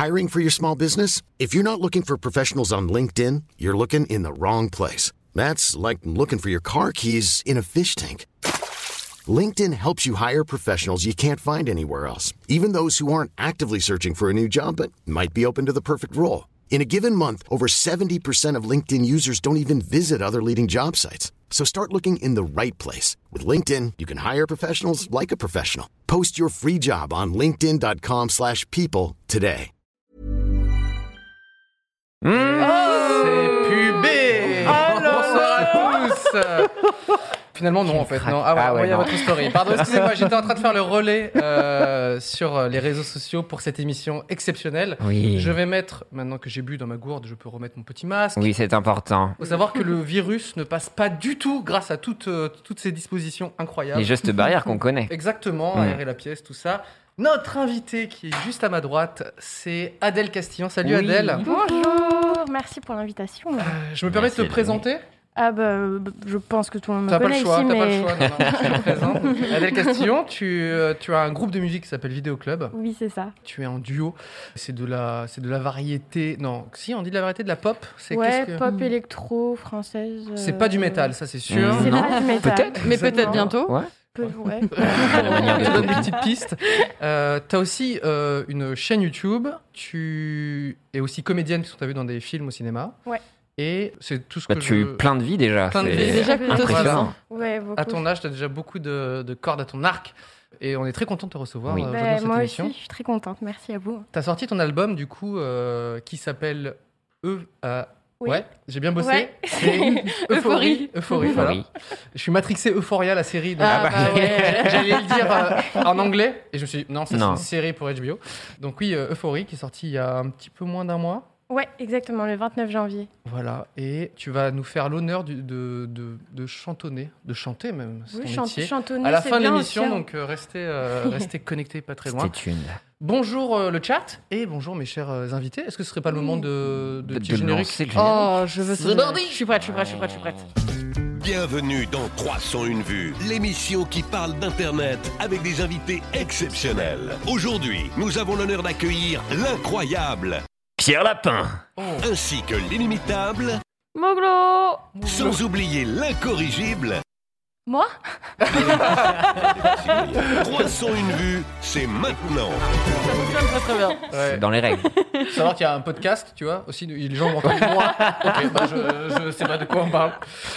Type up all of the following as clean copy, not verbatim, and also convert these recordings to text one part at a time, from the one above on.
Hiring for your small business? If you're not looking for professionals on LinkedIn, you're looking in the wrong place. That's like looking for your car keys in a fish tank. LinkedIn helps you hire professionals you can't find anywhere else, even those who aren't actively searching for a new job but might be open to the perfect role. In a given month, over 70% of LinkedIn users don't even visit other leading job sites. So start looking in the right place. With LinkedIn, you can hire professionals like a professional. Post your free job on linkedin.com/people today. C'est pubé. Bonsoir à tous. Finalement non en fait. Non. Ah ouais, votre story. Pardon, excusez-moi, j'étais en train de faire le relais sur les réseaux sociaux pour cette émission exceptionnelle. Oui. Je vais mettre, maintenant que j'ai bu dans ma gourde, je peux remettre mon petit masque. Oui, c'est important. Il faut savoir que le virus ne passe pas du tout grâce à toutes ces dispositions incroyables. Les gestes barrières qu'on connaît. Exactement, aérer la pièce, tout ça. Notre invité qui est juste à ma droite, c'est Adèle Castillon. Salut Oui. Adèle. Bonjour, merci pour l'invitation. Je me permets de te présenter. Ah je pense que tout le monde me T'as pas connaît le choix, ici, t'as mais... pas le choix. Non, je te présente. Adèle Castillon, tu as un groupe de musique qui s'appelle Vidéo Club. Oui, c'est ça. Tu es en duo. C'est de la variété. Non, si on dit de la variété, de la pop. C'est Ouais, qu'est-ce que... pop électro française. C'est pas du métal, ça c'est sûr. C'est Non. pas du métal. Peut-être. Mais peut-être bientôt. Ouais. Ouais. Je te donne des petites pistes. T'as aussi une chaîne YouTube. Tu es aussi comédienne, puisqu'on t'a vu dans des films au cinéma. Ouais. Et c'est tout ce que Tu je... plein de vie déjà. Plein de c'est vie. Déjà plutôt impressionnant. Ouais, beaucoup. À ton âge, t'as déjà beaucoup de cordes à ton arc. Et on est très content de te recevoir Oui. aujourd'hui dans cette moi émission. aussi, je suis très contente. Merci à vous. T'as sorti ton album, du coup, qui s'appelle Oui. Ouais, j'ai bien bossé. Ouais. C'est Euphorie, voilà. Euphorie. Je suis matrixé Euphoria, la série. Donc, ouais. j'allais le dire en anglais. Et je me suis dit, non, ça c'est Non. une série pour HBO. Donc oui, Euphorie, qui est sortie il y a un petit peu moins d'un mois. Ouais, exactement, le 29 janvier. Voilà, et tu vas nous faire l'honneur de chantonner, de chanter même, c'est ton métier. Chantonner, À la c'est fin de bien l'émission, aussi, hein. donc restez connectés pas très loin. C'était une. Bonjour le chat, et bonjour mes chers invités. Est-ce que ce serait pas le moment de petit de générique lancer le générique. Oh, je veux C'est parti. Je suis prête. Bienvenue dans 301 vues, l'émission qui parle d'Internet avec des invités exceptionnels. Aujourd'hui, nous avons l'honneur d'accueillir l'incroyable, Pierre Lapin. ainsi que l'inimitable, Moglo. sans oublier l'incorrigible. Moi 301 vues, c'est maintenant. Ça fonctionne très bien. Ouais. Dans les règles. Faut savoir qu'il y a un podcast, tu vois, aussi, les gens vont entendre moi. Ok, bah je sais pas de quoi on parle.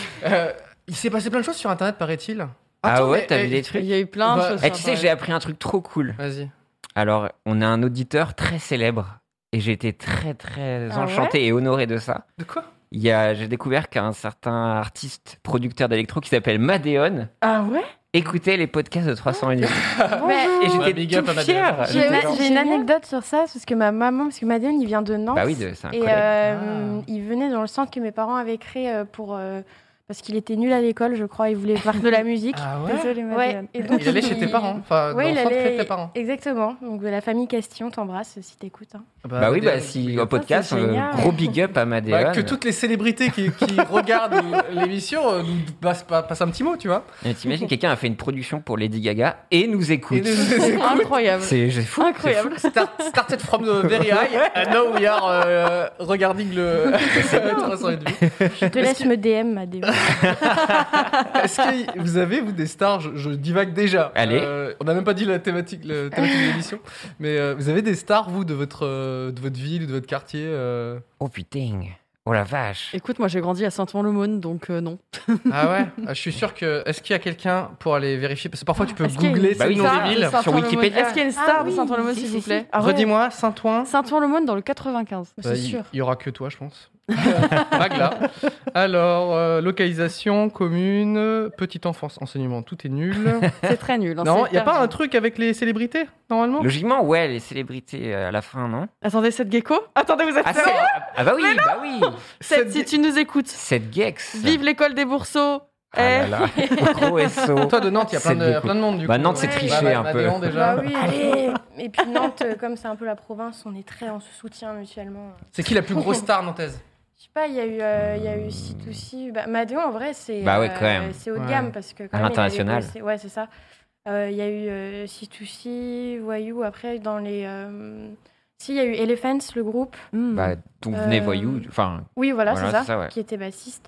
Il s'est passé plein de choses sur Internet, paraît-il. Ah Attends, ouais, mais, t'as vu des trucs. Il y a eu plein de Bah, choses. Eh, sur tu sais, j'ai appris un truc trop cool. Vas-y. Alors, on a un auditeur très célèbre et j'ai été très très Ah enchanté et honoré de ça. De quoi? J'ai découvert qu'un certain artiste producteur d'électro qui s'appelle Madeon Ah ouais. écoutait les podcasts de 301 vues. Mais Et j'étais big up tout à Madeon. fier. j'ai une anecdote sur ça, parce que ma maman, parce que Madeleine, il vient de Nantes. Bah oui, c'est un Et collègue. il venait dans le centre que mes parents avaient créé parce qu'il était nul à l'école, je crois. Il voulait faire de la musique. Ah ouais? Désolée, Madeleine. Et donc, Il allait chez tes parents, enfin, Ouais, dans il le centre allait... de tes parents. Exactement. Donc, la famille Castillon t'embrasse si t'écoutes. Hein. Bah oui, Madeon, si big au up. podcast, c'est génial. gros big up à Madeon. Bah, que toutes les célébrités qui regardent l'émission nous passent un petit mot, tu vois. Et t'imagines, quelqu'un a fait une production pour Lady Gaga et nous écoute. Incroyable. C'est fou. Incroyable. Started from the very high, and now we are regarding le 301 vues. Je te laisse me DM, Madeleine. Est-ce que vous avez, vous, des stars, je divague déjà. Allez. On n'a même pas dit la thématique de l'émission, mais vous avez des stars, vous, de votre ville ou de votre quartier Oh putain. Oh la vache. Écoute, moi j'ai grandi à Saint-Ouen-l'Aumône, donc non. Ah ouais. Je suis sûr que... Est-ce qu'il y a quelqu'un pour aller vérifier? Parce que parfois, tu peux Est-ce qu'il y a une googler Bah ces oui, noms ça, des villes. ça. Sur Wikipédia. Est-ce qu'il y a une star Ah de oui, Saint-Ouen-l'Aumône, si, s'il si, vous si. plaît? Ah ouais. Redis-moi, Saint-Ouen. Saint-Ouen-l'Aumône dans le 95. C'est sûr. Il y aura que toi, je pense. Magla. Alors, localisation, commune, petite enfance, enseignement, tout est nul. C'est très nul. hein, Non, c'est il n'y a pas perdu. un truc avec les célébrités, normalement? Logiquement, ouais, les célébrités à la fin, non? Attendez, cette gecko? Attendez, vous êtes Ah, sérieux? bah oui, bah oui. Cette, si tu nous écoutes, Cette Gex. vive l'école des bourseaux. Ah là là. Gros SO. Toi, de Nantes, il y a C'est plein beaucoup. de monde, du Bah, coup. Nantes, c'est Ouais. triché Bah, un peu. Madéon, déjà. Bah oui. Allez. Et puis Nantes, comme c'est un peu la province, on est très en soutien mutuellement. C'est qui la plus grosse star nantaise? Je sais pas, il y a eu C2C. Madéon, en vrai, c'est Bah ouais, quand même. c'est haut de Ouais. gamme parce que quand À même, l'international. il avait bossé- Ouais, c'est ça. Il y a eu C2C, Voyou. Après, dans les Si, il y a eu Elephants, le groupe. Bah, dont venait Voyou. Enfin, Oui, voilà, Voilà, c'est c'est ça, ouais. qui était bassiste.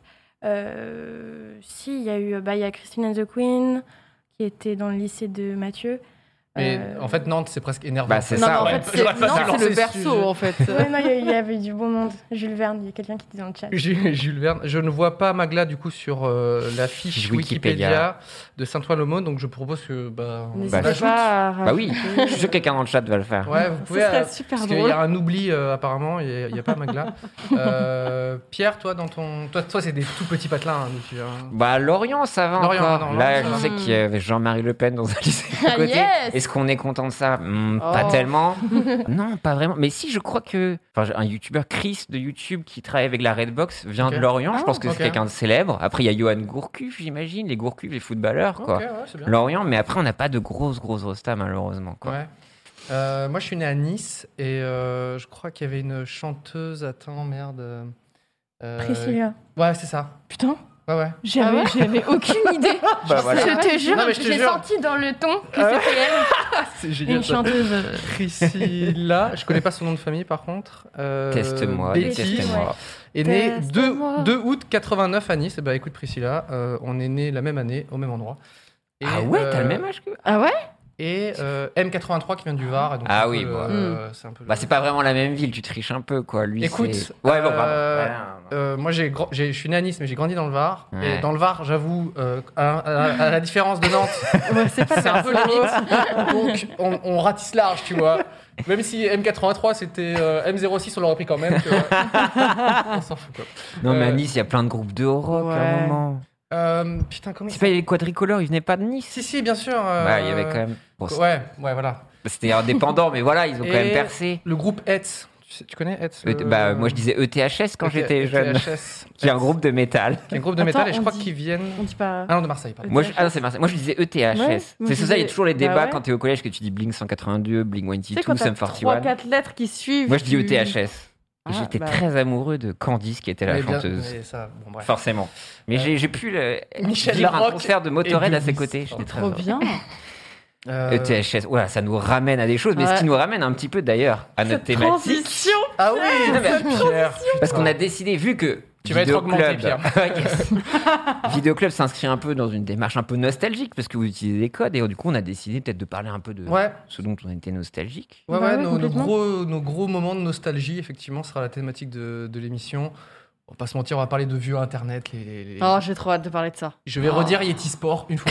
Si, il y a eu il y a Christine and the Queen, qui était dans le lycée de Mathieu. Mais en fait, Nantes, c'est presque énervant. Bah, c'est Non, ça, mais en ouais. fait, c'est J'aurais pas dû non, c'est lancer le ce berceau, sujet. en fait. Ouais, non, il y avait du beau monde. Jules Verne, il y a quelqu'un qui était dans le chat. Jules Verne. Je ne vois pas Magla du coup sur la fiche Fiche Wikipédia Wikipédia de Saint-Ouen-l'Aumône, donc je propose que on N'hésitez l'ajoute. pas à Bah oui, je suis sûr que quelqu'un dans le chat va le faire. Ouais, vous Ce pouvez. serait super parce qu'il drôle. y a un oubli apparemment, il n'y a pas Magla. Pierre, toi, toi, c'est des tout petits patelins. Hein, dessus, hein. Bah, Lorient, ça va Lorient, encore. non, Là, Lorient, je ça sais va. qu'il y avait Jean-Marie Le Pen dans un lycée à Ah, côté. yes Est-ce qu'on est content de ça Pas Oh. tellement. Non, pas vraiment. Mais si, je crois que un youtubeur, Chris de YouTube, qui travaille avec la Redbox, vient Ok. de Lorient. Je Ah, pense que ok. c'est quelqu'un de célèbre. Après, il y a Johan Gourcuff, j'imagine. Les Gourcuff, les footballeurs, quoi. Ok, ouais, c'est bien. Lorient, mais après, on n'a pas de grosses rostas, malheureusement, quoi. Ouais. Moi, je suis né à Nice et je crois qu'il y avait une chanteuse. Attends, merde. Priscilla. Ouais, c'est ça. Putain, Ouais. j'avais aucune idée. Bah, voilà. Je te jure, Non, mais je te j'ai jure. senti dans le ton que c'était C'est elle, génial. une chanteuse. Priscilla. Je connais pas son nom de famille par contre. Teste-moi, Betty. déteste-moi. Est née Teste-moi. 2 août 89 à Nice. Et bah écoute Priscilla, on est nés la même année, au même endroit. Et, Ah ouais, t'as le même âge que. Ah ouais? Et M83 qui vient du Var. Et donc, Ah c'est un oui, peu bah. c'est un peu. Bah, c'est pas vraiment la même ville, tu triches un peu, quoi. Lui, Écoute, c'est... Ouais, bon, pardon. moi je suis né à Nice, mais j'ai grandi dans le Var. Ouais. Et dans le Var, j'avoue, à la différence de Nantes, Ouais, c'est pas c'est un peu limite. Donc on ratisse large, tu vois. Même si M83 c'était M06, on l'aurait pris quand même. Tu vois. On s'en fout quoi. Non, mais à Euh, Nice, il y a plein de groupes de rock à un Ouais. moment. Putain, comment C'est pas les quadricolores, ils venaient pas de Nice. Si, bien sûr. Bah, il y avait quand même. Bon, Ouais, voilà. c'était indépendant, mais voilà, ils ont quand même Et percé. Le groupe Hetz. Tu connais Hetz Bah, moi, je disais ETHS quand j'étais jeune, ETHS. qui est un groupe de métal. Qui est un groupe de Attends, métal et je on crois dit- qu'ils viennent. On dit pas. Ah non, de Marseille, pardon. Moi, non, c'est Marseille. Moi, je disais ETHS. Ouais, moi, C'est je ça, il y a disais- toujours les bah débats ouais. quand t'es au collège que tu dis Blink 182, Blink Tu sais, 182, quand t'as Sum 41. 3-4 lettres qui suivent. Moi, je dis tu- ETHS. Et Ah, j'étais bah. très amoureux de Candice, qui était la Mais bien- chanteuse. mais ça, bon, bref. Forcément. Mais j'ai pu Michel vivre un Larocque concert de Motorhead et à ses Denise. côtés. J'étais très Trop heureux. bien. ETHS, voilà, ça nous ramène à des choses, mais Ouais. ce qui nous ramène un petit peu d'ailleurs à notre thématique. Transition. Ah oui, Non, mais- Pierre. Parce qu'on a décidé, vu que Tu vas être Vidéo augmenté, Club- Pierre. Yes. Vidéo Club s'inscrit un peu dans une démarche un peu nostalgique parce que vous utilisez des codes et du coup on a décidé peut-être de parler un peu de Ouais. ce dont on était nostalgique. Ouais, Bah ouais, nos complètement. gros moments de nostalgie, effectivement, sera la thématique de l'émission. On va pas se mentir, on va parler de vieux Internet. Oh, j'ai trop hâte de parler de ça. Je vais redire Yeti Sport une fois.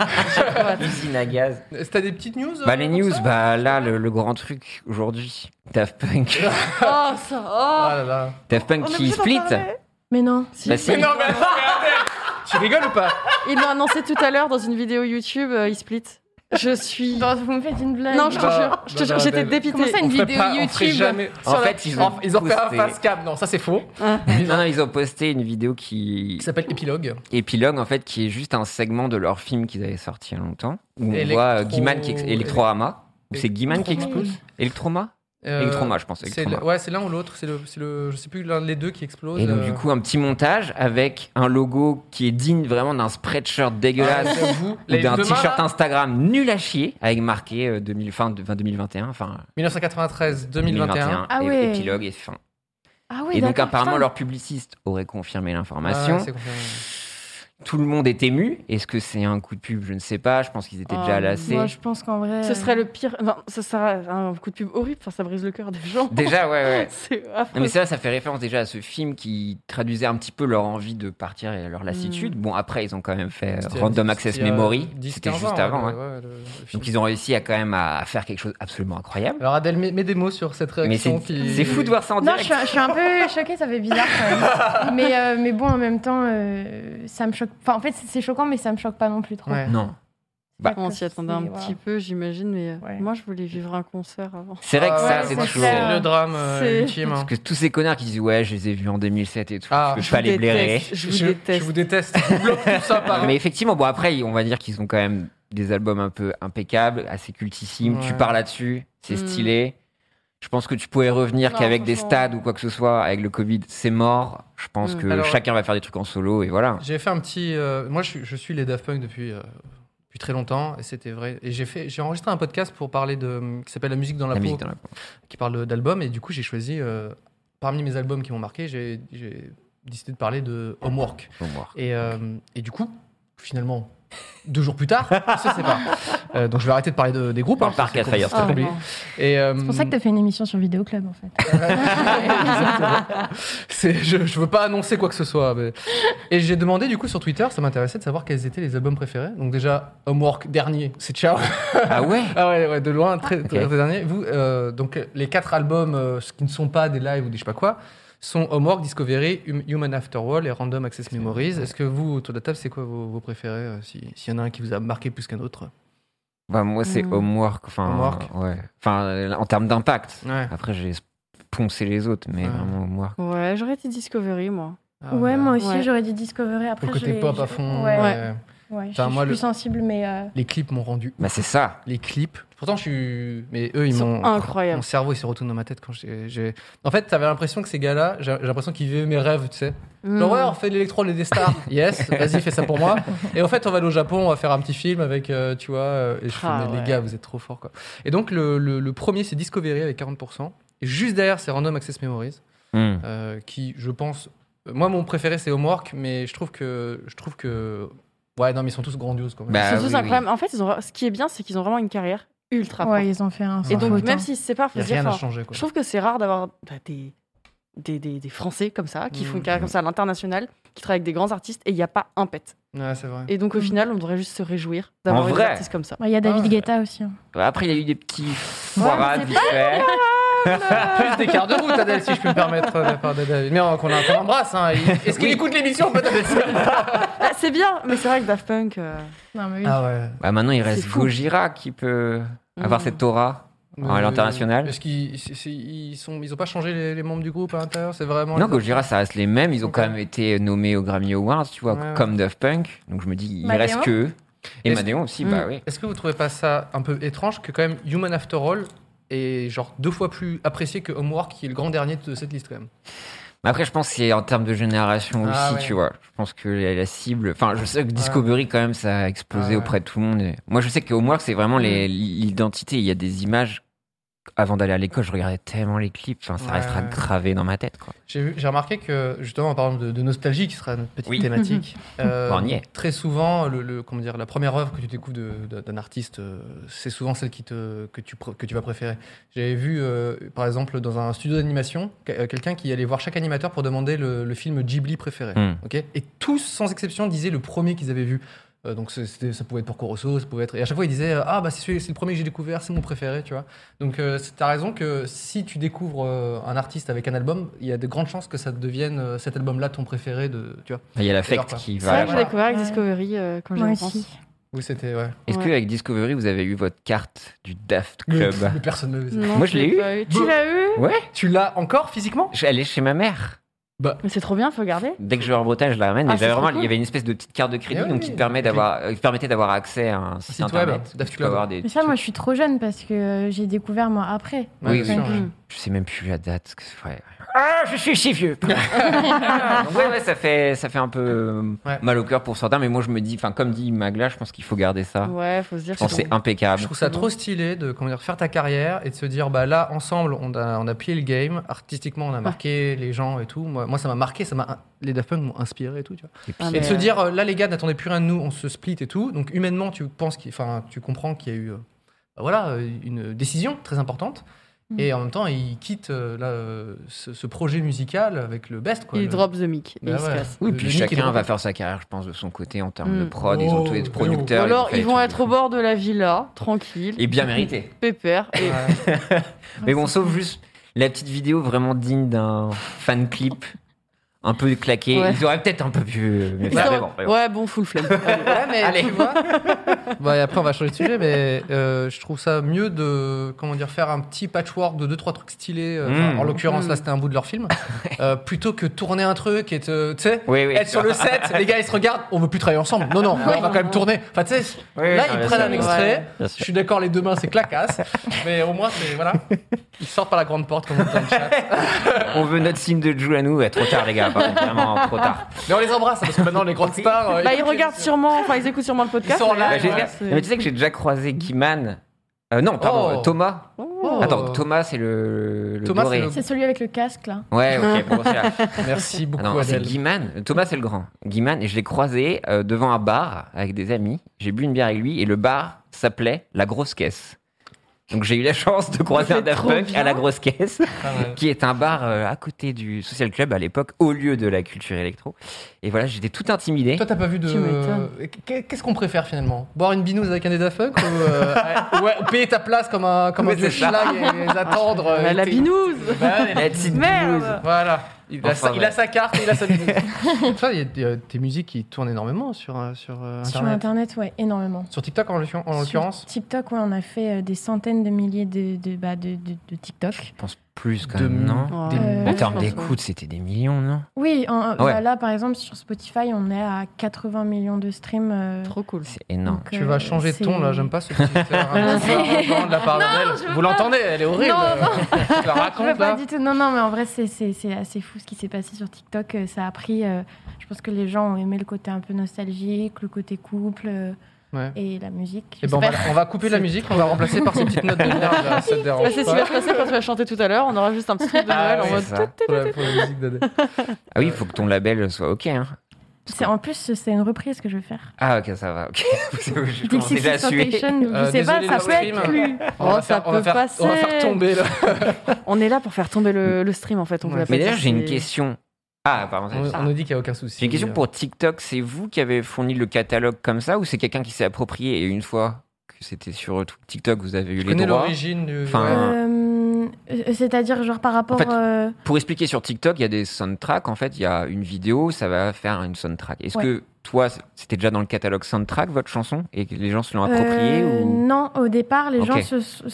Usine à gaz. T'as des petites news Bah les comme news, ça bah là le grand truc aujourd'hui, Daft Punk. Oh, ça. Oh. Ah là là. Daft Punk On est qui obligé d'en split. parler. Mais non. Bah, si. Mais non, mais attends, tu rigoles ou pas Ils l'ont annoncé tout à l'heure dans une vidéo YouTube, ils split. Je suis. Non, vous me faites une blague. Non, je te Bah, jure, bah, j'étais bah, dépitée. Comment ça, une On ferait vidéo pas- on ferait YouTube jamais. En sur la- fait, ils ont ils ont fait un posté- face cam. Non, ça c'est faux. Non, ils ont posté une vidéo qui Qui s'appelle Épilogue. épilogue en fait, qui est juste un segment de leur film qu'ils avaient sorti il y a longtemps, où on Électro- voit Guiman qui Electrorama. Ou c'est Guiman qui Electroma. explose Electroma Electroma, je pense. C'est Electroma. ouais, c'est l'un ou l'autre. C'est le, je sais plus l'un des deux qui explose. Et donc, du coup, un petit montage avec un logo qui est digne vraiment d'un spreadshirt dégueulasse j'avoue, ou les d'un deux mains, t-shirt là, Instagram nul à chier avec marqué 2021, enfin 1993, 2021, 2021. Ah et ouais. épilogue et fin. Ah oui, Et donc, d'accord, apparemment, putain. leur publiciste aurait confirmé l'information. Ouais, c'est confirmé. Tout le monde est ému. Est-ce que c'est un coup de pub? Je ne sais pas. Je pense qu'ils étaient déjà lassés. Moi, je pense qu'en vrai. Ce serait le pire. Non, ce serait un coup de pub horrible. Enfin, ça brise le cœur des gens. Déjà, ouais. C'est Non, affreux. mais ça fait référence déjà à ce film qui traduisait un petit peu leur envie de partir et leur lassitude. Bon, après, ils ont quand même fait C'était- Random Access c'était il y a Memory. 10, C'était 15 juste ans, avant. ouais, hein. le film. Donc, ils ont réussi à quand même à faire quelque chose absolument incroyable. Alors Adèle, mets des mots sur cette Mais réaction. c'est fou de voir ça en Non, direct. je suis un peu choquée, ça fait bizarre quand même. mais bon, en même temps, ça me choque. Enfin, en fait, c'est choquant, mais ça me choque pas non plus trop. Ouais. Non. Bah, On s'y attendait un Voilà. petit peu, j'imagine, mais Ouais. moi, je voulais vivre un concert avant. C'est vrai que Ah ça, ouais, c'est c'est toujours. clair. C'est le drame C'est- ultime. hein. Parce que tous ces connards qui disent ouais, je les ai vus en 2007 et tout, Ah, je Je peux pas vous les blairer. déteste, je vous Je déteste. vous déteste. Je vous bloque tout ça par Mais effectivement, bon après, on va dire qu'ils ont quand même des albums un peu impeccables, assez cultissimes. Ouais. Tu pars là-dessus, c'est Mm. stylé. Je pense que tu pourrais revenir Non, qu'avec des franchement. stades ou quoi que ce soit. Avec le Covid, c'est mort. Je pense Mm. que Alors- chacun va faire des trucs en solo et voilà. J'ai fait un petit. Moi, je suis les Daft Punk depuis depuis très longtemps, et c'était vrai. Et j'ai enregistré un podcast pour parler qui s'appelle La musique dans la peau, qui parle d'albums, et du coup j'ai choisi, parmi mes albums qui m'ont marqué, j'ai décidé de parler de Homework. Et du coup, finalement, 2 jours plus tard, on se sépare. Donc je vais arrêter de parler des groupes. Par Arcade Fire. C'est pour ça que tu as fait une émission sur Vidéo Club, en fait. Je veux pas annoncer quoi que ce soit. Mais... Et j'ai demandé du coup sur Twitter, ça m'intéressait de savoir quels étaient les albums préférés. Donc déjà, Homework dernier, c'est ciao. Ah ouais. Ah ouais, de loin, très dernier. Vous, donc les 4 albums qui ne sont pas des lives ou des je sais pas quoi, sont Homework, Discovery, Human After All et Random Access Memories. Est-ce que vous, autour de la table, c'est quoi vos préférés, s'il y en a un qui vous a marqué plus qu'un autre? Bah, moi, c'est Homework. Ouais. En termes d'impact. Ouais. Après, j'ai poncé les autres, mais vraiment Homework. Ouais, j'aurais été Discovery, moi. Ouais, moi aussi, j'aurais dit Discovery. Après, le côté pop à fond. Ouais, je suis plus sensible, mais... Les clips m'ont rendu... Bah, c'est ça. Les clips. Pourtant, mais eux, ils m'ont... incroyables. Mon cerveau, il se retourne dans ma tête quand j'ai... En fait, t'avais l'impression que ces gars-là, j'ai l'impression qu'ils vivaient mes rêves, tu sais. Genre, ouais, on fait de l'électro, les stars. Yes, vas-y, fais ça pour moi. Et en fait, on va aller au Japon, on va faire un petit film avec, tu vois... Et je fais, les gars, vous êtes trop forts, quoi. Et donc, le premier, c'est Discovery avec 40%. Et juste derrière, c'est Random Access Memories. Qui, je pense... Moi, mon préféré, c'est Homework, mais je trouve que... Ouais, non, mais ils sont tous grandioses quand même. Ils sont tous incroyables. En fait, ce qui est bien, c'est qu'ils ont vraiment une carrière ultra forte. Ouais, ils ont fait un... Et donc, même s'ils se séparent, faut se dire... Rien n'a changé, quoi. Je trouve que c'est rare d'avoir des Français comme ça, qui font une carrière comme ça à l'international, qui travaillent avec des grands artistes, et il n'y a pas un pet. Ouais, c'est vrai. Et donc, au final, on devrait juste se réjouir d'avoir des artistes comme ça. Il y a David Guetta aussi. Après, il y a eu des petits foirades vite fait. Plus d'écart de route, Adèle, si je peux me permettre, de la part de David. Mais qu'on embrasse. Hein. Est-ce qu'il écoute l'émission, peut-être? C'est bien, mais c'est vrai que Daft Punk... Non, mais oui. Ah ouais. Bah, maintenant, il reste Gojira qui peut avoir cette aura à l'international. Est-ce qu'ils ont pas changé les membres du groupe à l'intérieur? C'est vraiment... Non, Gojira, ça reste les mêmes. Ils ont quand même été nommés aux Grammy Awards, tu vois, comme Daft Punk. Donc je me dis, il reste qu'eux. Et Madeon aussi, bah oui. Est-ce que vous trouvez pas ça un peu étrange que quand même Human After All est genre 2 fois plus apprécié que Homework, qui est le grand dernier de cette liste quand même? Après, je pense que c'est en termes de génération aussi, tu vois. Je pense que la cible... Enfin, je sais que Discovery, quand même, ça a explosé auprès de tout le monde. Et moi, je sais que Homework, c'est vraiment l'identité. Il y a des images... Avant d'aller à l'école, je regardais tellement les clips. Enfin, ça restera gravé dans ma tête, quoi. J'ai remarqué que, justement, en parlant de nostalgie, qui sera notre petite thématique, on y est. très souvent, comment dire, la première œuvre que tu découvres d'un artiste, c'est souvent celle que tu vas préférer. J'avais vu, par exemple, dans un studio d'animation, quelqu'un qui allait voir chaque animateur pour demander le film Ghibli préféré. Okay, et tous, sans exception, disaient le premier qu'ils avaient vu. Donc ça pouvait être pour Corosso, ça pouvait être... Et à chaque fois, ils disaient c'est le premier que j'ai découvert, c'est mon préféré, tu vois. Donc t'as raison que si tu découvres un artiste avec un album, il y a de grandes chances que ça devienne cet album-là ton préféré, tu vois. Il y a l'affect qui va... C'est vrai que j'ai découvert avec Discovery quand j'y pense. Oui, c'était... Est-ce qu'avec Discovery, vous avez eu votre carte du Daft Club? Personne ne l'a eu. Moi, je l'ai eu. Tu l'as eu? Ouais. Tu l'as encore physiquement? Je suis allé chez ma mère. Mais c'est trop bien, faut garder. Dès que je vais en Bretagne, je la ramène. Il y avait une espèce de petite carte de crédit qui te permettait d'avoir accès à un site internet. Mais ça, moi, je suis trop jeune parce que j'ai découvert moi après. Oui. Je sais même plus la date. Je suis si vieux. Donc ça fait un peu mal au cœur pour certains, mais moi je me dis, comme dit Magla, je pense qu'il faut garder ça. Ouais, faut se dire. Je pense que c'est impeccable. Je trouve ça trop stylé de faire ta carrière et de se dire là ensemble on a plié le game, artistiquement on a marqué les gens et tout. Moi ça m'a marqué, les Daft Punk m'ont inspiré et tout, tu vois. Et de se dire là les gars n'attendaient plus rien de nous, on se split et tout. Donc humainement tu comprends qu'il y a eu une décision très importante. Et en même temps, il quitte ce projet musical avec le best. Il drop the mic et il se casse. Oui, puis chacun va faire sa carrière, je pense, de son côté en termes de prod. Ils ont tous les producteurs. Alors, ils vont être au bord de la villa, tranquille. Et bien mérité. Pépère. Mais bon, sauf juste la petite vidéo vraiment digne d'un fan clip. Un peu claqué. Ils auraient peut-être un peu pu... full flemme. Allez. Tu vois. Et après, on va changer de sujet, mais je trouve ça mieux de faire un petit patchwork de 2-3 trucs stylés. En l'occurrence, là, c'était un bout de leur film. Plutôt que tourner un truc et être sur le set. Les gars, ils se regardent. On veut plus travailler ensemble. Non, on va quand même tourner. Enfin, tu sais, là, ils prennent un extrait. Je suis d'accord, les 2 mains, c'est clacasse. Mais au moins, voilà. Ils sortent par la grande porte, comme on dit dans le chat. On veut notre signe de Jou à nous. Trop tard, les gars. là, par contre, vraiment trop tard. Mais on les embrasse parce que maintenant les grandes stars. Ils regardent sûrement, ils écoutent sûrement le podcast. Ils sont là. Mais tu sais que j'ai déjà croisé Guiman. Thomas. Attends, Thomas, c'est le Thomas, doré. C'est celui avec le casque, là. Ouais, ok, bon, c'est là. Merci beaucoup, Non, c'est Adèle. Guiman. Thomas, c'est le grand. Guiman, et je l'ai croisé devant un bar avec des amis. J'ai bu une bière avec lui, et le bar s'appelait La Grosse Caisse. Donc j'ai eu la chance de croiser un Daft Punk à La Grosse Caisse, qui est un bar à côté du Social Club à l'époque, au lieu de la culture électro. Et voilà, j'étais tout intimidé. Toi, t'as pas vu de. Tu m'étonnes. Qu'est-ce qu'on préfère finalement? Boire une binouse avec un des Daft Punk ou payer ta place comme un vieux schlag et les attendre La binouse. La petite blues. Voilà. Il a sa carte et il a sa binouse. Ça, il y a des musiques qui tournent énormément sur Internet. Sur Internet, ouais, énormément. Sur TikTok en l'occurrence. Sur TikTok, ouais, on a fait des centaines de milliers de TikTok. Je pense plus quand même, non? En termes d'écoute, c'était des millions, non? Oui, Ouais. là, par exemple, sur Spotify, on est à 80 millions de streams. Trop cool. C'est énorme. Donc, Tu vas changer de ton là, j'aime pas ce petit de la part Non, d'Adèle. je veux Vous pas. l'entendez, elle est horrible. Non, Je la Je veux raconte pas là. du tout. Non, mais en vrai, c'est assez fou ce qui s'est passé sur TikTok. Ça a pris. Je pense que les gens ont aimé le côté un peu nostalgique, le côté couple Ouais. et la musique. Et ben on va couper la musique, on va remplacer par ces petites notes de merde là, ça te dérange C'est ce qui va se passer quand tu vas chanter tout à l'heure. On aura juste un petit truc de Noël en oui, mode. c'est ça. pour la musique d'Adèle. Ah oui, il faut que ton label soit OK, hein. En plus, c'est une reprise que je vais faire. Ah ok, ça va, ok. Je commence Dixie déjà à suer. Temptation, je sais pas, désolé, ça le peut stream. être plus. Ça peut passer. On va faire tomber là. On est là pour faire tomber le stream en fait. On vous l'a pas Mais dit, d'ailleurs, j'ai une c'est- question. Ah, pardon. On nous dit qu'il n'y a aucun souci. J'ai une question pour TikTok. C'est vous qui avez fourni le catalogue comme ça ou c'est quelqu'un qui s'est approprié et une fois que c'était sur TikTok, vous avez eu Je les connais droits? l'origine du. Enfin, C'est-à-dire, genre, par rapport. En fait, Pour expliquer sur TikTok, il y a des soundtracks. En fait, il y a une vidéo, ça va faire une soundtrack. Est-ce Ouais. que toi, c'était déjà dans le catalogue soundtrack, votre chanson, et que les gens se l'ont approprié ou... Non, au départ, les Ok. gens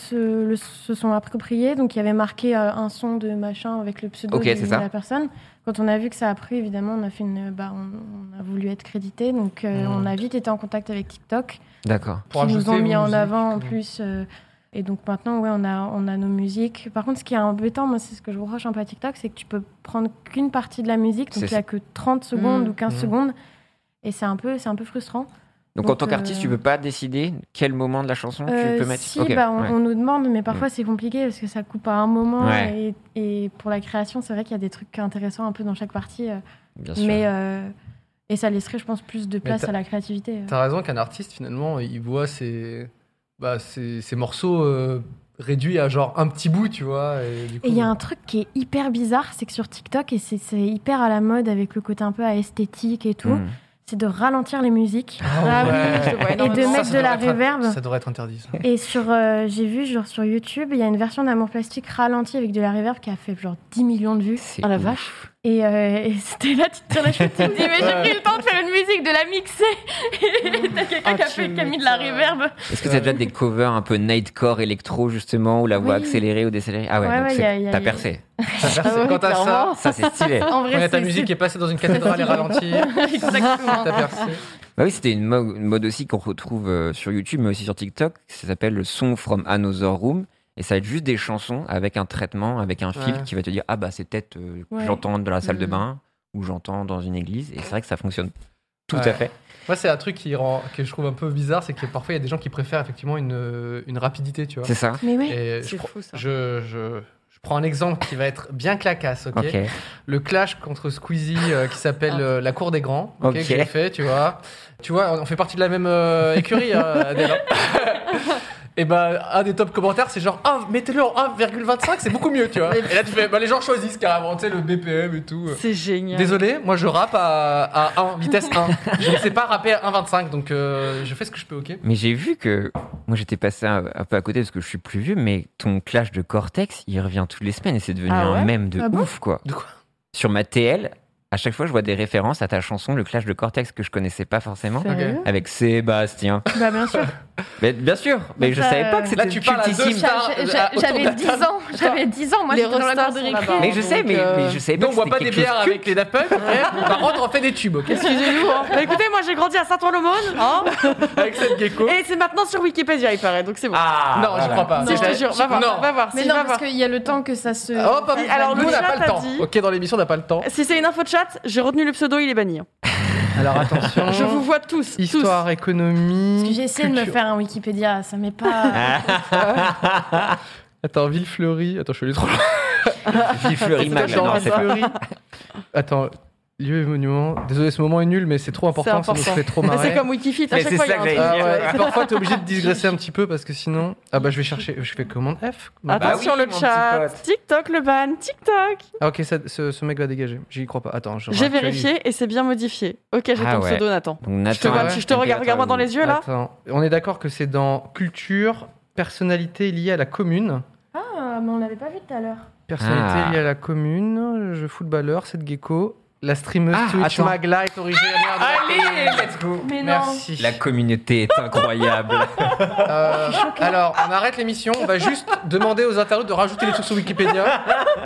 se sont appropriés. Donc, il y avait marqué un son de machin avec le pseudo Ok, de c'est ça. la personne. Quand on a vu que ça a pris, évidemment, on a fait on a voulu être crédité. Donc, on a vite été en contact avec TikTok, D'accord. Pour qui nous ont ajouter mis vos en musiques, avant en plus. Et donc maintenant, ouais, on a nos musiques. Par contre, ce qui est embêtant, moi, c'est ce que je reproche un peu à TikTok, c'est que tu peux prendre qu'une partie de la musique, donc C'est il n'y a que 30 secondes ou 15 Mmh. secondes. Et c'est un peu frustrant. Donc, en tant qu'artiste, tu peux pas décider quel moment de la chanson tu peux mettre. Si, Ok, bah, ouais. on nous demande, mais parfois c'est compliqué parce que ça coupe à un moment. Ouais. Et pour la création, c'est vrai qu'il y a des trucs intéressants un peu dans chaque partie. Bien sûr. Mais et ça laisserait, je pense, plus de place t'as- à la créativité. T'as raison qu'un artiste, finalement, il voit ses morceaux réduits à genre un petit bout, tu vois. Et du coup, Et il y a un truc qui est hyper bizarre, c'est que sur TikTok, et c'est hyper à la mode avec le côté un peu esthétique et tout, Mm. c'est de ralentir les musiques. Ah oui, ouais. je te vois Et énormément. de Ça, mettre ça de la devrait être- reverb. Ça devrait être interdit, ça. Et j'ai vu genre sur YouTube, il y a une version d'Amour Plastique ralentie avec de la reverb qui a fait genre 10 millions de vues. C'est Ah la ouf. vache. Et c'était là, tu te tires les cheveux, tu te dis, mais j'ai pris le temps de faire une musique, de la mixer. Et t'as quelqu'un Ah, qui a mis de la reverb. Est-ce que t'as déjà des covers un peu nightcore électro, justement, où la voix Oui. accélérée ou décélérée? Ah ouais, Ouais, donc ouais, y a- t'as percé. Quand t'as ça, clairement. Ça, c'est stylé. En quand vrai, ta musique est passée dans une cathédrale et ralentie, Exactement. t'as percé. Bah oui, c'était une mode aussi qu'on retrouve sur YouTube, mais aussi sur TikTok. Ça s'appelle le Song from Another Room. Et ça va être juste des chansons avec un traitement, avec un filtre Ouais. qui va te dire ah bah c'est peut-être que Ouais. j'entends dans la salle de Mhm. bain ou j'entends dans une église. Et c'est vrai que ça fonctionne tout Ouais. à fait. Moi, c'est un truc que je trouve un peu bizarre, c'est que parfois, il y a des gens qui préfèrent effectivement une rapidité, tu vois. C'est ça. Mais oui. Et C'est fou ça. je prends un exemple qui va être bien clacasse, ok, Ok. Le clash contre Squeezie qui s'appelle La Cour des Grands, ok, Ok. que j'ai fait, tu vois. Tu vois, on fait partie de la même écurie, Adèle. Et ben, un des top commentaires, c'est genre, ah, mettez-le en 1,25, c'est beaucoup mieux, tu vois. Et là, tu fais, bah, les gens choisissent carrément, tu sais, le BPM et tout. C'est génial. Désolé, moi je rappe à 1, vitesse 1. Je ne sais pas rapper à 1,25, donc je fais ce que je peux, ok. Mais j'ai vu que moi j'étais passé un peu à côté parce que je suis plus vieux, mais ton clash de Cortex, il revient toutes les semaines et c'est devenu Ah ouais un mème de Ah bon ouf quoi. De quoi? Sur ma TL, à chaque fois je vois des références à ta chanson Le Clash de Cortex que je connaissais pas forcément. Sérieux Avec Sébastien. Bah, bien sûr. Mais bien sûr, mais je Ça, savais pas que c'était Là, tu parles à cultissime. deux stars. J'avais 10 ans. J'avais 10 ans. Moi, Les j'étais dans la rostas cour de sont récré. là-bas. Mais je sais, Donc, mais je savais Nous, pas on boit que pas c'était des quelque bières chose de avec les Daft Punk, ok. Par contre, on fait des tubes, ok. Excusez-nous. Hein. Bah, écoutez, moi j'ai grandi à Saint-Ouen-l'Aumône. Hein. Avec cette gecko. Et c'est maintenant sur Wikipédia, il paraît. Donc c'est bon. Ah, Non, j'y crois pas. Si, je te jure, va voir. Non. Va voir. Mais si, non, va parce voir. qu'il y a le temps que ça se. Hop, hop, Alors, nous, on le n'a chat pas le a temps. dit- Ok, dans l'émission, on n'a pas le temps. Si c'est une info de chat, j'ai retenu le pseudo, il est banni. Alors attention. Je vous vois tous. Histoire, économie. Parce que j'ai essayé de me faire un Wikipédia, ça m'est pas. Attends, Villefleury. Attends, je suis allé trop loin. Villefleury, Villefleury. Attends, lieu et monument. Désolé, ce moment est nul, mais c'est trop important. Ça nous fait trop marrer. C'est comme Wikifit, à chaque fois, il y a un truc. Parfois, t'es obligé de digresser un petit peu parce que sinon. Ah bah, je vais chercher. Je fais commande F. Attention, le chat. TikTok, le ban. TikTok. Ah, ok, ce mec va dégager. J'y crois pas. Attends, j'ai vérifié et c'est bien modifié. Ok, j'ai ton pseudo, Nathan. Je te regarde dans les yeux, là. Attends, on est d'accord que c'est dans culture, personnalité liée à la commune. Ah, mais on l'avait pas vu tout à l'heure. Personnalité liée à la commune, jeu footballeur, cette gecko. La streameuse Twitch Maglight originaire de Allez, let's go. Mais merci. La communauté est incroyable. Alors, on arrête l'émission. On va juste demander aux internautes de rajouter les trucs sur Wikipédia.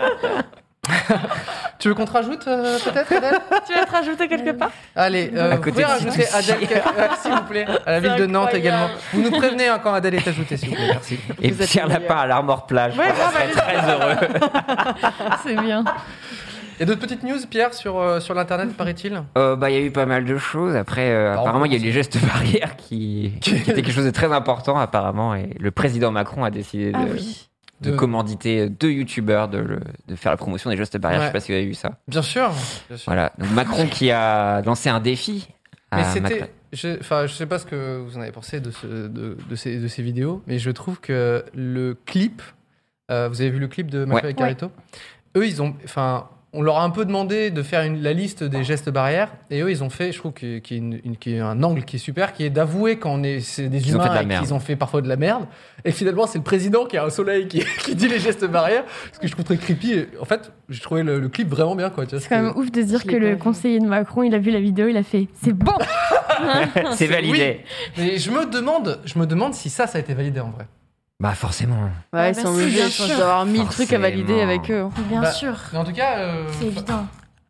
Tu veux qu'on te rajoute peut-être, Adèle? Tu vas te rajouter quelque part? Allez, vous pouvez rajouter Adèle, s'il vous plaît, à la ville de Nantes également. Vous nous prévenez quand Adèle est ajoutée, s'il vous plaît. Merci. Et Pierre Lapin à l'Armor Plage. Ouais, je serais très heureux. C'est bien. Il y a d'autres petites news, Pierre, sur l'internet, paraît-il? Il y a eu pas mal de choses. Après, apparemment, il y a eu les gestes barrières qui étaient quelque chose de très important, apparemment. Et le président Macron a décidé de commanditer 2 youtubeurs de faire la promotion des gestes barrières. Je sais pas si vous avez vu ça. Bien sûr. Voilà. Donc, Macron qui a lancé un défi. Mais c'était. Je sais pas ce que vous en avez pensé de ces vidéos, mais je trouve que le clip. Vous avez vu le clip de McFly et Carlito? Eux, ils ont. On leur a un peu demandé de faire la liste des gestes barrières, et eux, ils ont fait, je trouve qu'il y a un angle qui est super, qui est d'avouer quand c'est des humains et qu'ils ont fait parfois de la merde. Et finalement, c'est le président qui a un soleil qui dit les gestes barrières, ce que je trouve très creepy. Et en fait, j'ai trouvé le clip vraiment bien, quoi. C'est quand même ouf de dire que le conseiller de Macron, il a vu la vidéo, il a fait « c'est bon !» C'est validé. Oui. Mais je me demande si ça a été validé en vrai. Bah forcément. Ouais, ils sont obligés d'avoir 1000 trucs à valider avec eux. Bien sûr. Mais en tout cas, c'est évident.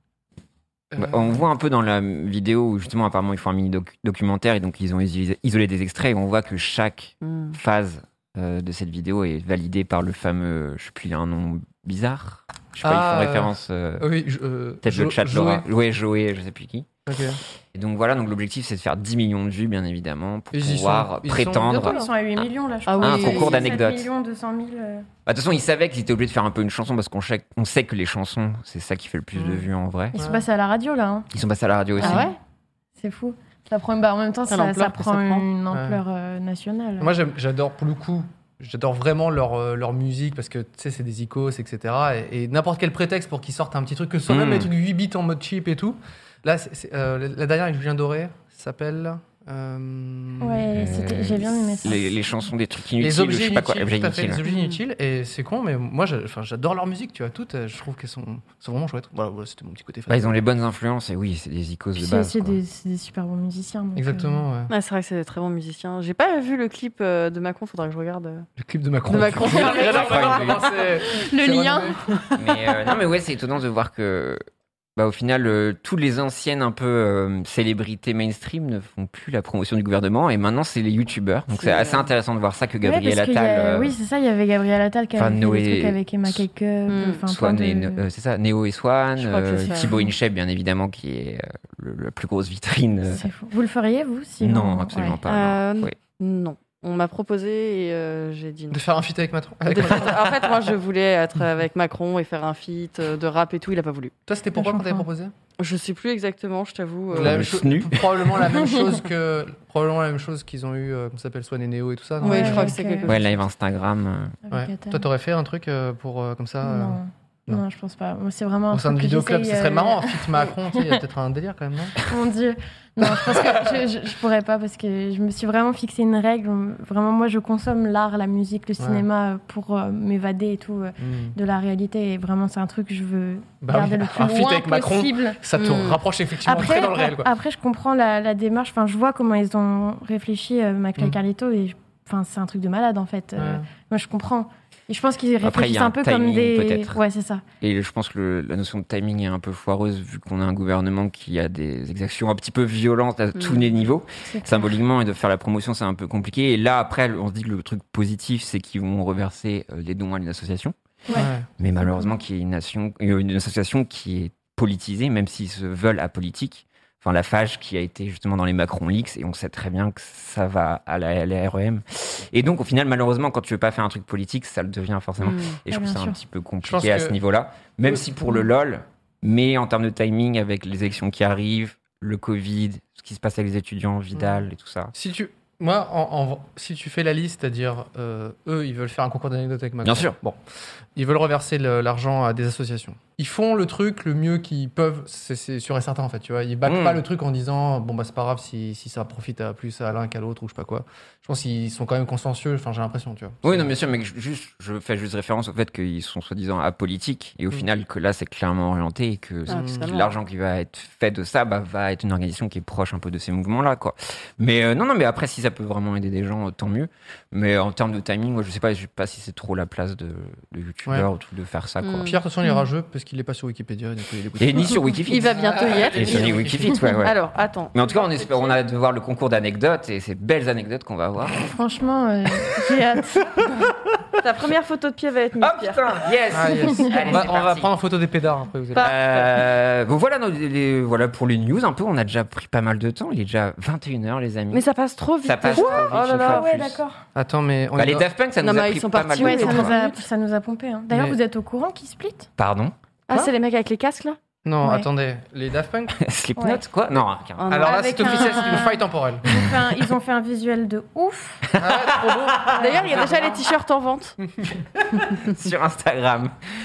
On voit un peu dans la vidéo où justement apparemment ils font un mini documentaire et donc ils ont isolé des extraits et on voit que chaque phase de cette vidéo est validée par le fameux, je sais plus, il y a un nom bizarre. Je sais pas, ils font référence. Peut-être le chat Laura. Ouais, Joé, je sais plus qui. Okay. Et donc voilà, donc l'objectif c'est de faire 10 millions de vues bien évidemment pour pouvoir prétendre. Ils sont à 8 millions là, je crois. Un concours d'anecdotes. 7 millions 200 000. De toute façon, ils savaient qu'ils étaient obligés de faire un peu une chanson parce qu'on sait que les chansons, c'est ça qui fait le plus de vues en vrai. Ils sont passés à la radio là. Hein. Ils sont passés à la radio aussi. Ah ouais? C'est fou. Ça prend, en même temps, ça prend une ampleur nationale. Moi, j'adore pour le coup. J'adore vraiment leur musique parce que tu sais, c'est des icônes, etc. Et n'importe quel prétexte pour qu'ils sortent un petit truc, que ce soit même les trucs 8 bits en mode cheap et tout. Là, la dernière avec Julien Doré s'appelle. Ouais, j'ai bien aimé ça. Les chansons des trucs inutiles, les objets je sais pas quoi, les objets inutiles. Et c'est con, mais moi, j'adore leur musique, tu vois, toutes. Je trouve qu'elles sont vraiment chouettes. Voilà, c'était mon petit côté fan. Ils ont les bonnes influences et oui, c'est des icônes de base. C'est des super bons musiciens. Donc exactement, ouais. C'est vrai que c'est des très bons musiciens. J'ai pas vu le clip de Macron, faudra que je regarde. Le clip de Macron. Le lien. Mais non, mais ouais, c'est étonnant de voir que. Au final, toutes les anciennes un peu célébrités mainstream ne font plus la promotion du gouvernement et maintenant c'est les youtubeurs. Donc c'est assez intéressant de voir ça que Gabriel Attal. Oui, c'est ça, il y avait Gabriel Attal qui avait fait des trucs avec Emma Cake-Up. Swan c'est ça, Néo et Swan, Thibaut Inchep bien évidemment qui est la plus grosse vitrine. C'est fou. Vous le feriez vous Non, absolument pas. Non. On m'a proposé et j'ai dit non. De faire un feat avec Macron. En fait, moi, je voulais être avec Macron et faire un feat de rap et tout. Il a pas voulu. Toi, c'était pourquoi qu'on t'avait proposé? Je sais plus exactement, je t'avoue. Probablement la même chose qu'ils ont eu, comment ça s'appelle, Swan et Néo et tout ça. Oui, je crois que c'est quelque chose. Ouais, live Instagram. Toi, t'aurais fait un truc pour comme ça? Non, je pense pas. Moi, c'est vraiment. C'est un vidéoclub, ce serait marrant, un feat Macron, il y a peut-être un délire quand même, non? Mon Dieu. Non, je pense que je pourrais pas parce que je me suis vraiment fixé une règle. Vraiment, moi, je consomme l'art, la musique, le cinéma pour m'évader et tout de la réalité. Et vraiment, c'est un truc que je veux garder le plus loin avec possible. Macron, ça te rapproche effectivement très dans le réel. Quoi. Après, je comprends la démarche. Enfin, je vois comment ils ont réfléchi, McFly et Carlito. Et c'est un truc de malade, en fait. Moi, je comprends. Et je pense qu'ils réfléchissent un peu comme des... peut-être. Ouais, c'est ça. Et je pense que la notion de timing est un peu foireuse vu qu'on a un gouvernement qui a des exactions un petit peu violentes à tous les niveaux. Symboliquement, et de faire la promotion, c'est un peu compliqué. Et là, après, on se dit que le truc positif, c'est qu'ils vont reverser les dons à une association. Ouais. Mais malheureusement, qu'il y ait une association qui est politisés, même s'ils se veulent apolitiques. Enfin, la Fage qui a été justement dans les Macron Leaks, et on sait très bien que ça va à la REM. Et donc, au final, malheureusement, quand tu veux pas faire un truc politique, ça le devient forcément. Et je trouve ça un petit peu compliqué à ce niveau-là. Même si pour le LOL, mais en termes de timing, avec les élections qui arrivent, le Covid, ce qui se passe avec les étudiants, Vidal et tout ça. Si tu fais la liste, c'est-à-dire eux, ils veulent faire un concours d'anecdotes avec Macron. Bien sûr. Bon, ils veulent reverser l'argent à des associations. Ils font le truc le mieux qu'ils peuvent, c'est sûr et certain en fait. Tu vois, ils backent pas le truc en disant bon bah c'est pas grave si ça profite plus à l'un qu'à l'autre ou je sais pas quoi. Je pense qu'ils sont quand même consciencieux. Enfin, j'ai l'impression, tu vois. Oui, non, bien sûr, mais je fais juste référence au fait qu'ils sont soi-disant apolitiques et au final que là c'est clairement orienté et que l'argent qui va être fait de ça va être une organisation qui est proche un peu de ces mouvements-là, quoi. Mais non, mais après si ça peut vraiment aider des gens, tant mieux. Mais en termes de timing, moi je sais pas si c'est trop la place de youtubeur ou tout de faire ça, quoi. Pierre, de toute façon, il est rageux parce qu'il est pas sur Wikipédia. Et ni sur Wikifeed. Il va bientôt y être. Et sur Wikifeed, ouais. Alors, attends. Mais en tout cas, on a de voir le concours d'anecdotes et ces belles anecdotes qu'on va avoir. Franchement, j'ai hâte. Ta première photo de pied va être mise, Pierre. Putain, yes. Allez, on va prendre en photo des pédards après. Vous allez... bon, voilà pour les news. Un peu, on a déjà pris pas mal de temps. Il est déjà 21h, les amis. Mais ça passe trop vite. Ça passe trop vite. Oh là là, ouais, d'accord. Attends, mais les Daft Punk, ça nous a pris pas mal de temps. Ça nous a pompé. Hein. D'ailleurs, vous êtes au courant qu'ils split ? Pardon ? Ah, c'est les mecs avec les casques là ? Non, attendez, les Daft Punk Slipknot, quoi ? Non. Alors là, c'est officiel, c'est une faille temporelle. Ils ont fait un visuel de ouf. Ah, trop beau. D'ailleurs, il y a déjà les t-shirts en vente. Sur Instagram.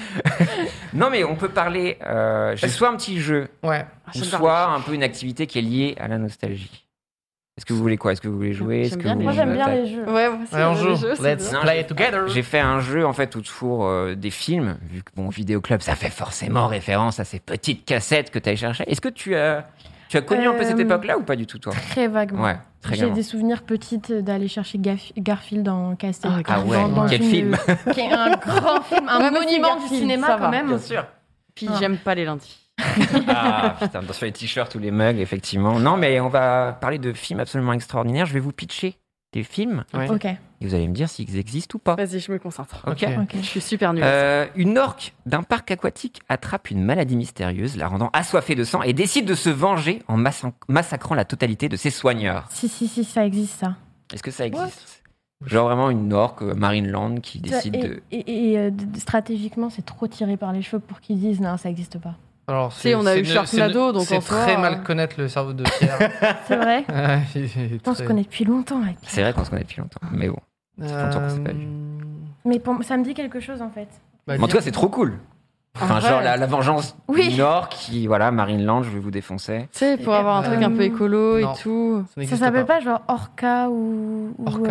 Non, mais on peut parler. J'ai soit un petit jeu, ou soit un peu une activité qui est liée à la nostalgie. Est-ce que vous voulez quoi ? Est-ce que vous voulez jouer ? Moi, j'aime bien les jeux. Ouais, on joue. Let's play it together. J'ai fait un jeu en fait autour des films, vu que bon, Vidéo Club, ça fait forcément référence à ces petites cassettes que tu as cherchées. Est-ce que tu as connu un peu cette époque-là ou pas du tout, toi ? Très vaguement. Ouais, très J'ai des souvenirs petites d'aller chercher Garfield en cassette. Ah ouais, quel film ! Qui est un grand film, un monument du cinéma quand même. Bien sûr. Puis j'aime pas les lundis. Ah putain, sur les t-shirts ou les mugs, effectivement. Non, mais on va parler de films absolument extraordinaires. Je vais vous pitcher des films. Ok. Et vous allez me dire s'ils existent ou pas. Vas-y, je me concentre. Ok. Je suis super nulle. Une orque d'un parc aquatique attrape une maladie mystérieuse, la rendant assoiffée de sang, et décide de se venger en massacrant la totalité de ses soigneurs. Si, ça existe, ça. Est-ce que ça existe ? Genre vraiment une orque Marineland qui décide de... Et stratégiquement, c'est trop tiré par les cheveux pour qu'ils disent non, ça n'existe pas. Alors, on a eu Sharknado, donc c'est très mal connaître le cerveau de Pierre. C'est vrai. On se connaît depuis longtemps avec Pierre. C'est vrai qu'on se connaît depuis longtemps, mais bon, c'est longtemps qu'on s'est pas vu. Mais ça me dit quelque chose en fait. En tout cas, c'est trop cool. Enfin, genre la vengeance d'une orque qui, voilà, Marineland, je vais vous défoncer. Tu sais, pour avoir un truc un peu écolo et tout. Ça s'appelle pas genre Orca ou...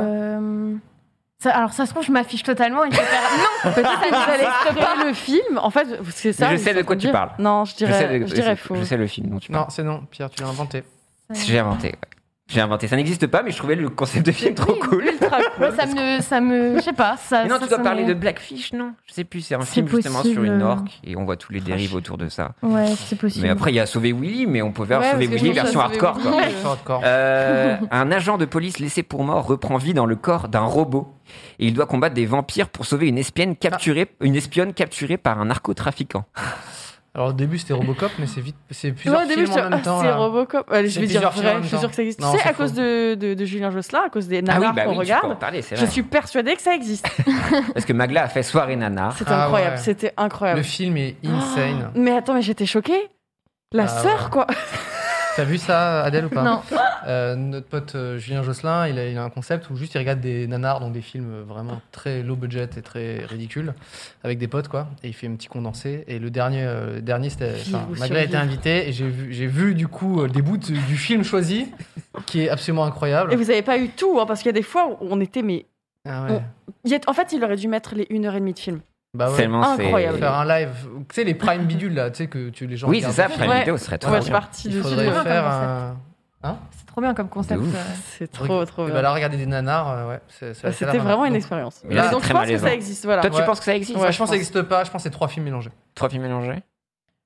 Alors ça se trouve, je m'affiche totalement et je vais faire non, peut-être que ça n'existe pas le film. En fait, c'est ça. Mais je sais de quoi tu parles. Non, je dirais faux. Je sais le film dont tu parles. Non, c'est non, Pierre, tu l'as inventé. J'ai inventé, ouais. J'ai inventé. Ça n'existe pas, mais je trouvais le concept de film trop cool. Ultra cool. Ça me, je sais pas. Mais non, tu dois parler de Blackfish, non ? Je sais plus. C'est un film justement sur une orque et on voit tous les dérives autour de ça. Ouais, c'est possible. Mais après, il y a Sauver Willy, mais on peut faire Sauver Willy version hardcore. Un agent de police laissé pour mort reprend vie dans le corps d'un robot et il doit combattre des vampires pour sauver une espionne capturée par un narcotrafiquant. Alors au début c'était Robocop, mais c'est plusieurs films en même temps. C'est Robocop. Je vais dire vrai, je suis sûr que ça existe. Non, tu sais, à cause de Julien Josselin, à cause des nanars qu'on regarde, je suis persuadée que ça existe. Parce que Magla a fait Soirée Nanar. C'était incroyable, c'était incroyable. Le film est insane. Mais attends, mais j'étais choquée. La sœur, quoi. T'as vu ça, Adèle, ou pas ? Non. Notre pote Julien Josselin, il a un concept où juste il regarde des nanars, donc des films vraiment très low budget et très ridicules, avec des potes, quoi. Et il fait un petit condensé. Et le dernier c'était... Magla a été invité et j'ai vu du coup des bouts du film choisi, qui est absolument incroyable. Et vous avez pas eu tout, hein, parce qu'il y a des fois où on était... Ah ouais. En fait, il aurait dû mettre les 1h30 de film. Bah ouais. Tellement incroyable. Faire un live, tu sais les Prime bidules là, tu sais que les gens. Oui, c'est ça. Prime vidéo, ce serait trop bien. Il faudrait faire un. C'est trop bien comme concept. C'est trop bien. Bah là, regarder des nanars, ouais. C'était vraiment une expérience. Mais là, donc je pense que ça existe. Voilà. Toi, tu penses que ça existe ? Ouais, je pense que ça n'existe pas. Je pense que c'est 3 films mélangés. 3 films mélangés ?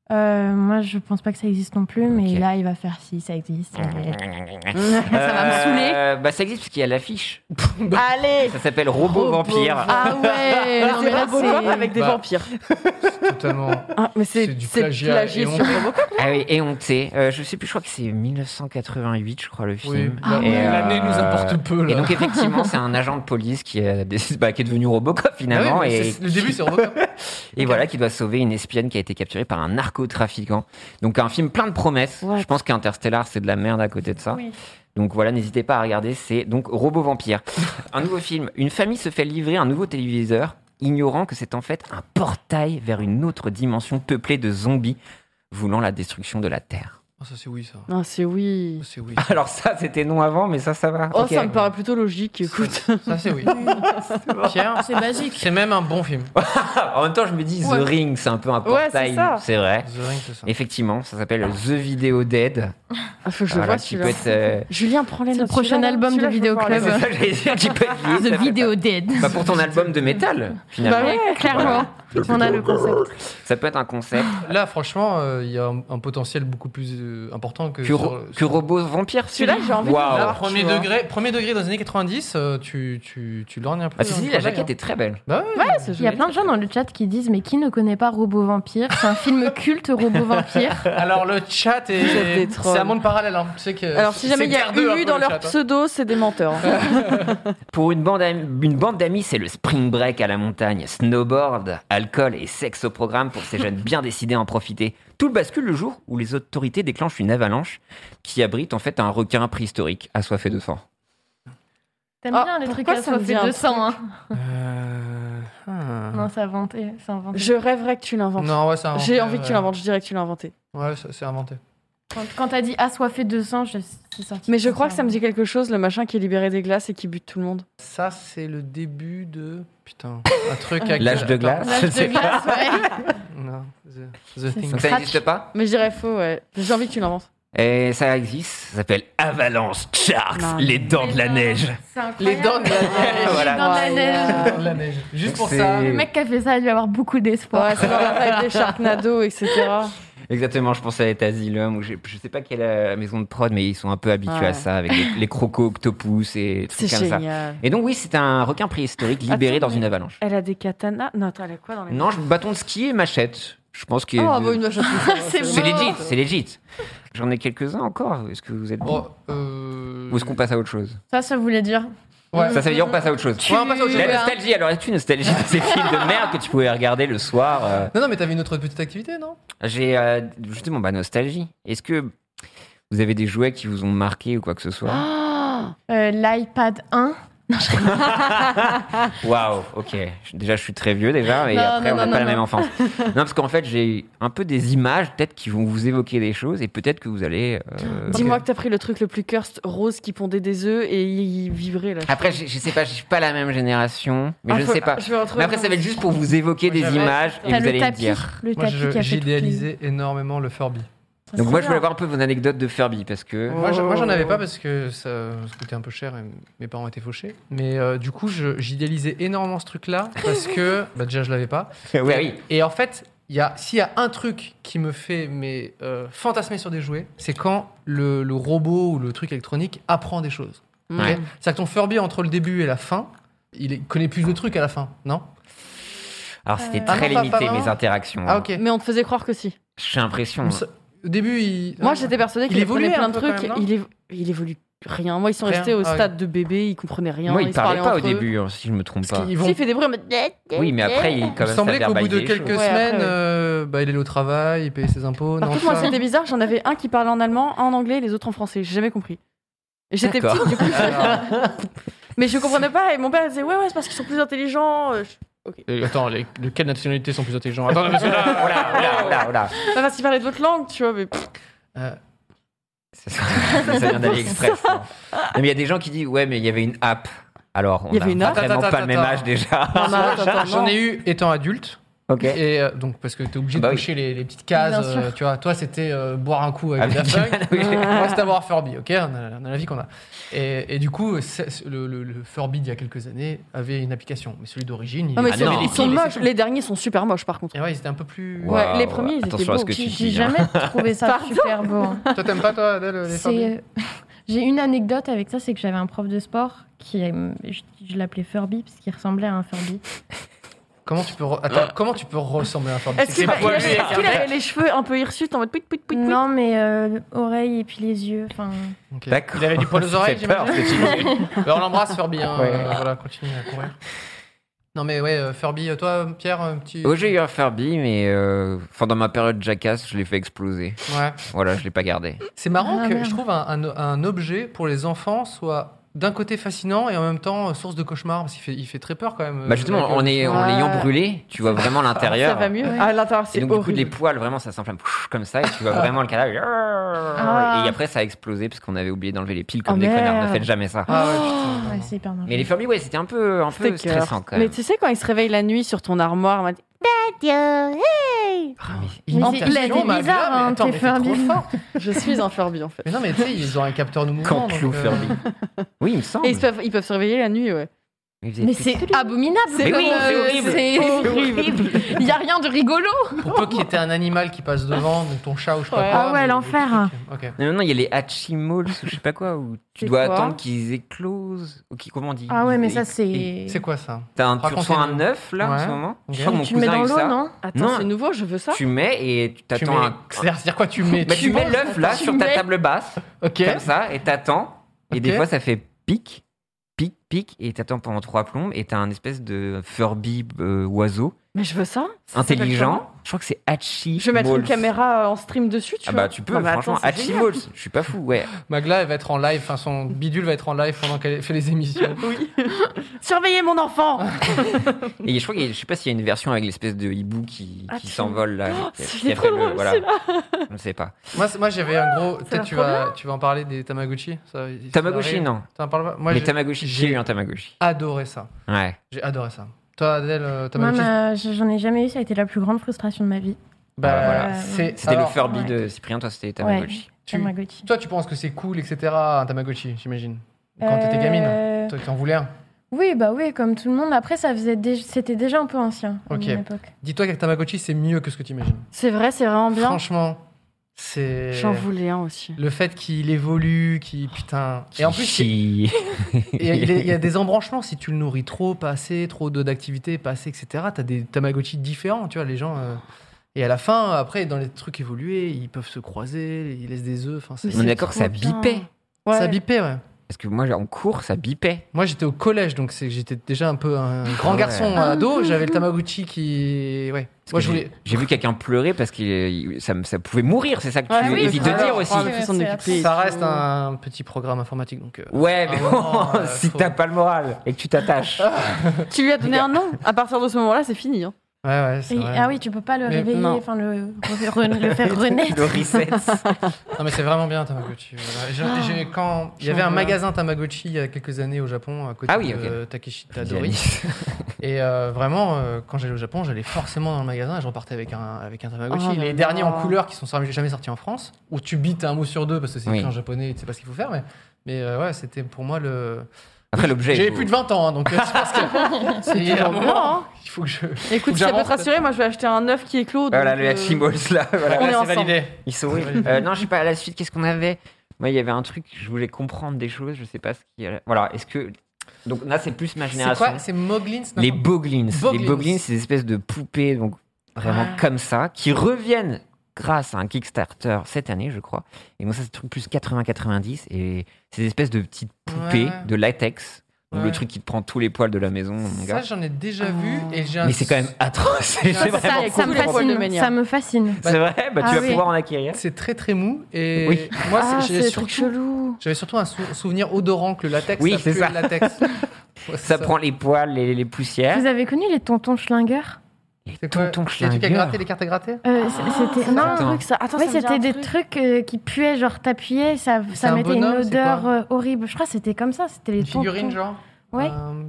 Moi, je pense pas que ça existe non plus, mais là, il va faire si ça existe. Ça va me saouler. Ça existe parce qu'il y a l'affiche. Allez. Ça s'appelle Robot Vampire. Ah ouais. Non, mais là, Robocop avec des vampires. Totalement. Ah, mais c'est du plagiat plagié sur Robocop. Ah oui, éhontée. Je sais plus, je crois que c'est 1988, je crois, le film. Oui, l'année nous importe peu. Là. Et donc, effectivement, c'est un agent de police qui est devenu Robocop, finalement. Le début, c'est Robocop. Et voilà, qui doit sauver une espionne qui a été capturée par un narcotrafiquant. Donc, un film plein de promesses. Je pense qu'Interstellar, c'est de la merde à côté de ça. Oui. Donc voilà, n'hésitez pas à regarder, c'est donc Robot Vampire. Un nouveau film. Une famille se fait livrer un nouveau téléviseur, ignorant que c'est en fait un portail vers une autre dimension peuplée de zombies, voulant la destruction de la Terre. Oh, ça, c'est oui, ça. Non, c'est oui. C'est oui. Alors ça, c'était non avant, mais ça va. Oh, Ok. ça me paraît plutôt logique, écoute. Ça, c'est oui. Pierre, C'est basique. c'est même un bon film. En même temps, je me dis, The Ring, c'est un peu un portail, c'est ça. c'est vrai. The Ring, c'est ça. Effectivement, ça s'appelle The Video Dead. Ah, faut que je Voilà, vois qui celui-là. peut être... Julien, prends les C'est le notes. prochain Celui-là, album de celui-là, je veux Vidéo voir Club. les C'est ça, j'allais dire, qui peut être lié. The Video Dead. Bah, pour ton album de métal, finalement. Bah ouais, Clairement. On a le concept. Ça peut être un concept. Là, franchement, il y a un potentiel beaucoup plus important que Que Robot Vampire, Celui-là, j'ai envie de Waouh. le Là, voir. premier tu vois. degré dans les années 90, tu lorgnes un peu. Ah si, dans le la travail, jaquette est très belle. Bah ouais. Ouais, c'est Il y a joli. plein de gens dans le chat qui disent mais qui ne connaît pas Robot Vampire? C'est un film culte Robot Vampire. Alors le chat Vous êtes des trolls. c'est un monde parallèle. Hein. Tu sais que Alors, si jamais il y a eu eu dans leur pseudo, c'est des menteurs. Pour une bande d'amis, c'est le spring break à la montagne. Snowboard, alcool et sexe au programme pour ces jeunes bien décidés à en profiter. Tout bascule le jour où les autorités déclenchent une avalanche qui abrite en fait un requin préhistorique assoiffé de sang. T'aimes Ah, bien les trucs pourquoi à ça me sauver dit un 200, hein? Non, Non, c'est inventé. C'est inventé. Je rêverais que tu l'inventes. ouais, c'est inventé. J'ai envie que tu l'inventes, je dirais que tu l'as inventé. Ouais, c'est inventé. Quand t'as dit assoiffé de sang, c'est sorti. Mais je crois que ça me dit quelque chose, le machin qui est libéré des glaces et qui bute tout le monde. Ça, c'est le début de. Putain, un truc avec. L'âge de glace. L'âge de glace, ouais. Non, The Thing. Donc ça n'existe pas. Mais je dirais faux, ouais. J'ai envie que tu l'inventes. Et ça existe, ça s'appelle Avalanche Sharks, Non, les dents de la neige. C'est Les incroyable. dents de la neige. Voilà. Les dents de la neige. De la neige. Juste pour C'est- ça. Le mec qui a fait ça a dû avoir beaucoup d'espoir. Ouais, c'est dans la vibe des Sharknado, etc. Exactement, je pense à l'État Asylum, où je sais pas quelle maison de prod, mais ils sont un peu habitués Ouais. à ça, avec les crocos-octopus et C'est trucs comme ça. génial. Et donc oui, c'est un requin préhistorique libéré Attends, dans une avalanche. Elle a des katanas. Non, attends, elle a quoi dans les. Non, bâton de ski et machette. Je pense que Oh, bah une machette. C'est c'est bon. legit, c'est legit. J'en ai quelques-uns encore. Est-ce que vous êtes bon Ou est-ce qu'on passe à autre chose Ça voulait dire. Ouais. Ça veut dire on passe à autre chose. Ouais, on passe à autre chose. La nostalgie, alors est-ce une nostalgie de ces films de merde que tu pouvais regarder le soir Non, mais t'avais une autre petite activité, non? J'ai justement nostalgie. Est-ce que vous avez des jouets qui vous ont marqué ou quoi que ce soit L'iPad 1. Waouh, ok. Déjà, je suis très vieux déjà, et Non, après, non, on n'a non, pas la non. même enfance. Non, parce qu'en fait, j'ai un peu des images, peut-être, qui vont vous évoquer des choses, et peut-être que vous allez... Dis-moi que t'as pris le truc le plus cursed, rose qui pondait des œufs et il vibrait là. Après, je sais pas, je suis pas la même génération, mais Ah, je ne sais pas. Je vais retrouver Mais après, ça va être juste pour vous évoquer des j'avais- images, et T'as vous le allez me tapis. dire. Le Moi, tapis qui a fait j'ai toutes les- idéalisé énormément le Furby. Ça, Donc c'est moi, je voulais bien. avoir un peu vos anecdotes de Furby, parce que... Moi, j'en avais pas parce que ça coûtait un peu cher et mes parents étaient fauchés. Mais du coup, j'idéalisais énormément ce truc-là parce que déjà, je l'avais pas. oui. Et en fait, s'il y a un truc qui me fait fantasmer sur des jouets, c'est quand le robot ou le truc électronique apprend des choses. Mm. Ouais. C'est-à-dire que ton Furby, entre le début et la fin, connaît plus de trucs à la fin, non? Alors, c'était Ah très non, pas limité, vraiment. mes interactions. Ah, hein. ok. Mais on te faisait croire que si. J'ai l'impression... Donc, au début, Moi, j'étais persuadée il qu'il évoluait apprenait plein un de peu trucs. quand même, non Il évolue rien. Moi, ils sont Rien. restés au Ah, stade de bébé, ils comprenaient rien. Moi, ils il se parlait pas au entre eux. début, hein, si je me trompe pas. Ils Si, vont... il fait des bruits en mode. Oui, mais après, il Il me commence à semblait qu'au bout de verbaliser les quelques choses. Ouais, semaines, après, il allait au travail, il payait ses impôts. Par non, contre, moi, ça- c'était bizarre. J'en avais un qui parlait en allemand, un en anglais et les autres en français. J'ai jamais compris. Et j'étais D'accord. petite, du coup. Mais je comprenais pas. Et mon père disait, ouais, c'est parce qu'ils sont plus intelligents. Attends, de quelle nationalité sont plus intelligents? Attends, parce que là, Oh là. Pas parce qu'ils parlaient d'autres langues, tu vois. Mais Ça vient d'AliExpress. ça. Non, mais il y a des gens qui disent ouais, mais il y avait une app. Alors, on Il y avait une n'a app vraiment Attends, pas le même attends. âge déjà. Non, non, attends, J'en non. ai eu étant adulte, Ok. Et donc, parce que t'es obligé de cocher les petites cases. Tu vois, toi, c'était boire un coup avec Daft Punk. Moi, c'était avoir Furby. Ok, on a la vie qu'on a. Et du coup, le Furby d'il y a quelques années avait une application. Mais celui d'origine, ils sont moches. Les derniers sont super moches, par contre. Et ouais, ils étaient un peu plus. Ouais, les premiers, ils étaient beaux. J'ai jamais trouvé ça super beau. Toi, t'aimes pas, toi, Adèle, les Furby? J'ai une anecdote avec ça, c'est que j'avais un prof de sport je l'appelais Furby parce qu'il ressemblait à un Furby. Comment tu peux ressembler à un Furby? Est-ce qu'il avait les cheveux un peu hirsutes en mode pouit? Non, mais oreilles et puis les yeux. Okay. Il avait du poil aux oreilles, j'imagine. On l'embrasse, Furby. Hein, voilà, continue à courir. Non, mais ouais, Furby, toi, Pierre, un petit. Oui, j'ai eu un Furby, mais dans ma période Jackass, je l'ai fait exploser. Ouais. Voilà, je l'ai pas gardé. C'est marrant que je trouve un objet pour les enfants soit d'un côté fascinant et en même temps source de cauchemar parce qu'il fait très peur quand même. Bah justement, en l'ayant brûlé, tu vois vraiment l'intérieur. Ça va mieux. À l'intérieur, c'est horrible. Et donc du coup, les poils, vraiment, ça s'enflamme comme ça et tu vois vraiment le cadavre. Et après, ça a explosé parce qu'on avait oublié d'enlever les piles comme des connards. Ne faites jamais ça. Ouais, c'est hyper mais les Furby, c'était un peu stressant quand même. Mais tu sais, quand ils se réveillent la nuit sur ton armoire, on m'a dit hey. C'est bizarre, hein, t'es Furby. Je suis un Furby en fait. Mais non, mais tu sais, ils ont un capteur de mouvement. Furby. Oui, il me semble. Et ils peuvent se réveiller la nuit, ouais. Mais c'est abominable. C'est horrible. C'est horrible. Il n'y a rien de rigolo. Pour peu qu'il y ait un animal qui passe devant, donc ton chat ou je sais pas quoi. Ah ouais, l'enfer. Okay. Non, il y a les Hatchimals ou je sais pas quoi, où tu dois attendre qu'ils éclosent. Comment on dit? Ah ouais, mais ça c'est. C'est quoi ça? Tu reçois un œuf là en ce moment. Je crois que mon cousin a eu ça. Non, attends, c'est nouveau, je veux ça. Tu mets et tu t'attends un. C'est-à-dire quoi tu mets? Tu mets l'œuf là sur ta table basse, comme ça, et t'attends. Et des fois ça fait pic. Et t'attends pendant 3 plombes et t'as un espèce de Furby oiseau. Mais je veux ça. Intelligent. Je crois que c'est Hatchimals. Je vais mettre une caméra en stream dessus, tu vois. Bah tu peux, franchement, Hatchimals. Je suis pas fou, ouais. Magla, elle va être en live, son bidule va être en live pendant qu'elle fait les émissions. Oui. Surveillez mon enfant. Et je crois je sais pas s'il y a une version avec l'espèce de hibou qui s'envole là. C'est trop drôle, voilà. Je ne sais pas. Moi j'avais un gros. Peut-être tu vas en parler des Tamagotchi. Tamagotchi, non. T'en parles pas? Moi, mais Tamagotchi, j'ai eu un Tamagotchi. Adoré ça. Ouais. J'ai adoré ça. Toi, Adèle, Tamagotchi? Moi, j'en ai jamais eu. Ça a été la plus grande frustration de ma vie. Voilà. C'était le Furby de Cyprien. Toi, c'était Tamagotchi. Tamagotchi. Toi, tu penses que c'est cool, etc. Un Tamagotchi, j'imagine. Quand t'étais gamine, toi, t'en voulais un? Oui, comme tout le monde. Après, c'était déjà un peu ancien à mon époque. Dis-toi qu'avec Tamagotchi, c'est mieux que ce que tu imagines. C'est vrai, c'est vraiment bien. Franchement, c'est. J'en voulais un aussi. Le fait qu'il évolue, putain. Et en plus, il y a des embranchements. Si tu le nourris trop, pas assez, trop d'activités, pas assez, etc. T'as des Tamagotchi différents, tu vois, les gens. Et à la fin, après, dans les trucs évolués, ils peuvent se croiser, ils laissent des œufs. On est d'accord que ça bipait. Ouais. Ça bipait, ouais. Parce que moi, en cours, ça bipait. Moi, j'étais au collège, donc j'étais déjà un peu un grand garçon ado. J'avais le Tamagotchi qui... Ouais. Moi, j'ai vu quelqu'un pleurer parce que ça pouvait mourir, c'est ça que tu évites de dire aussi. Ça reste un petit programme informatique. Donc, ouais, mais si t'as pas le moral et que tu t'attaches. Tu lui as donné un nom. À partir de ce moment-là, c'est fini. Hein. Ouais, c'est vrai. Ah oui, tu peux pas le réveiller, le faire renaître. Le reset. Non, mais c'est vraiment bien Tamagotchi. Voilà. Quand il y avait un magasin Tamagotchi il y a quelques années au Japon, à côté de Takeshi Tadori. Et vraiment, quand j'allais au Japon, j'allais forcément dans le magasin et je repartais avec un Tamagotchi. Les derniers en couleur qui sont jamais sortis en France, où tu bites un mot sur deux parce que c'est écrit en japonais et tu sais pas ce qu'il faut faire. Mais ouais, c'était pour moi le. Après, l'objet. J'ai plus de 20 ans, donc je pense que c'est un moment. Il faut que je. Écoute, si ça peut te rassurer, moi je vais acheter un œuf qui éclot. Voilà, le Hatchimals là. Voilà, c'est validé. Ils sont non, je sais pas, à la suite, qu'est-ce qu'on avait? Moi, il y avait un truc, je voulais comprendre des choses, je sais pas ce qu'il y a. Voilà, est-ce que. Donc là, c'est plus ma génération. C'est quoi? C'est Moglins? Les Boglins. Les Boglins, c'est des espèces de poupées, donc vraiment comme ça, qui reviennent grâce à un Kickstarter cette année, je crois. Et moi, ça, c'est truc plus 80-90. Et c'est des espèces de petites poupées de latex. Donc le truc qui te prend tous les poils de la maison, mon gars. Ça, j'en ai déjà vu. Et mais c'est quand même atroce. Ça me fascine. C'est vrai, tu vas pouvoir en acquérir. C'est très très mou. Et moi, c'est truc chelou. J'avais surtout un souvenir odorant que le latex. Oui, c'est ça. Le latex. Ça prend les poils, les poussières. Vous avez connu les tontons schlingueurs? C'est quoi? Les trucs à gratter, les cartes à gratter? C'était c'était des trucs qui puaient, genre t'appuyais, ça mettait une odeur horrible. Je crois que c'était comme ça, c'était les tontons. Figurines genre? Ouais.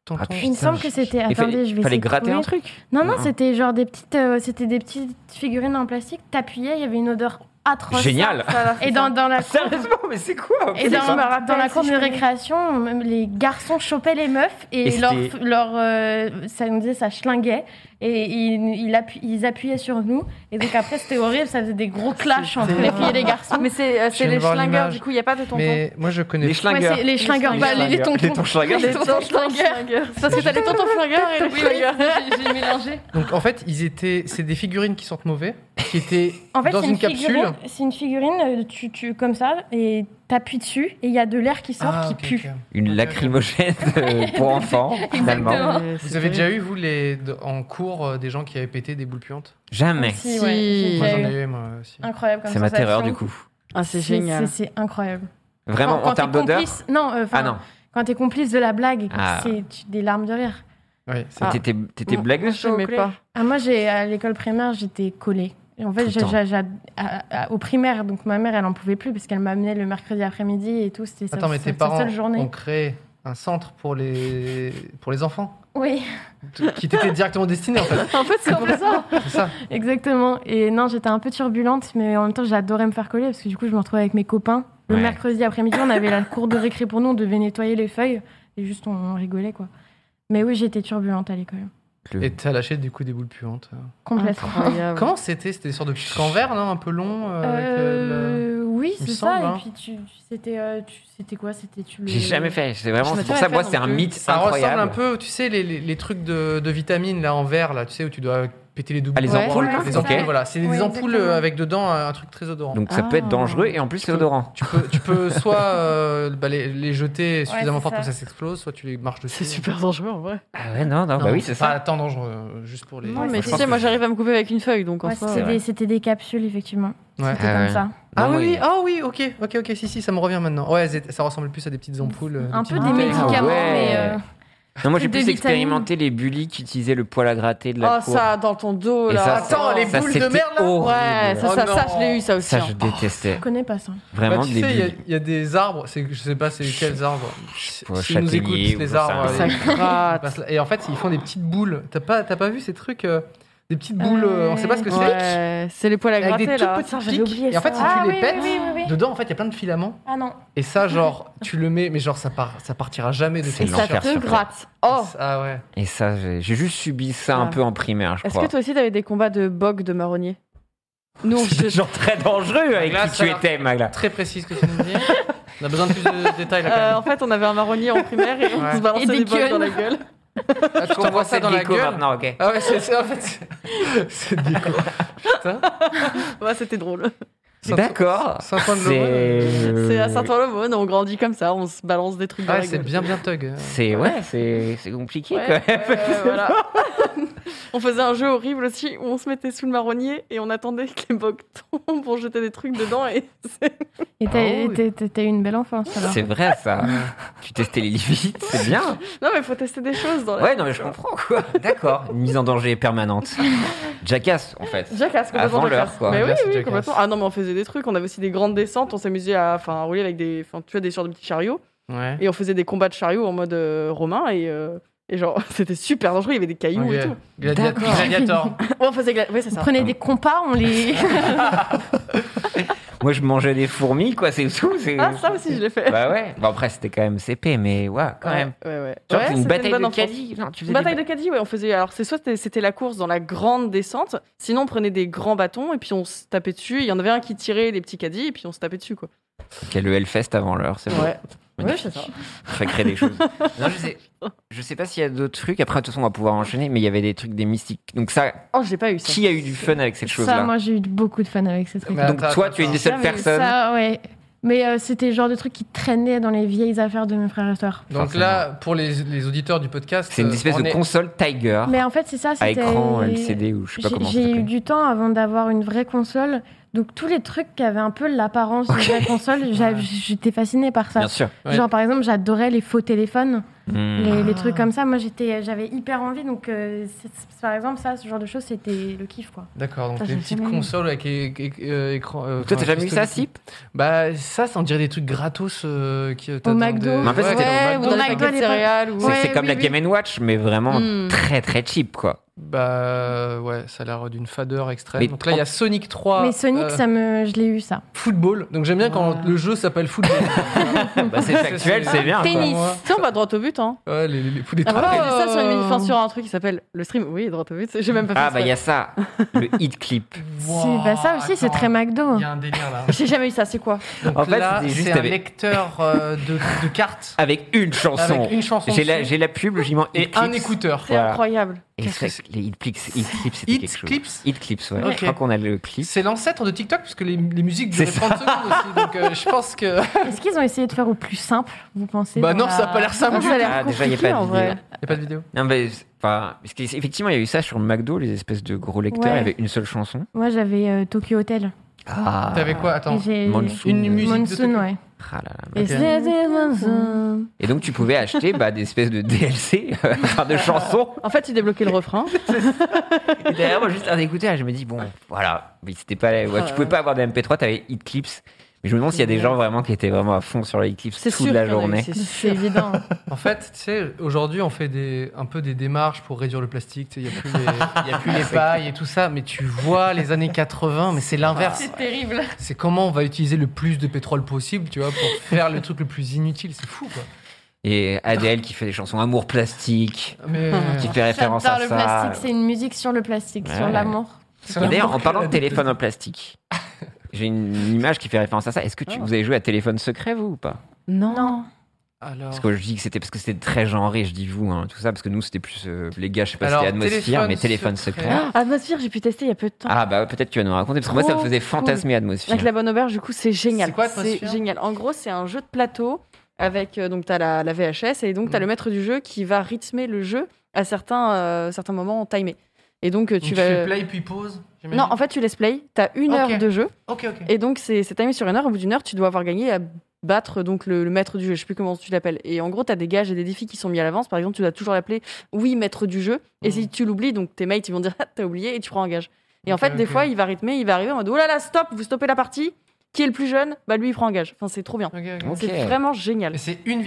Il me semble que c'était. Attendez, je vais. Fallait gratter un truc. Non, c'était genre des petites figurines en plastique. T'appuyais, il y avait une odeur atroce. Génial. Et dans la Sérieusement, mais c'est quoi? Et dans la cour de récréation, les garçons chopaient les meufs et ça nous disait ça schlinguait et ils appuyaient sur nous et donc après c'était horrible, ça faisait des gros clashs entre les filles et les garçons. Mais c'est les schlingueurs, du coup il y a pas de tontons. Mais moi je connais les schlingueurs. Les schlingueurs, les tontons. Les tontons schlingueurs. C'est parce que t'as les tontons schlingueurs et les schlingueurs. J'ai mélangé. Donc en fait, c'est des figurines qui sentent mauvais, qui étaient dans une capsule. C'est une figurine, tu comme ça et t'appuies dessus et il y a de l'air qui sort qui pue. Une lacrymogène pour enfants, finalement. Vous avez déjà eu, vous, en cours, des gens qui avaient pété des boules puantes? Jamais. Si, ouais. Moi, j'en ai eu, moi aussi. Incroyable comme c'est sensation. ma terreur, du coup. Ah, c'est génial. C'est incroyable. Vraiment, en termes d'odeur? Non, non. Quand t'es complice de la blague, c'est des larmes de rire. Oui, t'étais blagueuse, je n'aimais pas. Moi, à l'école primaire, j'étais collée. En fait, au primaire, donc ma mère, elle en pouvait plus parce qu'elle m'amenait le mercredi après-midi et tout. C'était sa seule journée. Ont créé un centre pour les enfants. Oui. Qui t'était directement destiné, en fait. En fait, c'est pour ça. C'est ça. Exactement. Et non, j'étais un peu turbulente, mais en même temps, j'adorais me faire coller parce que du coup, je me retrouvais avec mes copains. Le mercredi après-midi, on avait la cour de récré pour nous, on devait nettoyer les feuilles et juste on rigolait, quoi. Mais oui, j'étais turbulente à l'école. Et t'as lâché du coup des boules puantes. Complètement. Comment c'était? C'était des sortes de petits en verre, non? Un peu long oui, c'est ça. Semble, et puis c'était quoi? J'ai jamais fait. C'est vraiment pour ça. Moi, c'est un mythe ça incroyable. Ça ressemble un peu, tu sais, les trucs de vitamines là en verre là, tu sais où tu dois péter les doubles. Les ampoules. Les ampoules, voilà. C'est des ampoules avec dedans un truc très odorant. Donc ça peut être dangereux et en plus c'est odorant. Tu peux soit les jeter suffisamment fort pour que ça s'explose, soit tu les marches dessus. C'est super dangereux en vrai. Ah ouais, non, bah oui, c'est ça. Pas tant dangereux, juste pour les. Non, mais tu sais, moi j'arrive à me couper avec une feuille donc en soi. C'était des capsules, effectivement. Ouais. C'était comme ça. Oui, ok, si, ça me revient maintenant. Ouais, ça ressemble plus à des petites ampoules. Un peu des médicaments, mais. Non, moi j'ai plus expérimenté les bullies qui utilisaient le poil à gratter de la cour. Oh, ça, dans ton dos, là. Attends, les boules de merde, là. Ouais, ça, je l'ai eu, ça aussi. Ça, je détestais. Je connais pas ça. Vraiment, tu sais, il y a des arbres, je sais pas c'est quels arbres. S'ils nous écoutent, les arbres. Ça gratte. Et en fait, ils font des petites boules. T'as pas vu ces trucs des petites boules, on sait pas ce que c'est. C'est les poils à gratter, avec des là. toutes petites pics. Et en fait, si tu les pètes, dedans, en fait, il y a plein de filaments. Ah non. Et ça, genre, tu le mets, mais genre, ça partira jamais de tes chaussures. Et ça te gratte. Oh. Ah ouais. Et ça, j'ai juste subi ça un peu en primaire, je crois. Est-ce que toi aussi, t'avais des combats de bogue de marronnier? Nous, c'est genre très dangereux avec qui tu étais, Magla. Très précis ce que tu nous dis. On a besoin de plus de détails, là, quand même. En fait, on avait un marronnier en primaire et on se balançait des bogues dans la gueule. Tu t'envoies ça dans la gueule maintenant, ok. Ah ouais, c'est en fait. C'est déco. Putain. Ouais, c'était drôle. D'accord. Saint-Ouen-de-l'Aumône. C'est à Saint-Ouen-de-l'Aumône, on grandit comme ça, on se balance des trucs dans la gueule. C'est bien thug. C'est compliqué quand même. Voilà. On faisait un jeu horrible aussi où on se mettait sous le marronnier et on attendait que les bogues tombent pour jeter des trucs dedans. Et t'as eu une belle enfance alors. C'est vrai ça. Tu testais les limites, c'est bien. Non mais il faut tester des choses dans la. Ouais, non mais je comprends quoi. D'accord. Une mise en danger permanente. Jackass en fait. Jackass, complètement. Avant l'heure quoi. Mais oui, complètement. Ah non mais on faisait des trucs, on avait aussi des grandes descentes, on s'amusait à rouler avec des sortes de petits chariots. Ouais. Et on faisait des combats de chariots en mode romain et genre c'était super dangereux, il y avait des cailloux et tout. Gladiator. On faisait c'est ça. On prenait des compas, on les. Moi je mangeais des fourmis quoi, c'est tout. Ah ça aussi je l'ai fait. Bah ouais. Bon après c'était quand même CP mais quand même. Ouais. Genre une bataille de caddie. Une bataille de caddie, ouais. On faisait. Alors c'est soit c'était la course dans la grande descente, sinon on prenait des grands bâtons et puis on se tapait dessus. Il y en avait un qui tirait les petits caddies et puis on se tapait dessus quoi. Quel Hellfest avant l'heure, c'est vrai. Ouais, c'est ça. Je créer des choses. Non, je sais pas s'il y a d'autres trucs. Après, de toute façon, on va pouvoir enchaîner, mais il y avait des trucs, des mystiques. Donc ça. Oh, j'ai pas eu ça. Qui a eu du fun avec cette chose-là? Ça, moi, j'ai eu beaucoup de fun avec cette truc. Donc toi, tu es une des seules personnes. Ça, ouais. Mais c'était le genre de truc qui traînait dans les vieilles affaires de mes frères et sœurs. Donc là, pour les auditeurs du podcast, c'est une espèce de console Tiger. Mais en fait, c'est ça. À écran LCD ou je sais pas comment ça s'appelle. J'ai eu du temps avant d'avoir une vraie console. Donc tous les trucs qui avaient un peu l'apparence de la console, j'étais fascinée par ça. Bien sûr. Genre par exemple, j'adorais les faux téléphones, les trucs comme ça. Moi, j'avais hyper envie. Donc par exemple, ça, ce genre de choses, c'était le kiff, quoi. D'accord, donc les petites consoles avec écran. Toi, t'as jamais vu ça, Sip? Bah ça on dirait des trucs gratos qui au McDo. En fait, c'était ou dans les paquets de céréales. C'est comme la Game & Watch, mais vraiment très très cheap, quoi. Bah ouais, ça a l'air d'une fadeur extrême. Donc là, il y a Sonic 3. Mais Sonic, je l'ai eu ça. Football. Donc j'aime bien quand le jeu s'appelle football. Bah, c'est factuel, c'est bien. Tennis. Tiens, on va droit au but, hein. Ouais, les Après, j'ai dit ça sur un truc qui s'appelle le stream. Oui, droit au but. J'ai même pas fait ça. Ah, bah il y a ça, le hit clip. Bah ça aussi, c'est très McDo. Il y a un délire là. J'ai jamais eu ça, c'est quoi? Donc en fait, là, c'est juste un lecteur de cartes. Avec une chanson. Avec une chanson. J'ai la pub, logiquement. Et un écouteur. C'est incroyable. Et c'est vrai que les hit clips, c'était quelque chose. Hit clips, ouais. Okay. Je crois qu'on a le clip. C'est l'ancêtre de TikTok, puisque les musiques durent 30 secondes aussi. Donc je pense que. Est-ce qu'ils ont essayé de faire au plus simple, vous pensez? Bah non, ça a pas l'air simple. Ça a l'air déjà, il n'y a pas de vidéo. Il n'y a pas de vidéo. Non, mais parce qu'effectivement, il y a eu ça sur McDo, les espèces de gros lecteurs. Il y avait une seule chanson. Moi, j'avais Tokyo Hotel. Ah. T'avais quoi? Attends. Une musique Monsoon, ouais. Ah là là. Okay. Et donc tu pouvais acheter des espèces de DLC, de chansons. En fait, tu débloquais le refrain. Et derrière, moi, juste un écouteur, je me dis, bon, voilà. Mais c'était pas, tu pouvais pas avoir des MP3, t'avais Hit Clips. Mais je me demande s'il y a des gens vraiment qui étaient vraiment à fond sur les clips toute la journée. C'est évident. En fait, tu sais, aujourd'hui, on fait un peu des démarches pour réduire le plastique. Il n'y a plus les pailles et tout ça. Mais tu vois, les années 80, mais c'est l'inverse. C'est terrible. C'est comment on va utiliser le plus de pétrole possible, tu vois, pour faire le truc le plus inutile. C'est fou, quoi. Et Adèle qui fait des chansons Amour plastique, qui fait référence à ça. Le plastique, c'est une musique sur le plastique, sur l'amour. Et d'ailleurs, en parlant de téléphone en plastique, j'ai une image qui fait référence à ça. Est-ce que vous avez joué à Téléphone Secret, vous, ou pas? Non. Alors... Parce que je dis que c'était parce que c'était très genré, je dis vous, tout ça, parce que nous, c'était plus les gars, je sais pas si c'était Atmosphere, mais Téléphone Secret. Atmosphere, j'ai pu tester il y a peu de temps. Ah, bah peut-être tu vas nous raconter, parce que moi, ça me faisait fantasmer Atmosphere. Avec la bonne auberge, du coup, c'est génial. C'est quoi Atmosphere? C'est génial. En gros, c'est un jeu de plateau avec, donc, t'as la VHS et donc, t'as le maître du jeu qui va rythmer le jeu à certains moments timés. Et donc, tu vas. Tu fais play puis pause? Non, en fait, tu laisses play. T'as 1 heure de jeu. Ok. Et donc, c'est timé sur 1 heure. Au bout d'1 heure, tu dois avoir gagné à battre donc le maître du jeu. Je sais plus comment tu l'appelles. Et en gros, t'as des gages et des défis qui sont mis à l'avance. Par exemple, tu dois toujours l'appeler maître du jeu. Et si tu l'oublies, donc tes mates ils vont dire t'as oublié et tu prends un gage. Et en fait, des fois, il va rythmer, il va arriver en mode oh là là, stop, vous stoppez la partie. Qui est le plus jeune? Bah lui, il prend un gage. Enfin, c'est trop bien. C'est vraiment génial. Et c'est une.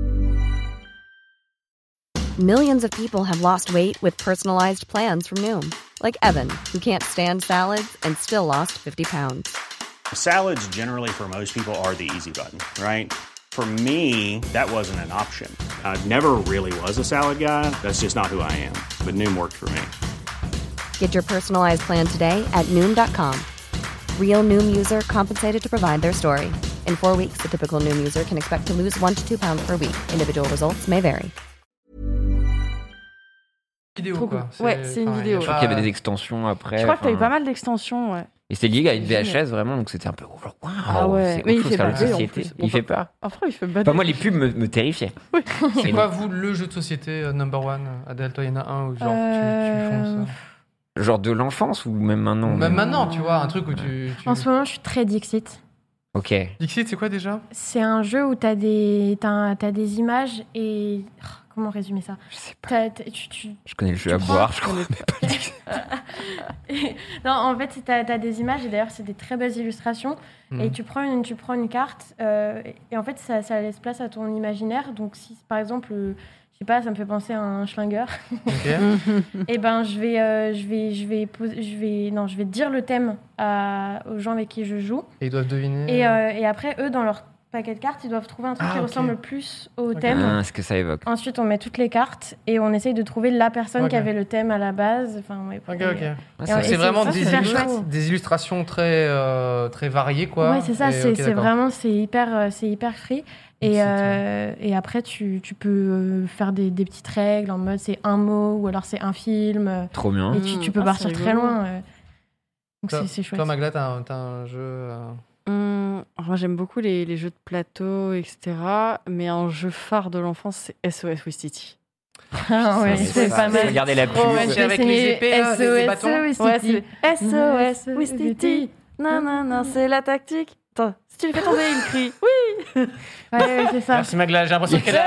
Millions of people have lost weight with personalized plans from Noom. Like Evan, who can't stand salads and still lost 50 pounds. Salads generally for most people are the easy button, right? For me, that wasn't an option. I never really was a salad guy. That's just not who I am. But Noom worked for me. Get your personalized plan today at Noom.com. Real Noom user compensated to provide their story. In 4 weeks, the typical Noom user can expect to lose 1 to 2 pounds per week. Individual results may vary. Vidéo, quoi. C'est une vidéo. Je crois qu'il y avait des extensions après. Je crois que t'as eu pas mal d'extensions, ouais. Et c'était lié à une VHS vraiment, donc c'était un peu waouh. Ah ouais, mais il fait peur peur. de société. Il fait peur. Après, il fait bader. Moi, les pubs me terrifiaient. C'est quoi, vous, le jeu de société number one? Adèle, toi, il y en a un où genre tu fonces? Genre de l'enfance ou même maintenant? Même maintenant, tu vois, un truc où tu... En ce moment, je suis très Dixit. Ok. Dixit, c'est quoi déjà? C'est un jeu où t'as des images et... Comment résumer ça? Je sais pas. Je connais le jeu à boire, je crois. Non, en fait, t'as des images et d'ailleurs, c'est des très belles illustrations. Et tu prends une carte et en fait, ça laisse place à ton imaginaire. Donc, si par exemple, je sais pas, ça me fait penser à un schlingueur. Et ben, je vais dire le thème aux gens avec qui je joue. Et ils doivent deviner. Et après, eux, dans leur paquet de cartes, ils doivent trouver un truc qui ressemble plus au thème. Ce que ça évoque. Ensuite, on met toutes les cartes et on essaye de trouver la personne qui avait le thème à la base. Enfin, c'est vraiment des illustrations très variées, quoi. Ouais, c'est ça. C'est hyper free. Et après, tu peux faire des petites règles en mode c'est un mot ou alors c'est un film. Trop bien. Et tu peux partir très loin. Donc c'est chouette. Toi, Magla, t'as un jeu... Moi, j'aime beaucoup les jeux de plateau, etc. Mais un jeu phare de l'enfance, c'est SOS Wistiti. Ah ouais, c'est pas mal. Regardez la pub. Avec les épées, les bâtons. Ouais, c'est SOS Wistiti. Non, c'est la tactique. Attends, si tu le fais tomber, il crie. Oui. Ouais, c'est ça. Merci Magla, j'ai l'impression qu'elle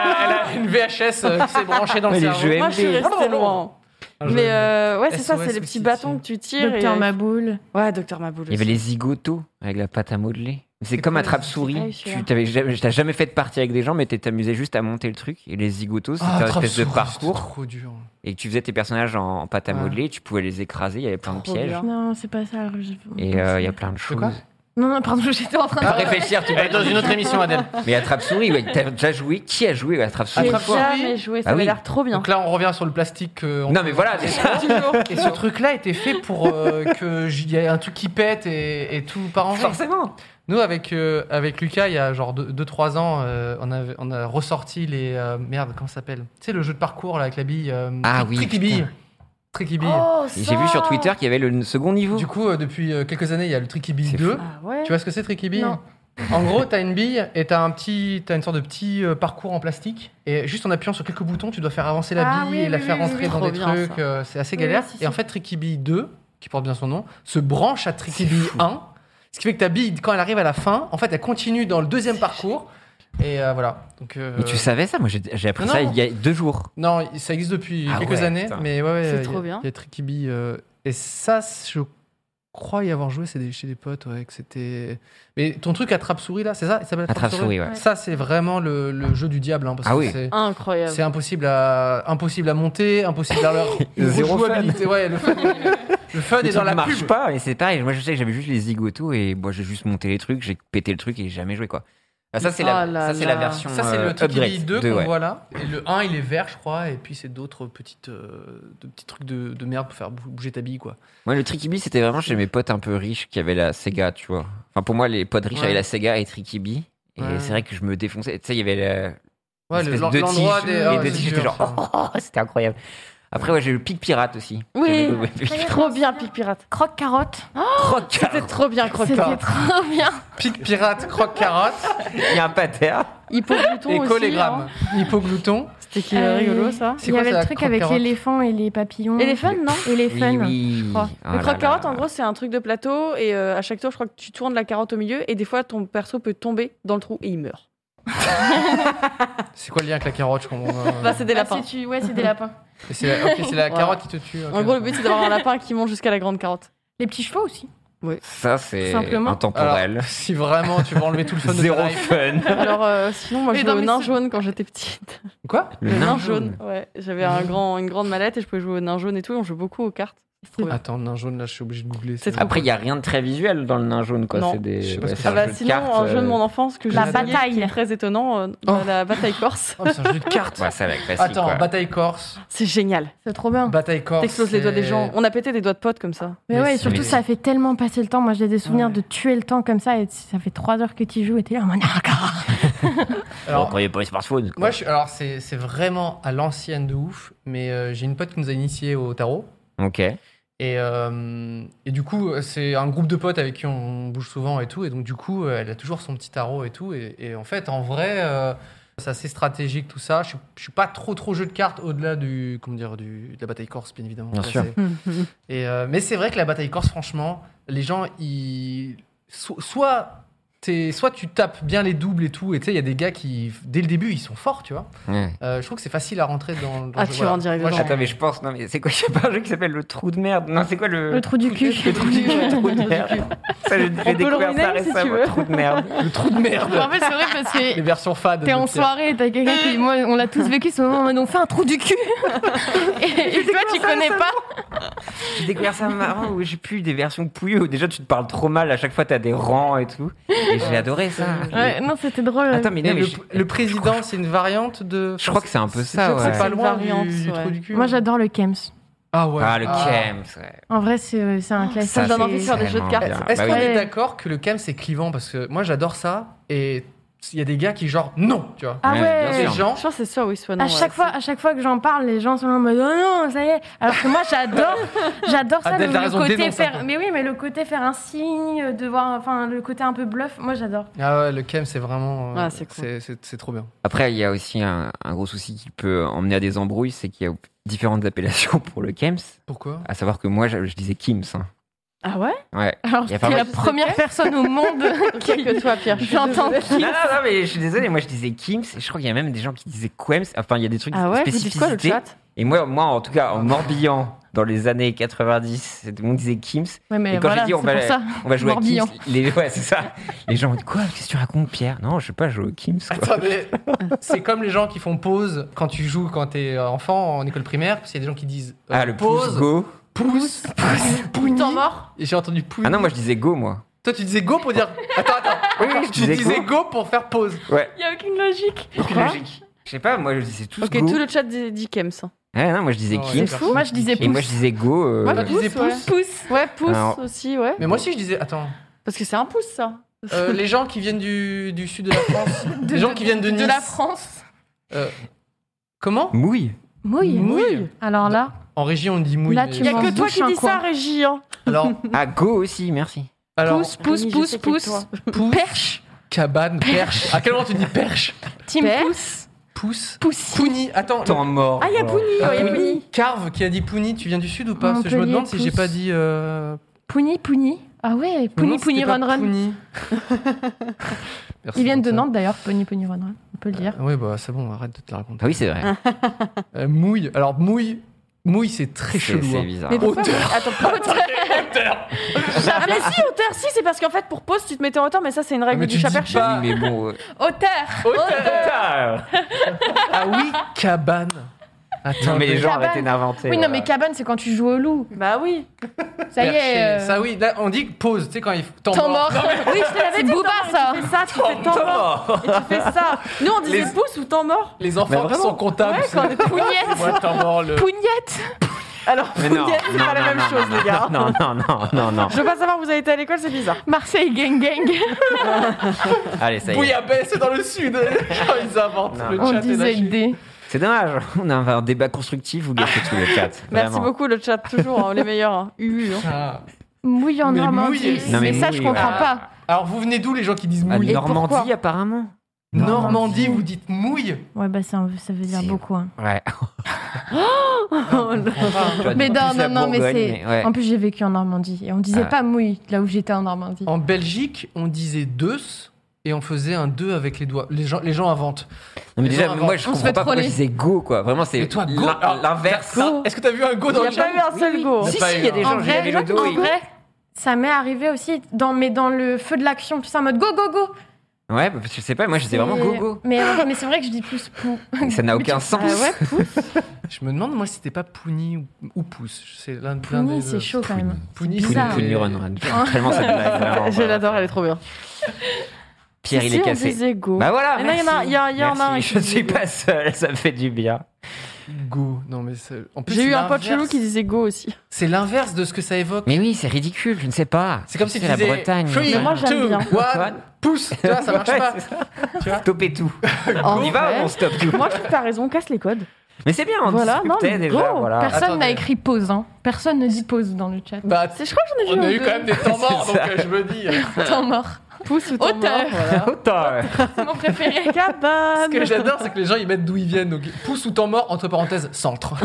a une VHS qui s'est branchée dans le cerveau. Moi, je suis restée loin. Mais c'est ça, c'est les petits bâtons que tu tires. Docteur Maboule. Ouais, Docteur Maboule. Il y avait les zigotos avec la pâte à modeler. C'est comme attrape-souris. T'as jamais fait de partie avec des gens, mais t'amusais juste à monter le truc. Et les zigotos, c'était une espèce de parcours. Trop dur. Et tu faisais tes personnages en pâte à modeler, tu pouvais les écraser, il y avait plein de pièges. Non, c'est pas ça. Et il y a plein de choses. Non, pardon, j'étais en train de réfléchir. Tu vas dans une autre émission, Adèle. Mais attrape-souris, t'as déjà joué. Qui a joué à attrape-souris? J'ai jamais joué, ça avait l'air trop bien. Donc là, on revient sur le plastique. Non, mais voilà, déjà. Et ce truc-là était fait pour qu'il y ait un truc qui pète et tout part en Forcément. Nous, avec Lucas, il y a genre 2-3 ans, on a ressorti les... comment ça s'appelle? Tu sais, le jeu de parcours là, avec la bille. Tricky Bille. Tricky Bille. Oh, j'ai vu sur Twitter qu'il y avait le second niveau. Du coup, depuis quelques années, il y a le Tricky Bille 2. Ah ouais. Tu vois ce que c'est, Tricky Bille? Non. En gros, t'as une bille et t'as une sorte de petit parcours en plastique. Et juste en appuyant sur quelques boutons, tu dois faire avancer la bille et la faire rentrer dans des trucs. C'est assez galère. Et en fait, Tricky Bille 2, qui porte bien son nom, se branche à Tricky Bille 1. Ce qui fait que ta bille, quand elle arrive à la fin, en fait, elle continue dans le deuxième parcours. Et voilà. Donc, mais tu savais ça? Moi, j'ai appris ça il y a 2 jours. Non, ça existe depuis quelques années. Putain. Mais c'est trop bien. Il y a Tricky Bille. Et ça, je crois y avoir joué chez des potes. Ouais, que c'était... Mais ton truc attrape-souris, là, c'est ça? Il s'appelle Attrape-souris, ouais. Ça, c'est vraiment le jeu du diable. Hein, parce que c'est incroyable. C'est impossible à monter, impossible à leur jouabilité. Ouais, le fun est dans la pub. Ça marche pas, et c'est pareil. Moi, je sais que j'avais juste les zigotos et moi, j'ai juste monté les trucs, j'ai pété le truc et j'ai jamais joué, quoi. Ça, c'est la version. Ça, c'est le Tricky Bille 2 qu'on ouais. voit là. Et le 1, il est vert, je crois. Et puis, c'est d'autres petits trucs de merde pour faire bouger ta bille, quoi. Moi, le Tricky Bille, c'était vraiment chez mes potes un peu riches qui avaient la Sega, tu vois. Enfin, pour moi, les potes riches avaient la Sega et Tricky Bille. Et c'est vrai que je me défonçais. Tu sais, il y avait l'endroit des tiges. J'étais genre, c'était incroyable. Après, ouais, j'ai eu le Pic Pirate aussi. Oui, trop bien, Pic Pirate. Croque Carotte. C'était trop bien, Croque Carotte. C'était trop bien. Pic Pirate, Croque Carotte. Il y a un pater. Hippoglouton aussi. Écolégrammes. Hippoglouton. C'était rigolo, ça. Il y avait le truc avec l'éléphant et les papillons. Éléphant, non? Éléphant, je crois. Le croque-carotte, en gros, c'est un truc de plateau. Et à chaque tour, je crois que tu tournes la carotte au milieu. Et des fois, ton perso peut tomber dans le trou et il meurt. C'est quoi le lien avec la carotte? C'est des lapins. C'est des lapins. C'est la carotte qui te tue. En gros, le but, c'est d'avoir un lapin qui monte jusqu'à la grande carotte. Les petits chevaux aussi. Ouais. Ça, c'est simplement intemporel. Alors, si vraiment tu veux enlever tout le fun Zéro de fun. Alors, sinon, moi, je jouais au nain jaune quand j'étais petite. Quoi? Le nain jaune. Ouais. J'avais une grande mallette et je pouvais jouer au nain jaune et tout. On joue beaucoup aux cartes. Attends, le nain jaune, là, je suis obligé de googler. Après, il n'y a rien de très visuel dans le nain jaune, quoi. Non. C'est des. Sinon, un jeu de mon enfance que j'ai bataille, qui est très étonnant, la bataille corse. C'est un jeu de cartes. Ouais, c'est la classique. Attends, quoi. bataille corse. C'est génial. C'est trop bien. Bataille corse. T'exploses les doigts des gens. On a pété des doigts de potes comme ça. Mais ouais, surtout, ça fait tellement passer le temps. Moi, j'ai des souvenirs de tuer le temps comme ça. Et ça fait 3 heures que tu joues et t'es là en mode. Alors, quand il n'y a pas les smartphones. Moi, c'est vraiment à l'ancienne de ouf. Mais j'ai une pote qui nous a initiés au tarot. Ok. Et du coup, c'est un groupe de potes avec qui on bouge souvent et tout. Et donc, du coup, elle a toujours son petit tarot et tout. Et en fait, en vrai, c'est assez stratégique tout ça. Je suis pas trop jeu de cartes au-delà de la bataille corse, bien évidemment. Bien sûr. Mais c'est vrai que la bataille corse, franchement, les gens, soit tu tapes bien les doubles et tout, et tu sais, il y a des gars qui, dès le début, ils sont forts, tu vois. Ouais. Je trouve que c'est facile à rentrer dans le jeu. Tu vas en direct dedans. Attends, mais je pense, non, mais c'est quoi? Il n'y a pas un jeu qui s'appelle le trou de merde? Non, c'est quoi le trou du cul? Le trou de merde. Ça, j'ai découvert ça récemment. Le trou de merde. Le trou de merde. En fait, c'est vrai parce que. Les versions fades. T'es en soirée, t'as quelqu'un qui. Moi, on l'a tous vécu ce moment, on fait un trou du cul. et toi, tu connais pas. J'ai découvert ça marrant où j'ai plus des versions pouilleux où déjà tu te parles trop mal, à chaque fois t'as des rangs et tout. Et j'ai adoré ça. Ouais, non, c'était drôle. Attends, mais le président, c'est une variante de. Je crois que c'est un peu ça, ouais. C'est pas loin du trou du cul. Moi, j'adore le Kems. Ah ouais. Ah, le Kems, ouais. En vrai, c'est un classique. Ça me donne envie de faire des jeux de cartes. Est-ce qu'on est d'accord que le Kems c'est clivant? Parce que moi, j'adore ça. Et il y a des gars qui genre non, tu vois. Ah ouais. Les gens. Je pense que c'est soit oui, soit non. À chaque fois que j'en parle, les gens sont en mode oh non, ça y est. Alors que moi, j'adore ça. Adèle, le côté faire. Mais oui, mais le côté faire un signe, de voir, enfin, le côté un peu bluff, moi, j'adore. Ah ouais, le Kems c'est vraiment. C'est cool. C'est trop bien. Après, il y a aussi un gros souci qui peut emmener à des embrouilles, c'est qu'il y a différentes appellations pour le Kems. Pourquoi? À savoir que moi, je disais Kims. Hein. Ah ouais? Ouais. Alors, Y a c'est pas la mal- première personne au monde Que toi, Pierre. j'entends Non, Kims. non, mais je suis désolé, moi je disais Kims, et je crois qu'il y a même des gens qui disaient Quems, enfin il y a des trucs Ah ouais? Vous dites quoi, le spécificités. chat? Et moi, en tout cas, en Morbihan, dans les années 90, tout le monde disait Kims. Ouais, mais Et quand voilà, j'ai dit c'est pour ça. on va jouer Morbihan. à Kims, ouais, c'est ça. Les gens ont dit quoi? Qu'est-ce que tu racontes, Pierre? Non, je sais pas, je joue au Kims. Quoi. Attendez, c'est comme les gens qui font pause quand tu joues quand t'es enfant en école primaire, parce qu'il y a des gens qui disent Le pouce, go. pouce, Pouille temps mort? et j'ai entendu pouce. Ah non, moi je disais go, moi. Toi tu disais go pour dire. Attends. Oui, je Tu disais disais go pour faire pause. Ouais. Il n'y a aucune logique. Aucune logique. Je sais pas, moi je disais tous Ok, go. tout le chat dit Kems. Ouais, non, moi je disais Non, Kims. c'est fou. Moi, je disais Et moi pouce. je disais go. Ouais, Toi, tu disais pouce, pouce. Pouce. Ouais, pouce Alors- aussi, ouais. Mais moi aussi je disais. Attends. Parce que c'est un pouce, ça. Les gens qui viennent du sud de la France. Les gens qui viennent de Nice. De la France. Comment? Mouille. Mouille. Mouille. Alors là, En région on dit mouille. Là, mais- tu Il y a m'en que toi bouches qui un dis coin. ça, Régie. Hein. Alors, Ah, go aussi, merci. pouce, pouce, Rémi, je pouce, sais que pouce. toi. pouce, Perche. cabane, perche. À quel moment tu dis perche? Team Perche. pouce. Pouce. Poussi. Pouni. Attends. Temps mort. Ah, il y a Pouni, ouais, il y a Pouni. Carve qui a dit Pouni, tu viens du sud ou pas? Parce que je me Montpellier, demande si j'ai pouce. pas dit. Pouni, Pouni. Ah ouais, Pouni, Pouni, Run, Run. Pouni. Merci Ils viennent pour de ça. Nantes d'ailleurs, Pouni, Pouni, Run, Run. On peut le dire. Oui, bah c'est bon, arrête de te la raconter. Ah oui, c'est vrai. Mouille. Alors, mouille, c'est très C'est chelou. c'est hein. bizarre. Mais pourquoi Hauteur. Attends, pas hauteur. Ah, mais si, hauteur, si, c'est parce qu'en fait, pour pause, tu te mettais en hauteur, mais ça, c'est une règle Mais du tu chat dis perché. pas- Oui, mais bon. Hauteur. Ah oui, cabane. Attends, Non, mais les gens Cabane. arrêtez d'inventer. Oui, non, mais cabane, c'est quand tu joues au loup. Bah oui. Ça y perché. est. Ça oui, là, on dit pause, tu sais, quand il faut. Temps mort. Oui, je te l'avais C'est dit. Booba, ça. Tu fais ça, tu fais temps mort. Et tu fais ça. Nous, on disait Les- pouce ou temps mort. Les Mais enfants qui vraiment. sont comptables. Ouais, quand on était Pougnette. Moi, temps mort, le. Pougnette. Alors, Mais non, pougnette, c'est non, pas la non, même non, chose, non, les gars. Non. Je veux pas savoir, vous avez été à l'école, c'est bizarre. Marseille, gang, gang. Allez, ça y est. Bouillabaisse, c'est dans le sud. Genre, ils inventent. Non. Le On chat est disait lâché. D. C'est dommage. On a un débat constructif, vous gâchez tout le chat. Merci Vraiment. beaucoup, le chat, toujours hein, les meilleurs. Hein. UU, hein. Ah. Mouille en Mais Normandie. mouille. Non, mais mais ça, je mouille, comprends ouais. pas. Alors, vous venez d'où les gens qui disent À mouille? Normandie, pourquoi apparemment. Normandie, vous dites mouille? Ouais, bah ça veut dire C'est- beaucoup. Hein. Ouais. Oh, non. Tu vois, Mais plus non, la non, mais Bourgogne, c'est. ouais. En plus, j'ai vécu en Normandie et on disait Ah. pas mouille là où j'étais en Normandie. En Belgique, on disait deux et on faisait un 2 avec les doigts. Les gens inventent. Non, mais Les déjà, gens moi, je on se comprends fait pas pourquoi troller. je disais go, quoi. Vraiment, c'est Et toi, go l'inverse. Alors, Est-ce que t'as vu un go Il dans n'y le a pas chat? eu un seul go. Si, pas si, eu il y a des un. gens, En j'ai vrai, levé le dos. en et- vrai, ça m'est arrivé aussi dans le feu de l'action, tu sais, en mode go, go, go. Ouais, bah, je sais pas, moi, j'étais vraiment go, go. Mais c'est vrai que je dis plus pou. Et ça n'a aucun sens. Ah ouais, pouce. Je me demande, moi, si c'était pas Pouni ou Pouce. C'est l'un Pouni, des c'est deux. chaud quand même. Pouni, Pouni, bizarre. Pouni, run, run. Tellement cette blague, vraiment. Je l'adore, elle est trop bien. Pierre, Si, il est on cassé. disait go. Bah voilà, Mais non, il y en a- merci. il y en a un Merci, qui je disait suis go. pas seul, ça me fait du bien. Go. Non, mais en plus, J'ai c'est eu un pote l'inverse. chelou qui disait go aussi. C'est l'inverse de ce que ça évoque. Mais oui, c'est ridicule, je ne sais pas. C'est comme si tu la disais Bretagne. Three, Mais moi, j'aime 2, bien. 1, pouce. Tu vois, ça marche Ouais, pas. c'est ça. Tu vois Stopper tout. En On y va vrai, ou on stoppe tout? moi, je trouve que t'as raison, casse les codes. Mais c'est bien, on Voilà, discutait non, mais déjà. go. Voilà. Personne n'a Attendez. écrit pause, hein. Personne ne dit pause dans le chat. Bah, Je crois que j'en ai vu on un a eu deux. quand même des temps morts, C'est donc ça. je me dis. Temps mort. Pouce ou temps Hauteur. mort, voilà. Autant. C'est mon préféré. Cabane. Ce que j'adore, c'est que les gens ils mettent d'où ils viennent. Donc, pouce ou temps mort, entre parenthèses, centre.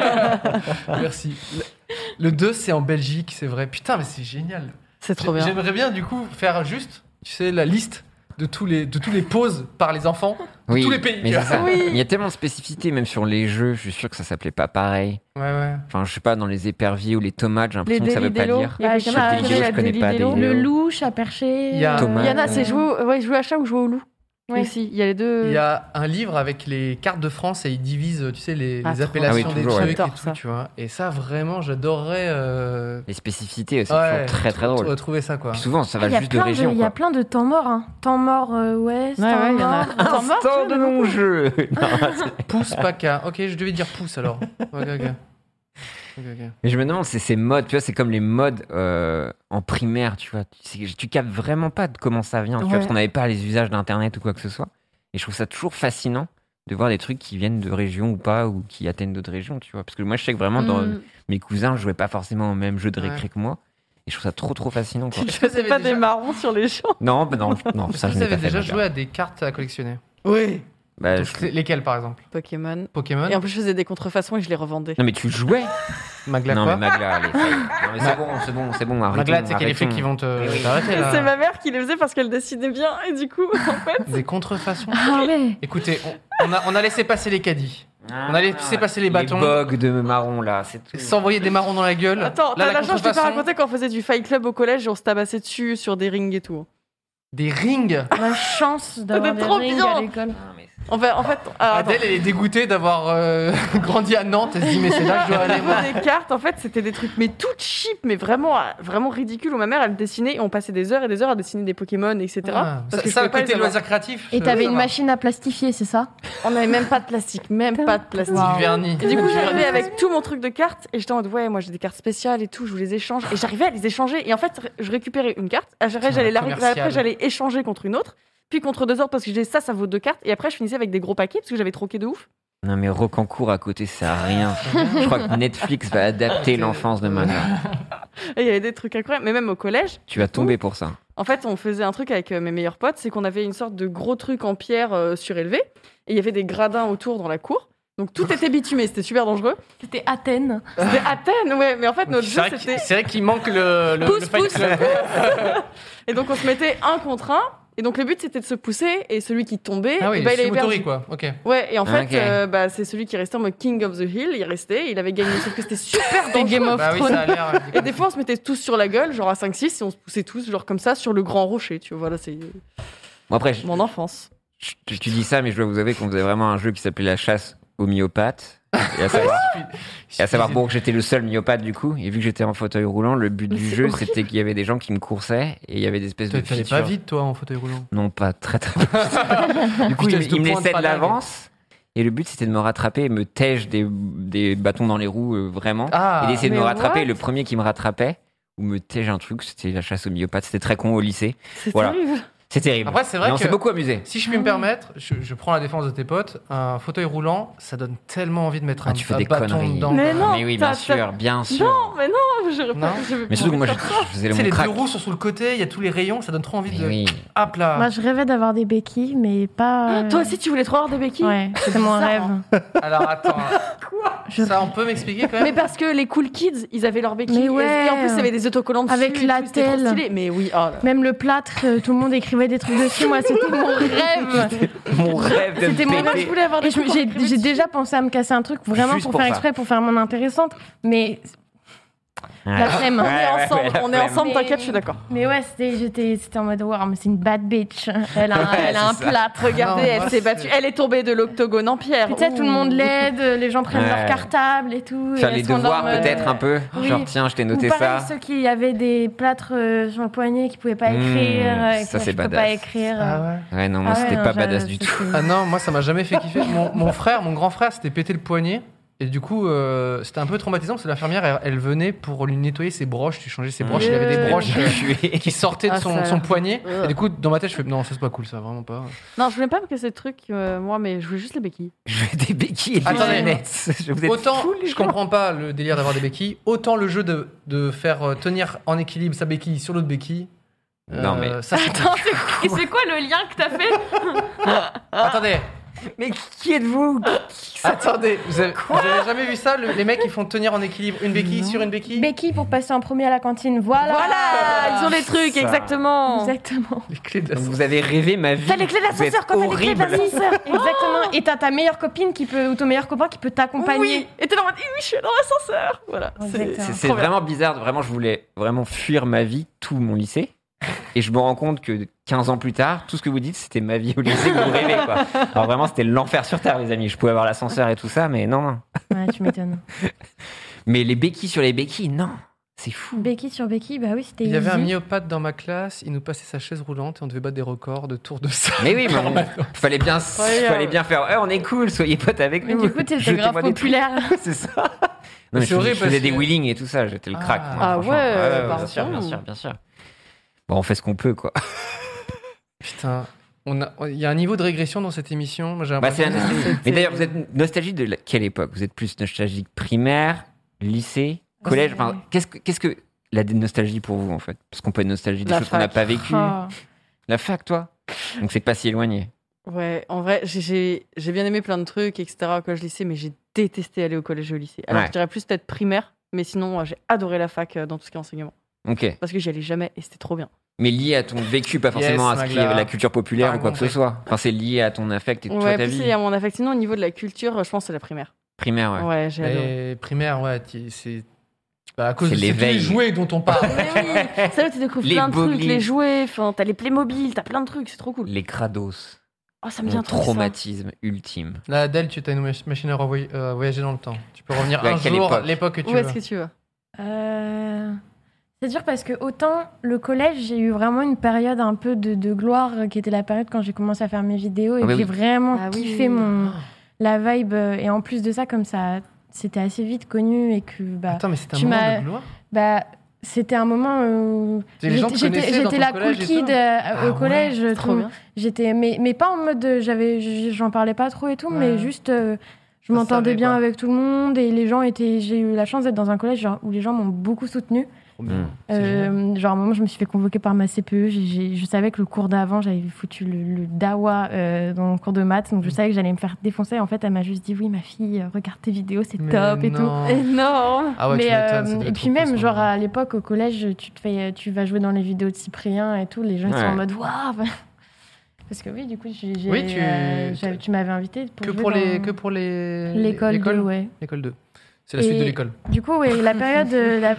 Merci. Le 2, c'est en Belgique, c'est vrai. Putain, mais c'est génial. C'est trop bien. J'aimerais bien, du coup, faire juste, tu sais, la liste de tous les pauses par les enfants de Oui, tous les pays. mais tu c'est vois. ça. Oui. Mais il y a tellement de spécificités, même sur les jeux, je suis sûr que ça s'appelait pas pareil. Ouais. Enfin, je sais pas, dans les éperviers ou les tomates, j'ai Les l'impression que ça veut pas Délo. lire. Il y a Ah, quelqu'un je sais qui pas, appelait je la connais pas Délo. des- Le loup, chat perché. Il y a- Thomas. Il y en a, c'est jouer à chat ou jouer au loup. Ouais. Aussi, il y a les deux. Il y a un livre avec les cartes de France et ils divisent, tu sais, les Ah, trop appellations bien. des Ah oui, toujours, trucs et j'adore tout, ça. tu vois. Et ça, vraiment, j'adorerais Les spécificités, c'est ouais, toujours très très drôle. trouver ça, quoi. Puis souvent, ça Il va y a juste de plein région. il y a quoi. plein de temps morts. Hein. Temps mort ouest, Ouais, temps ouais, il y en a. mort. Temps mort, Instant tu de vois, non-jeu. Pouce, PACA. Ok, je devais dire pouce alors. Ok. Mais je me demande, c'est ces modes, tu vois, c'est comme les modes en primaire, tu vois. Tu captes vraiment pas de comment ça vient, tu vois, Ouais. parce qu'on n'avait pas les usages d'Internet ou quoi que ce soit. Et je trouve ça toujours fascinant de voir des trucs qui viennent de régions ou pas, ou qui atteignent d'autres régions, tu vois. Parce que moi, je sais que vraiment, dans mes cousins jouaient pas forcément au même jeu de Ouais. récré que moi. Et je trouve ça trop trop fascinant, quoi. Je C'est pas des marrons sur les champs. Non, bah non, ça Vous je n'ai avez pas fait. déjà moi, joué à des cartes à collectionner? Oui. Lesquels, par exemple? Pokémon. Pokémon. Et en plus, je faisais des contrefaçons et je les revendais. Non, mais tu jouais. Magla Non, quoi? mais Magla, allez. Non, mais c'est bon. Magla, tu sais qu'il y a les flics qui vont t'arrêter là. C'est ma mère qui les faisait parce qu'elle dessinait bien et du coup, en fait. Des contrefaçons. Ah ouais. Écoutez, on a laissé passer les caddies. On a laissé passer les bâtons. Les bogs de marron là, c'est tout. S'envoyer des marrons dans la gueule. Attends, là, t'as la chance, je t'ai pas raconté quand on faisait du Fight Club au collège et on se tabassait dessus sur des rings et tout. Des rings. La chance d'avoir des trop rings bien. à l'école. En fait, Adèle, elle est dégoûtée d'avoir grandi à Nantes. Elle se dit, mais c'est là que je dois au aller. niveau des cartes, en fait, c'était des trucs mais toutes cheap, mais vraiment ridicules. Où ma mère, elle dessinait et on passait des heures et des heures à dessiner des Pokémon, etc. Ah, parce que je ça pouvais pas côté les avoir. loisir créatif. Et t'avais une machine à plastifier, c'est ça? On n'avait même pas de plastique, Du vernis. Et du coup, j'arrivais avec tout mon truc de cartes et j'étais en mode ouais, moi j'ai des cartes spéciales et tout, je vous les échange. Et j'arrivais à les échanger. Et en fait, je récupérais une carte. Après, j'allais échanger contre une autre. Puis contre 2 autres parce que j'ai ça vaut 2 cartes. Et après, je finissais avec des gros paquets parce que j'avais troqué de ouf. Non, mais Rocancourt à côté, ça sert à rien. Je crois que Netflix va adapter l'enfance de Magla. Et il y avait des trucs incroyables. Mais même au collège. Tu vas tomber pour ça. En fait, on faisait un truc avec mes meilleurs potes, c'est qu'on avait une sorte de gros truc en pierre surélevé. Et il y avait des gradins autour dans la cour. Donc tout était bitumé, c'était super dangereux. C'était Athènes. C'était Athènes, ouais. Mais en fait, notre jeu, c'était. C'est vrai qu'il manque le Fight Club. Et donc on se mettait 1 contre 1. Et donc le but c'était de se pousser et celui qui tombait, ah oui, il avait perdu. Quoi. Ok. Ouais, et en fait, Okay. C'est celui qui restait en mode King of the Hill, il restait, il avait gagné, sauf que c'était super dangereux. Game of Oui, ça a l'air. Et des fois on se mettait tous sur la gueule, genre à 5-6, et on se poussait tous, genre comme ça, sur le grand rocher, tu vois, voilà, c'est Bon, après, mon enfance. tu dis ça, mais je dois vous avouer qu'on faisait vraiment un jeu qui s'appelait La chasse aux myopathes. Et à savoir, bon, j'étais le seul myopathe du coup, et vu que j'étais en fauteuil roulant, le but du jeu c'était qu'il y avait des gens qui me coursaient et il y avait des espèces de T'allais features. pas vite toi en fauteuil roulant? Non, pas très très vite. Du coup, il me laissait de l'avance. Et le but c'était de me rattraper et me tège des bâtons dans les roues vraiment. Et d'essayer de me rattraper. Le premier qui me rattrapait ou me tège un truc, c'était la chasse aux myopathes. C'était très con au lycée. C'est terrible. C'est terrible. Après, c'est vrai on que s'est beaucoup amusé. Si je puis me permettre, je prends la défense de tes potes. Un fauteuil roulant, ça donne tellement envie de mettre un bâton dedans. Mais non, mais oui, bien sûr. Non, mais non, je mais surtout que moi, je faisais le les crack. 2 roues sont sous le côté, il y a tous les rayons, ça donne trop envie de. Oui. Hop là. Moi, je rêvais d'avoir des béquilles, mais pas. Toi aussi, tu voulais trop avoir des béquilles? Ouais, c'était mon rêve. Alors attends. Ça, on peut m'expliquer quand même? Mais parce que les cool kids, ils avaient leurs béquilles. Mais ouais. Et en plus, il y avait des autocollants dessus. Avec et la tout, c'était trop telle. stylé. Mais oui, oh là. Même le plâtre, tout le monde écrivait des trucs dessus. Moi, c'était mon rêve. Mon rêve de C'était mon péter. rêve. Je voulais avoir des Et trucs j'ai écrits déjà pensé à me casser un truc vraiment Juste pour pour faire ça. exprès, pour faire mon intéressante. Mais la flemme. On est ensemble, t'inquiète, je suis d'accord. Mais ouais, c'était en mode wow, mais c'est une bad bitch. Elle a un c'est ça. plâtre. Regardez, Non, elle moi, s'est battue. Elle est tombée de l'octogone en pierre. Peut-être tout le monde l'aide, les gens prennent Ouais. leur cartable et tout. Faire et les elles sont devoirs dans le- peut-être un peu. Oui. Genre, tiens, je t'ai noté Ou pareil, ça. ceux qui avaient des plâtres sur le poignet qui pouvaient pas écrire. Et ça, que c'est je peux badass. pas écrire. Ouais, non, moi, Ah ouais, c'était non, pas badass du tout. Ah non, moi ça m'a jamais fait kiffer. Mon grand frère s'était pété le poignet. Et du coup, c'était un peu traumatisant parce que l'infirmière, elle venait pour lui nettoyer ses broches. Tu changeais ses broches. Il avait des broches qui sortaient de son poignet. Et du coup, dans ma tête, je fais non, ça c'est pas cool, ça, vraiment pas. Non, je voulais pas me casser le truc, moi, mais je voulais juste les béquilles. Je veux des béquilles et des Attendez. lunettes. Vous êtes Autant, fous, les je gens. comprends pas le délire d'avoir des béquilles, autant le jeu de faire tenir en équilibre sa béquille sur l'autre béquille. Non, mais- ça, c'est- Attends, c'est quoi le lien que t'as fait? Attendez, Mais qui êtes-vous? attendez, vous avez jamais vu ça, les mecs qui font tenir en équilibre une béquille sur une béquille? Béquille pour passer en premier à la cantine. Voilà. Voilà, ils ont les trucs, Ça. exactement. Exactement. Les clés de Vous avez rêvé ma vie. T'as les clés de Vous êtes l'ascenseur quand t'as les clés de horrible. l'ascenseur. Exactement. Et t'as ta meilleure copine ou ton meilleur copain qui peut t'accompagner. Oui, et t'es dans le mode, oui, je suis dans l'ascenseur. Voilà. Exactement. C'est vraiment bizarre. Vraiment, je voulais vraiment fuir ma vie, tout mon lycée. Et je me rends compte que 15 ans plus tard, tout ce que vous dites, c'était ma vie au lycée que vous rêvez, quoi. Alors vraiment, c'était l'enfer sur Terre, les amis. Je pouvais avoir l'ascenseur et tout ça, mais non. Ouais, tu m'étonnes. Mais les béquilles sur les béquilles, non. C'est fou. Béquille sur béquille, bah oui, c'était Il y avait un easy. myopathe dans ma classe, il nous passait sa chaise roulante et on devait battre des records de tours de salle. Mais oui, mais fallait bien faire. On est cool, soyez potes avec Mais nous. du coup, t'étais Jetez-moi grave des populaire. trucs. C'est ça. Non, mais c'est horrible je faisais parce des que- wheelings et tout ça. J'étais le crack. Ah. moi, Ah franchement. ouais, bien sûr, pardon. bien sûr. Bon, on fait ce qu'on peut, quoi. Putain, il y a un niveau de régression dans cette émission. Moi, j'ai Bah, c'est la l'impression- nostalgie. Mais d'ailleurs, vous êtes nostalgique de quelle époque? Vous êtes plus nostalgique primaire, lycée, collège? Enfin, qu'est-ce que la nostalgie pour vous, en fait? Parce qu'on peut être nostalgique des La choses qu'on n'a fac. pas vécues. Oh. La fac, toi? Donc c'est pas si éloigné. Ouais, en vrai, j'ai bien aimé plein de trucs, etc. au collège lycée, mais j'ai détesté aller au collège et au lycée. Alors, je dirais plus peut-être primaire, mais sinon, j'ai adoré la fac dans tout ce qui est enseignement. Ok. Parce que j'y allais jamais et c'était trop bien. Mais lié à ton vécu, pas forcément à ce qui est la culture populaire ou quoi que ce soit. Enfin, c'est lié à ton affect et toute ta vie. Ouais, à mon affect. Sinon, au niveau de la culture, je pense que c'est la primaire. Primaire, ouais. Ouais, j'ai adoré. Et primaire, ouais, c'est à cause de l'éveil. ces jouets dont on parle. Mais oui, ça là, tu découvres plein de trucs, les jouets, t'as les Playmobil, t'as plein de trucs, c'est trop cool. Les Kratos. Oh, ça me vient trop traumatisme ultime. Là, Adèle, tu as une machine à voyager dans le temps. Tu peux revenir un jour à l'époque que tu veux. Où est-ce que tu veux C'est dur parce que autant le collège, j'ai eu vraiment une période un peu de gloire qui était la période quand j'ai commencé à faire mes vidéos et j'ai vraiment kiffé la vibe. Et en plus de ça, comme ça, c'était assez vite connu et que Attends, mais c'était un moment de gloire. C'était un moment où j'étais la cool kid au collège. Trop bien. J'étais, mais pas en mode j'en parlais pas trop et tout, mais juste je m'entendais bien avec tout le monde et les gens j'ai eu la chance d'être dans un collège où les gens m'ont beaucoup soutenue. Genre à un moment je me suis fait convoquer par ma CPE, je savais que le cours d'avant j'avais foutu le dawa dans le cours de maths, donc je savais que j'allais me faire défoncer. En fait elle m'a juste dit oui ma fille, regarde tes vidéos, c'est top et tout. Énorme. Ah ouais, et puis même genre à l'époque au collège tu vas jouer dans les vidéos de Cyprien et tout, les gens sont en mode waouh. Parce que oui, du coup, tu m'avais invité pour pour l'école 2, ouais. L'école 2. C'est la suite de l'école. Du coup, oui, la période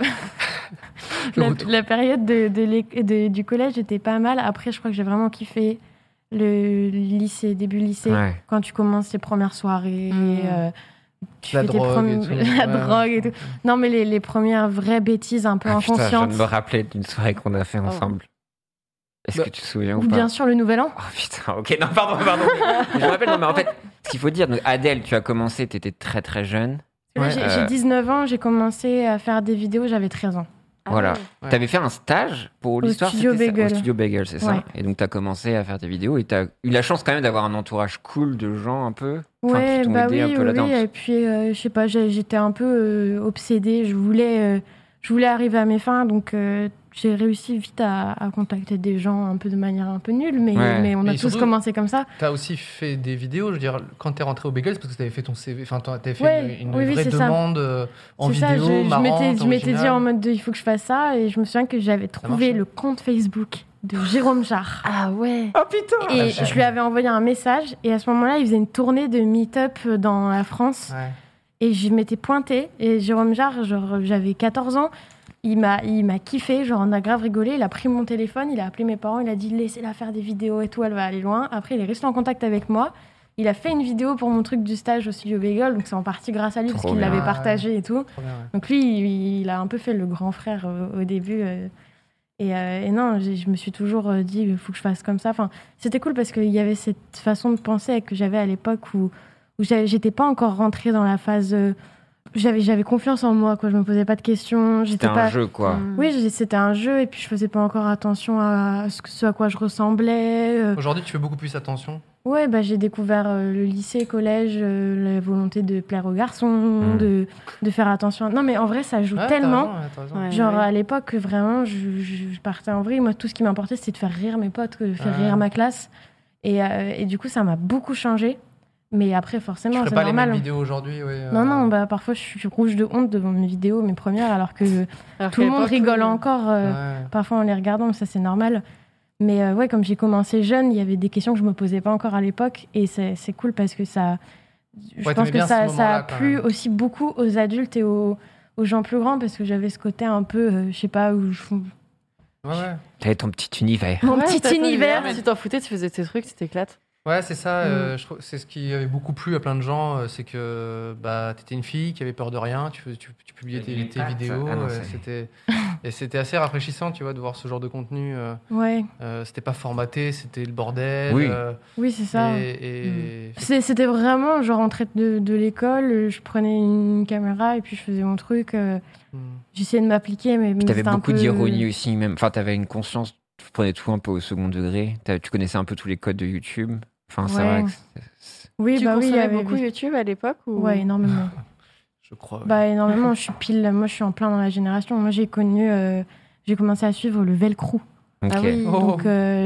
la période du collège était pas mal. Après, je crois que j'ai vraiment kiffé le lycée, début lycée, quand tu commences tes premières soirées. La drogue et tout. Non, mais les premières vraies bêtises un peu inconscientes. Putain, je viens de me rappeler d'une soirée qu'on a fait ensemble. Est-ce que tu te souviens ou pas? Bien sûr, le Nouvel An. Oh putain, ok, non, pardon. Je me rappelle, non, mais en fait, ce qu'il faut dire, donc, Adèle, tu as commencé, t'étais très très jeune. J'ai 19 ans, j'ai commencé à faire des vidéos, j'avais 13 ans. Voilà. T'avais fait un stage pour l'histoire, Studio Bagel. Au Studio Bagel, c'est ça. Et donc, t'as commencé à faire des vidéos et t'as eu la chance quand même d'avoir un entourage cool de gens un peu. Ouais, qui t'ont aidé un peu là-dedans. Et puis, je sais pas, j'étais un peu obsédée. Je voulais arriver à mes fins, donc j'ai réussi vite à contacter des gens un peu de manière un peu nulle, mais on a tous commencé comme ça. T'as aussi fait des vidéos, je veux dire, quand t'es rentré au Bagel, c'est parce que t'avais fait ton CV, enfin t'avais fait une vraie demande en vidéo, je m'étais dit en mode il faut que je fasse ça, et je me souviens que j'avais trouvé le compte Facebook de Jérôme Jarre. Ah ouais. Oh putain. Et je lui avais envoyé un message, et à ce moment-là, il faisait une tournée de meet-up dans la France. Ouais. Et je m'étais pointée, et Jérôme Jarre, genre j'avais 14 ans, il m'a kiffé, genre on a grave rigolé, il a pris mon téléphone, il a appelé mes parents, il a dit laissez-la faire des vidéos et tout, elle va aller loin. Après il est resté en contact avec moi, il a fait une vidéo pour mon truc du stage au Studio Bagel, donc c'est en partie grâce à lui parce qu'il l'avait partagé et tout. Bien, ouais. Donc lui il a un peu fait le grand frère au début. Et non, je me suis toujours dit il faut que je fasse comme ça. Enfin, c'était cool parce qu'il y avait cette façon de penser que j'avais à l'époque où j'étais pas encore rentrée dans la phase... J'avais confiance en moi, quoi. Je me posais pas de questions. C'était un jeu, quoi. Oui, c'était un jeu, et puis je faisais pas encore attention à ce à quoi je ressemblais. Aujourd'hui, tu fais beaucoup plus attention. Ouais, j'ai découvert le lycée, collège, la volonté de plaire aux garçons, de faire attention. Non, mais en vrai, ça joue tellement. T'as raison. Genre, à l'époque, vraiment, je partais en vrille. Moi, tout ce qui m'importait, c'était de faire rire mes potes, de faire rire ma classe. Et du coup, ça m'a beaucoup changé. Mais après, forcément, c'est normal. Tu ferais pas les mêmes vidéos aujourd'hui, Non, parfois, je suis rouge de honte devant mes vidéos, mes premières, alors que tout le monde rigole encore. Parfois, en les regardant, ça, c'est normal. Mais comme j'ai commencé jeune, il y avait des questions que je me posais pas encore à l'époque. Et c'est cool parce que ça... Je pense que ça a plu aussi beaucoup aux adultes et aux gens plus grands, parce que j'avais ce côté un peu, je sais pas, où je... T'avais ton petit univers. Mon petit univers. Tu t'en foutais, tu faisais tes trucs, tu t'éclates. Ouais, c'est ça. Je trouve, c'est ce qui avait beaucoup plu à plein de gens. C'est que t'étais une fille qui avait peur de rien. Tu publiais tes vidéos. C'était assez rafraîchissant, tu vois, de voir ce genre de contenu. C'était pas formaté, c'était le bordel. Oui, c'est ça. C'était vraiment genre en traite de l'école. Je prenais une caméra et puis je faisais mon truc. J'essayais de m'appliquer, mais t'avais beaucoup d'ironie aussi, même. Enfin, t'avais une conscience. Tu prenais tout un peu au second degré. Tu connaissais un peu tous les codes de YouTube. Enfin, c'est vrai que oui, tu consommais beaucoup YouTube à l'époque ou... Ouais, énormément. Je crois. Énormément. Je suis en plein dans la génération. Moi, j'ai commencé à suivre le Velcro. Ok. Ah oui, donc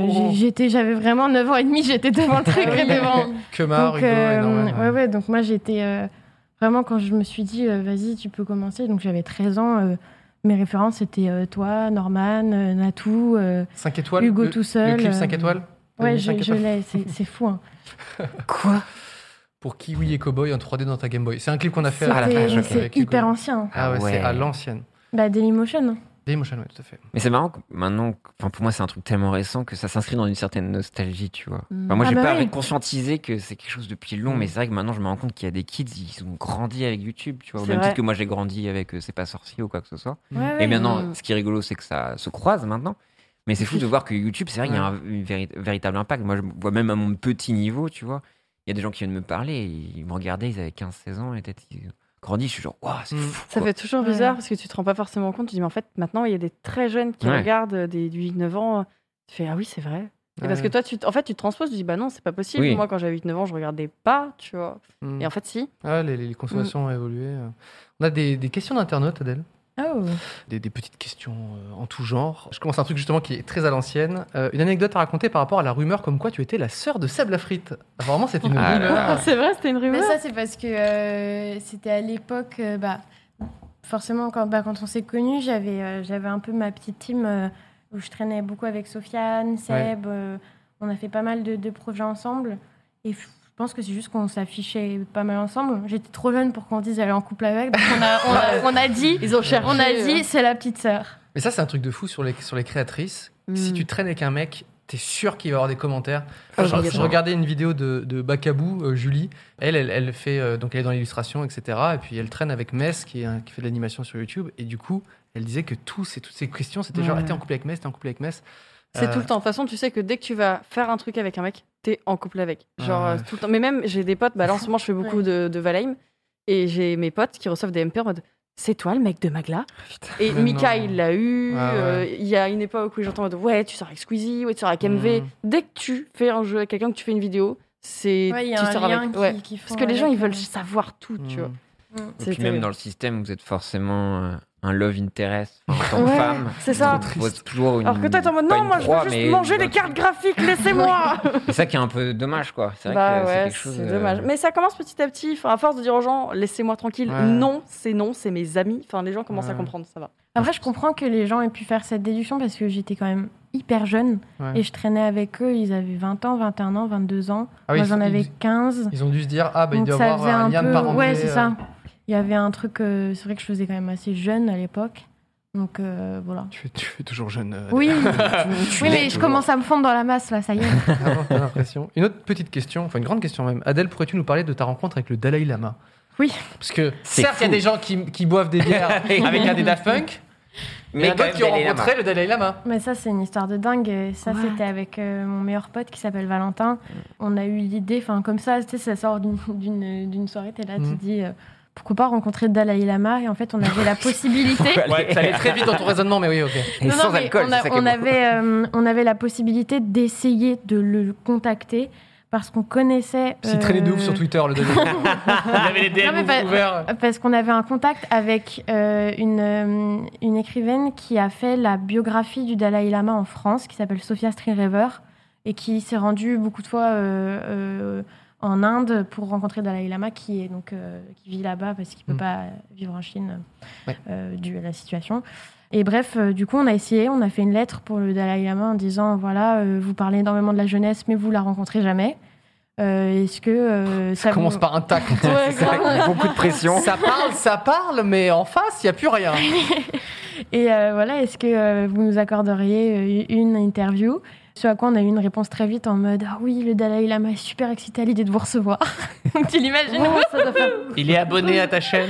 j'avais vraiment 9 ans et demi, j'étais devant le truc et devant. Kemar, Hugo, énormément. Ouais, donc moi j'étais vraiment, quand je me suis dit vas-y, tu peux commencer, donc j'avais 13 ans, mes références c'était toi, Norman, Natou, 5 étoiles, Hugo tout seul. Le clip 5 étoiles. Ouais, je l'ai, c'est fou. Hein. Quoi? Pour Kiwi et Cowboy en 3D dans ta Game Boy. C'est un clip qu'on a fait à la page. C'est hyper ancien. Ah ouais, c'est à l'ancienne. Bah Dailymotion. Dailymotion, ouais, tout à fait. Mais c'est marrant que maintenant, pour moi, c'est un truc tellement récent que ça s'inscrit dans une certaine nostalgie, tu vois. Enfin, moi, j'ai pas conscientisé que c'est quelque chose depuis long, mais c'est vrai que maintenant, je me rends compte qu'il y a des kids, ils ont grandi avec YouTube, tu vois. Au même titre que moi, j'ai grandi avec C'est pas sorcier ou quoi que ce soit. Et maintenant, ce qui est rigolo, c'est que ça se croise maintenant. Mais c'est fou de voir que YouTube, c'est vrai qu'il y a un véritable impact. Moi, je vois même à mon petit niveau, tu vois. Il y a des gens qui viennent me parler, et ils me regardaient, ils avaient 15-16 ans, et peut-être ils grandissent, je suis genre, waouh, c'est fou. Ça fait toujours bizarre parce que tu te rends pas forcément compte. Tu dis, mais en fait, maintenant, il y a des très jeunes qui regardent des 8-9 ans. Tu fais, ah oui, c'est vrai. Et parce que toi, tu te transposes, tu dis, bah non, c'est pas possible. Moi, quand j'avais 8-9 ans, je regardais pas, tu vois. Et en fait, si. Ah, les consommations ont évolué. On a des questions d'internautes, Adèle. Oh. Des petites questions en tout genre. Je commence un truc justement qui est très à l'ancienne. Une anecdote à raconter par rapport à la rumeur comme quoi tu étais la sœur de Seb Lafrite. Apparemment, c'était une rumeur. C'est vrai, c'était une rumeur. Mais ça, c'est parce que c'était à l'époque, forcément, quand on s'est connus, j'avais un peu ma petite team où je traînais beaucoup avec Sofiane, Seb. On a fait pas mal de projets ensemble. Et je pense que c'est juste qu'on s'affichait pas mal ensemble. J'étais trop jeune pour qu'on dise elle est en couple avec. Donc on a dit, c'est la petite sœur. Mais ça, c'est un truc de fou sur les créatrices. Si tu traînes avec un mec, t'es sûr qu'il va y avoir des commentaires. Je regardais une vidéo de Bakabou, Julie. Elle fait, donc elle est dans l'illustration, etc. Et puis elle traîne avec Mess, qui fait de l'animation sur YouTube. Et du coup, elle disait que toutes ces questions, c'était genre, t'es en couple avec Mess, t'es en couple avec Mess. C'est tout le temps. De toute façon, tu sais que dès que tu vas faire un truc avec un mec, t'es en couple avec. Genre, tout le temps. Mais même, j'ai des potes, là en ce moment, je fais beaucoup de Valheim. Et j'ai mes potes qui reçoivent des MP en mode c'est toi le mec de Magla? Et Mika, il l'a eu. Il y a une époque où j'entends en mode ouais, tu sors avec Squeezie, ouais, tu sors avec MV. Dès que tu fais un jeu avec quelqu'un, que tu fais une vidéo, tu sors avec. Parce que les gens, ils veulent savoir tout, tu vois. Et puis même dans le système, vous êtes forcément un love interest en tant que femme. C'est ça. Toujours une, alors que toi, t'es en mode non, moi je veux juste manger les cartes graphiques, laissez-moi. C'est ça qui est un peu dommage, quoi. C'est vrai que c'est quelque chose. C'est dommage. Mais ça commence petit à petit. Enfin, à force de dire aux gens, laissez-moi tranquille. Non, c'est mes amis. Enfin, les gens commencent à comprendre, ça va. Après, je comprends que les gens aient pu faire cette déduction parce que j'étais quand même hyper jeune et je traînais avec eux. Ils avaient 20 ans, 21 ans, 22 ans. Moi, j'en avais 15. Ils ont dû se dire, il doit y avoir un lien de parenté. Ouais, c'est ça. Il y avait un truc, c'est vrai que je faisais quand même assez jeune à l'époque. Donc voilà. Tu es toujours jeune. Oui, mais je commence à me fondre dans la masse là, ça y est. J'ai l'impression. Une autre petite question, enfin une grande question même. Adèle, pourrais-tu nous parler de ta rencontre avec le Dalai Lama? Oui. Parce que certes, il y a des gens qui boivent des bières avec un des Daft Punk, mais il y en a d'autres qui ont rencontré le Dalai Lama. Mais ça, c'est une histoire de dingue. Ça, c'était avec mon meilleur pote qui s'appelle Valentin. On a eu l'idée, enfin comme ça, tu sais, ça sort d'une soirée, t'es là, tu dis... pourquoi pas rencontrer le Dalai Lama? Et en fait, on avait la possibilité... ça allait très vite dans ton raisonnement, mais oui, ok. Et sans alcool, c'est ça qui est on avait la possibilité d'essayer de le contacter parce qu'on connaissait... Il traînait de ouf sur Twitter, le Dalai Lama. Il avait les DM ouverts. Parce qu'on avait un contact avec une écrivaine qui a fait la biographie du Dalai Lama en France, qui s'appelle Sophia Streerever, et qui s'est rendue beaucoup de fois... en Inde pour rencontrer Dalai Lama qui vit là-bas parce qu'il peut pas vivre en Chine dû à la situation. Et bref, du coup, on a essayé, on a fait une lettre pour le Dalai Lama en disant voilà, vous parlez énormément de la jeunesse, mais vous la rencontrez jamais. Est-ce que ça commence par un tac. Beaucoup de pression. Ça parle, mais en face, il y a plus rien. Et voilà, est-ce que vous nous accorderiez une interview? Ce à quoi on a eu une réponse très vite en mode ah oui, le Dalai Lama est super excité à l'idée de vous recevoir. Tu l'imagines? Il est abonné à ta chaîne.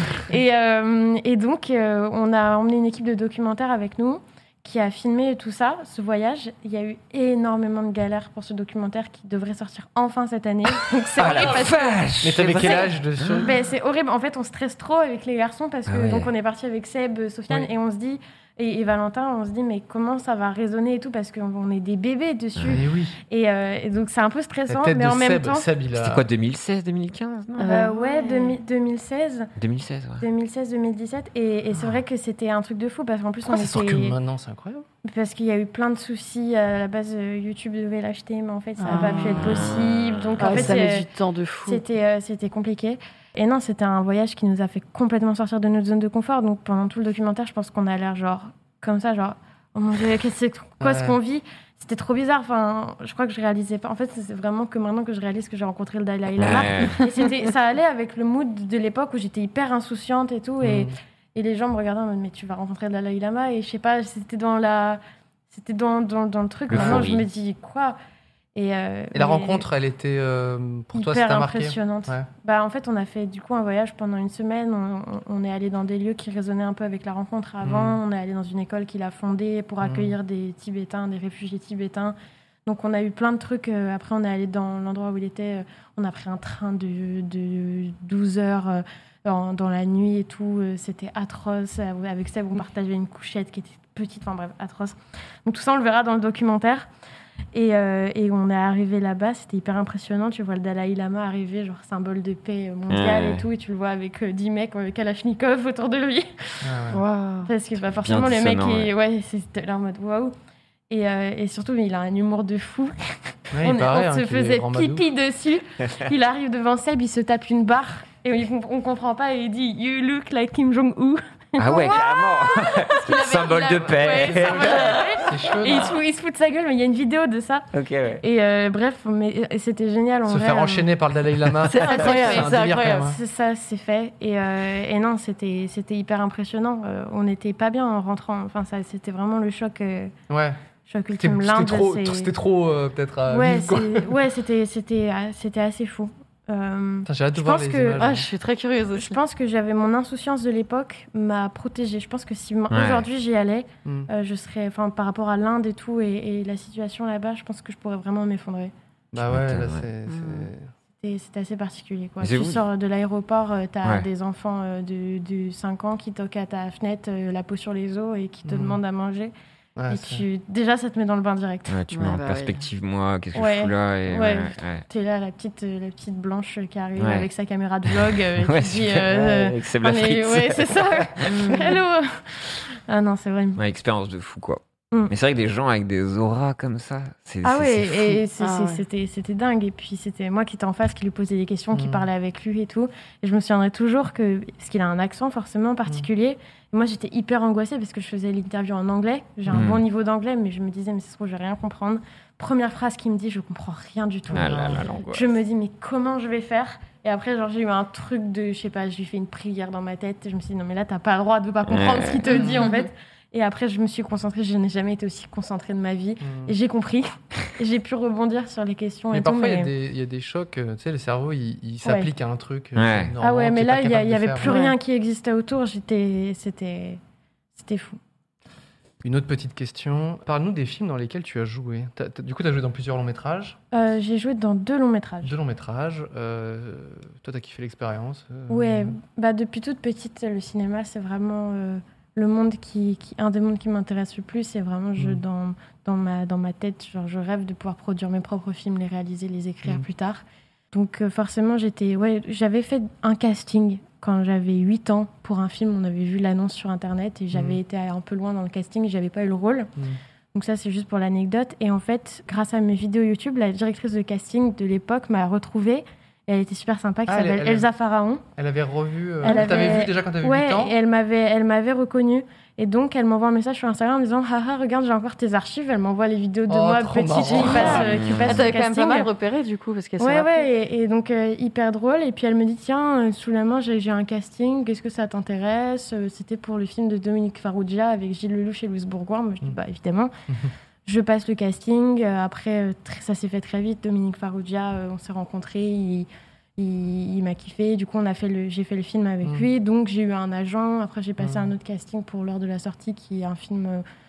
Et donc on a emmené une équipe de documentaires avec nous qui a filmé tout ça, ce voyage. Il y a eu énormément de galères pour ce documentaire qui devrait sortir enfin cette année. Donc c'est horrible parce que... Mais t'avais quel âge dessus? C'est horrible. En fait, on stresse trop avec les garçons parce que donc on est parti avec Seb, Sofiane et on se dit Et Valentin, on se dit, mais comment ça va résonner et tout, parce qu'on est des bébés dessus. Et donc, c'est un peu stressant, mais en même temps... C'était quoi, 2016, 2015 Ouais, 2016. 2016, ouais. 2016, 2017. Et c'est vrai que c'était un truc de fou, parce qu'en plus, ça sort que maintenant, c'est incroyable. Parce qu'il y a eu plein de soucis. À la base, YouTube devait l'acheter, mais en fait, ça n'a pas pu être possible. Donc, en fait, ça met du temps de fou. C'était compliqué. Et non, c'était un voyage qui nous a fait complètement sortir de notre zone de confort. Donc pendant tout le documentaire, je pense qu'on a l'air genre comme ça, genre oh mon Dieu, c'est quoi ce qu'on vit? C'était trop bizarre. Enfin, je crois que je réalisais pas. En fait, c'est vraiment que maintenant que je réalise que j'ai rencontré le Dalai Lama. Et ça allait avec le mood de l'époque où j'étais hyper insouciante et tout. Et les gens me regardaient en mode mais tu vas rencontrer le Dalai Lama. Et je sais pas, c'était dans le truc. Maintenant, je me dis quoi? Et la rencontre, elle était pour toi, ça t'a marqué? Hyper impressionnante. Ouais. En fait, on a fait du coup un voyage pendant une semaine. On est allé dans des lieux qui résonnaient un peu avec la rencontre avant. On est allé dans une école qu'il a fondée pour accueillir des Tibétains, des réfugiés tibétains. Donc, on a eu plein de trucs. Après, on est allé dans l'endroit où il était. On a pris un train de 12 heures dans la nuit et tout. C'était atroce. Avec Seb, on partageait une couchette qui était petite. Enfin bref, atroce. Donc, tout ça, on le verra dans le documentaire. Et on est arrivé là-bas, c'était hyper impressionnant. Tu vois le Dalai Lama arriver, genre symbole de paix mondiale et tout, et tu le vois avec 10 mecs avec Kalachnikov autour de lui. Wow. Parce que forcément, le mec, c'était là en mode waouh. Et surtout, il a un humour de fou. Ouais, on se faisait pipi dessus. Il arrive devant Seb, il se tape une barre, et on comprend pas, et il dit You look like Kim Jong-un. Ah ouais, carrément. Symbole de paix. Ouais, c'est chaud. Et il se fout de sa gueule, mais il y a une vidéo de ça. Ok, ouais. Et bref, mais c'était génial. Se faire enchaîner par le Dalai Lama. C'est incroyable. C'est incroyable. C'est ça, c'est fait. Et non, c'était hyper impressionnant. On n'était pas bien en rentrant. Enfin, ça, c'était vraiment le choc. Choc ultime. C'était trop peut-être. C'était assez fou. J'ai hâte de voir les images. Je suis très curieuse aussi. Je pense que j'avais mon insouciance de l'époque m'a protégée. Je pense que si aujourd'hui j'y allais, je serais, par rapport à l'Inde et tout et la situation là-bas, je pense que je pourrais vraiment m'effondrer. Bah ouais, là c'est assez particulier quoi. Tu sors de l'aéroport, t'as des enfants de 5 ans qui toquent à ta fenêtre, la peau sur les os et qui te demandent à manger. Ouais, déjà, ça te met dans le bain direct. Ouais, tu mets en perspective, moi, qu'est-ce que je fous là et t'es là, la petite blanche qui arrive avec sa caméra de vlog. avec ses frites. Ouais, c'est ça. Hello. Ah non, c'est vrai. Ouais, expérience de fou, quoi. Mais c'est vrai que des gens avec des auras comme ça, c'est c'était dingue. Et puis c'était moi qui étais en face, qui lui posais des questions, qui parlait avec lui et tout. Et je me souviendrai toujours parce qu'il a un accent forcément particulier. Et moi j'étais hyper angoissée parce que je faisais l'interview en anglais. J'ai un bon niveau d'anglais, mais je me disais mais c'est trop, je vais rien comprendre. Première phrase qu'il me dit, je comprends rien du tout. Je me dis mais comment je vais faire? Et après, j'ai eu un truc de, je sais pas, j'ai fait une prière dans ma tête. Je me suis dit non mais là t'as pas le droit de pas comprendre ce qu'il te dit en fait. Et après, je me suis concentrée. Je n'ai jamais été aussi concentrée de ma vie. Et j'ai compris. Et j'ai pu rebondir sur les questions. Mais parfois, il y a des chocs. Tu sais, le cerveau, il s'applique à un truc. Ah ouais, mais là, il n'y avait plus rien qui existait autour. C'était fou. Une autre petite question. Parle-nous des films dans lesquels tu as joué. Du coup, tu as joué dans plusieurs longs métrages. J'ai joué dans 2 longs métrages. 2 longs métrages. Toi, tu as kiffé l'expérience. Ouais. Depuis toute petite, le cinéma, c'est vraiment... le monde un des mondes qui m'intéresse le plus, c'est vraiment dans ma tête, genre je rêve de pouvoir produire mes propres films, les réaliser, les écrire plus tard. Donc forcément, j'avais fait un casting quand j'avais 8 ans pour un film. On avait vu l'annonce sur Internet et j'avais été un peu loin dans le casting, j'avais pas eu le rôle. Donc ça, c'est juste pour l'anecdote. Et en fait, grâce à mes vidéos YouTube, la directrice de casting de l'époque m'a retrouvée. Et elle était super sympa, qui s'appelle Elsa Pharaon. Elle avait revu... t'avais vu déjà quand t'avais 8 ans? Ouais, et elle m'avait reconnue. Et donc, elle m'envoie un message sur Instagram en disant « Haha, regarde, j'ai encore tes archives. » Elle m'envoie les vidéos de moi, petite fille, qui passe le casting. Quand même pas mal repéré, du coup, parce qu'elle et donc, hyper drôle. Et puis, elle me dit « Tiens, sous la main, j'ai un casting. Qu'est-ce que ça t'intéresse ?» C'était pour le film de Dominique Farrugia avec Gilles Lelouch et Louise Bourgoin. Moi, je dis « Bah, évidemment. » Je passe le casting. Après, ça s'est fait très vite. Dominique Farrugia, on s'est rencontrés. Il m'a kiffé. Du coup, j'ai fait le film avec lui. Donc, j'ai eu un agent. Après, j'ai passé un autre casting pour l'heure de la sortie, qui est un film,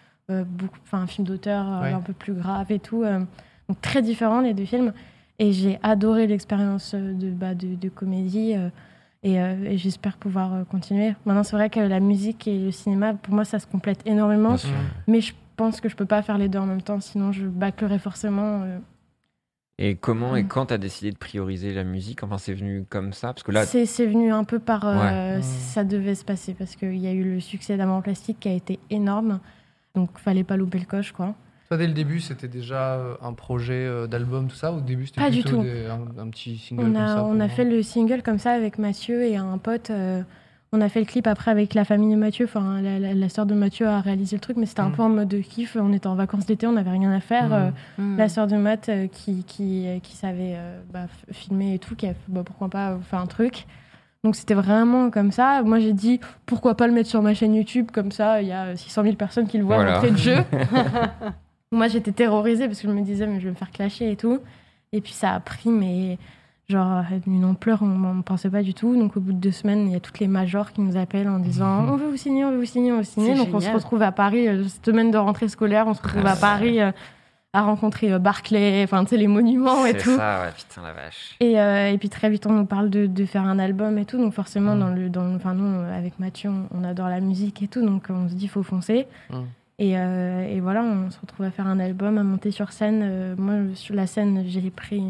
un film d'auteur un peu plus grave et tout. Donc, très différent, les 2 films. Et j'ai adoré l'expérience de comédie. Et j'espère pouvoir continuer. Maintenant, c'est vrai que la musique et le cinéma, pour moi, ça se complète énormément. Mais je pense que je peux pas faire les deux en même temps, sinon je bâclerais forcément. Et comment et quand tu as décidé de prioriser la musique ? Enfin, c'est venu comme ça parce que là... C'est venu un peu par... ça devait se passer parce qu'il y a eu le succès d'Amour Plastique qui a été énorme. Donc, il fallait pas louper le coche, quoi. Toi, dès le début, c'était déjà un projet d'album, tout ça ? Ou au début, c'était plutôt un petit single comme ça ? On a fait le single comme ça avec Mathieu et un pote. On a fait le clip après avec la famille de Mathieu. Enfin, la sœur de Mathieu a réalisé le truc, mais c'était un peu en mode de kiff. On était en vacances d'été, on n'avait rien à faire. La sœur de Matt qui savait filmer et tout, qui a fait pourquoi pas faire un truc. Donc c'était vraiment comme ça. Moi j'ai dit pourquoi pas le mettre sur ma chaîne YouTube, comme ça il y a 600 000 personnes qui le voient d'entrée de jeu. Moi j'étais terrorisée parce que je me disais mais je vais me faire clasher et tout. Et puis ça a pris mais genre une ampleur on ne pensait pas du tout. Donc au bout de 2 semaines il y a toutes les majors qui nous appellent en disant on veut vous signer, on veut vous signer, on veut vous signer. Donc génial. On se retrouve à Paris, semaine de rentrée scolaire, on se retrouve à Paris à rencontrer Barclay, enfin tu sais les monuments et tout. C'est ça, ouais, putain la vache. Et puis très vite on nous parle de faire un album et tout. Donc forcément nous avec Mathieu on adore la musique et tout. Donc on se dit faut foncer. Et voilà, on se retrouve à faire un album, à monter sur scène. Moi, sur la scène, j'ai pris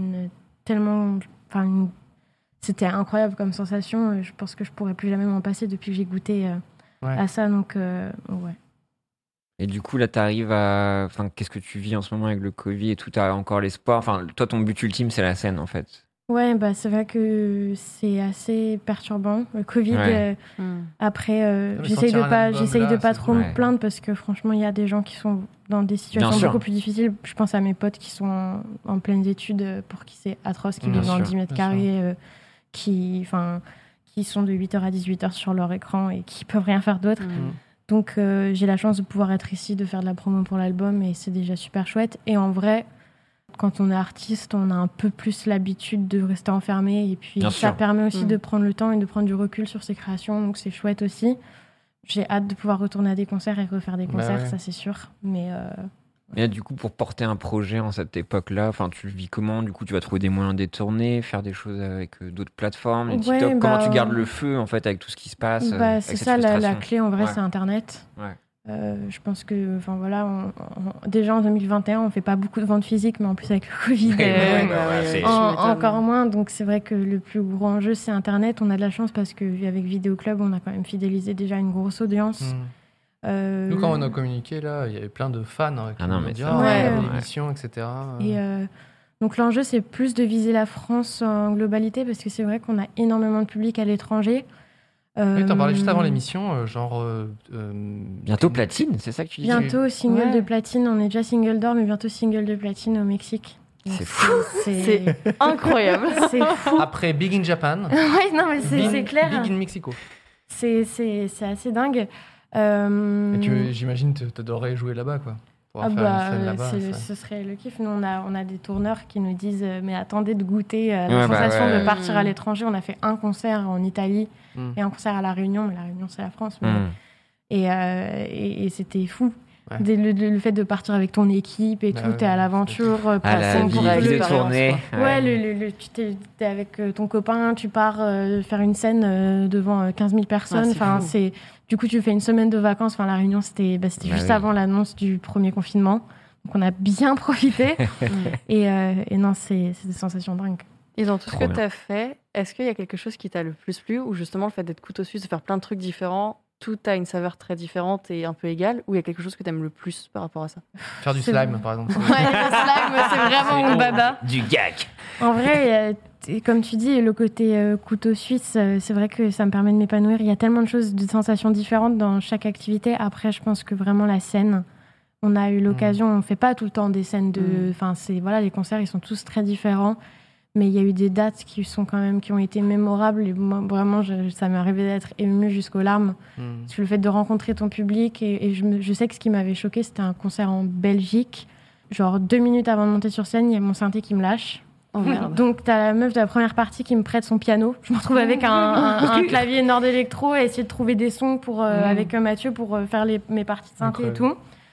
c'était incroyable comme sensation. Je pense que je pourrais plus jamais m'en passer depuis que j'ai goûté à ça. Donc, ouais. Et du coup, là, t'arrives à... Enfin, qu'est-ce que tu vis en ce moment avec le Covid et tout ? T'as encore l'espoir ? Enfin, toi, ton but ultime, c'est la scène, en fait. Ouais, c'est vrai que c'est assez perturbant. Le Covid, après, j'essaye de pas trop me plaindre parce que franchement, il y a des gens qui sont dans des situations beaucoup plus difficiles. Je pense à mes potes qui sont en pleines études, pour qui c'est atroce, qui vivent dans 10 mètres carrés, qui sont de 8h à 18h sur leur écran et qui peuvent rien faire d'autre. Donc, j'ai la chance de pouvoir être ici, de faire de la promo pour l'album et c'est déjà super chouette. Et en vrai... Quand on est artiste, on a un peu plus l'habitude de rester enfermé et puis ça permet aussi de prendre le temps et de prendre du recul sur ses créations, donc c'est chouette aussi. J'ai hâte de pouvoir retourner à des concerts et refaire des concerts, ça c'est sûr. Mais là, du coup, pour porter un projet en cette époque-là, tu le vis comment ? Du coup, tu vas trouver des moyens de détourner, faire des choses avec d'autres plateformes, les TikTok. Comment tu gardes le feu en fait avec tout ce qui se passe c'est ça la clé en vrai, c'est Internet. Je pense que, déjà en 2021, on fait pas beaucoup de ventes physiques, mais en plus avec le Covid, encore moins. Donc c'est vrai que le plus gros enjeu, c'est Internet. On a de la chance parce qu'avec Vidéo Club, on a quand même fidélisé déjà une grosse audience. Nous, quand on a communiqué, là, il y avait plein de fans qui nous disaient l'émission, etc. Et donc l'enjeu, c'est plus de viser la France en globalité parce que c'est vrai qu'on a énormément de public à l'étranger. Oui, t'en parlais juste avant l'émission, bientôt platine, c'est ça que tu disais ? Bientôt single de platine, on est déjà single d'or, mais bientôt single de platine au Mexique. C'est fou. C'est incroyable. C'est fou. Après Big in Japan. Ouais, non, mais c'est clair. Big in Mexico. C'est assez dingue. J'imagine que t'adorais jouer là-bas, quoi. Ce serait le kiff. Nous, on a des tourneurs qui nous disent mais attendez de goûter la sensation de partir à l'étranger. On a fait un concert en Italie et un concert à La Réunion, mais La Réunion c'est la France. Et c'était fou. Le fait de partir avec ton équipe et tout, t'es à l'aventure, à la vie de tournée. Tu t'es avec ton copain, tu pars faire une scène devant 15 000 personnes. Du coup, tu fais une semaine de vacances. La Réunion, c'était juste avant l'annonce du premier confinement. Donc, on a bien profité. et non, c'est des sensations dingues. Et dans tout ce que tu as fait, est-ce qu'il y a quelque chose qui t'a le plus plu ou justement le fait d'être couteau suisse, de faire plein de trucs différents, tout a une saveur très différente et un peu égale, ou il y a quelque chose que tu aimes le plus par rapport à ça ? Faire du slime, par exemple. Ouais, le slime, c'est vraiment mon baba. Du gag. En vrai, comme tu dis, le côté couteau suisse, c'est vrai que ça me permet de m'épanouir. Il y a tellement de choses, de sensations différentes dans chaque activité. Après, je pense que vraiment la scène, on a eu l'occasion, on ne fait pas tout le temps des scènes de... les concerts, ils sont tous très différents. Mais il y a eu des dates qui ont été mémorables. Et moi, vraiment, ça m'est arrivé d'être émue jusqu'aux larmes. Parce que le fait de rencontrer ton public. Et je sais que ce qui m'avait choquée, c'était un concert en Belgique. Genre 2 minutes avant de monter sur scène, il y a mon synthé qui me lâche. Oh, merde. Donc, t'as la meuf de la première partie qui me prête son piano. Je me retrouve avec un clavier Nord Electro et essayer de trouver des sons avec Mathieu pour faire mes parties de synthé et tout.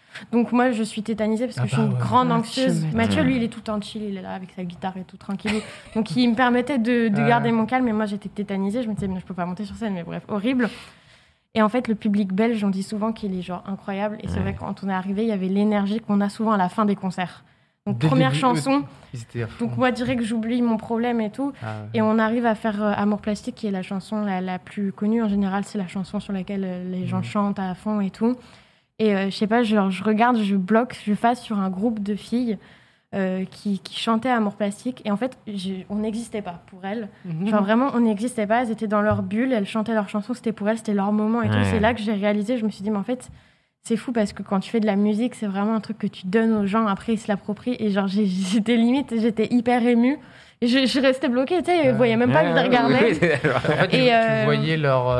Donc moi, je suis tétanisée parce que je suis une grande anxieuse. Mathieu, lui, il est tout en chill, il est là avec sa guitare et tout tranquille. Donc il me permettait de garder mon calme, et moi, j'étais tétanisée. Je me disais, je peux pas monter sur scène, mais bref, horrible. Et en fait, le public belge, on dit souvent qu'il est genre incroyable. Et c'est vrai que quand on est arrivé, il y avait l'énergie qu'on a souvent à la fin des concerts. Donc première chanson. Donc moi, direct, j'oublie mon problème et tout. Et on arrive à faire Amour plastique, qui est la chanson la plus connue. En général, c'est la chanson sur laquelle les gens chantent à fond et tout. Et je sais pas, je regarde, je bloque, je fasse sur un groupe de filles qui chantaient Amour plastique. Et en fait, on n'existait pas pour elles. Genre vraiment, on n'existait pas. Elles étaient dans leur bulle, elles chantaient leurs chansons, c'était pour elles, c'était leur moment et tout. C'est là que j'ai réalisé, je me suis dit, mais en fait, c'est fou parce que quand tu fais de la musique, c'est vraiment un truc que tu donnes aux gens, après ils se l'approprient. Et genre, j'étais hyper émue. Et je restais bloquée, tu sais, je voyais même pas que je les regardais. En fait, tu voyais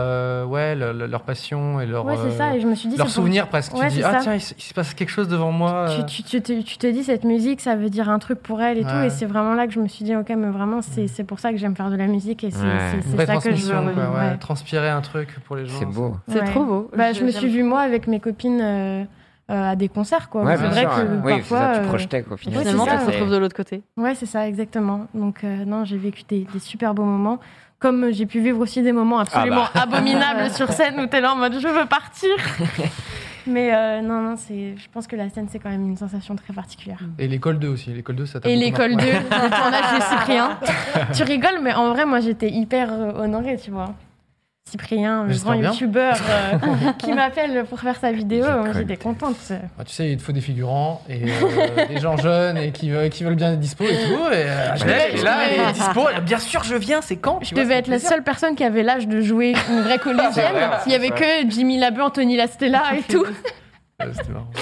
leur passion et leur, c'est ça. Et je me suis dit, leur souvenir presque. Tu dis, tiens, il se passe quelque chose devant moi. Tu te dis, cette musique, ça veut dire un truc pour elle et tout. Et c'est vraiment là que je me suis dit, ok, mais vraiment, c'est pour ça que j'aime faire de la musique. Et c'est ça que je veux. Transpirer un truc pour les gens. C'est beau. C'est trop beau. Je me suis vue, moi, avec mes copines... à des concerts, quoi. Ouais, c'est vrai que parfois... tu projetais, quoi, finalement. Finalement, tu te retrouves de l'autre côté. Ouais, c'est ça, exactement. Donc, non, j'ai vécu des super beaux moments. Comme j'ai pu vivre aussi des moments absolument abominables sur scène où t'es là en mode « je veux partir ». Mais non, je pense que la scène, c'est quand même une sensation très particulière. Et l'école 2 aussi. L'école 2, ça t'a Et l'école 2, le tournage de Cyprien. Tu rigoles, mais en vrai, moi, j'étais hyper honorée, tu vois. Cyprien, le grand youtubeur qui m'appelle pour faire sa vidéo, j'étais contente. Tu sais, il te faut des figurants et des gens jeunes et qui veulent bien être dispo et tout. Et est là, elle est dispo. Bien sûr, je viens, c'est quand Je devais être la seule personne qui avait l'âge de jouer une vraie collégienne. Il n'y avait que Jimmy Labeu, Anthony Lastella et tout. C'était marrant.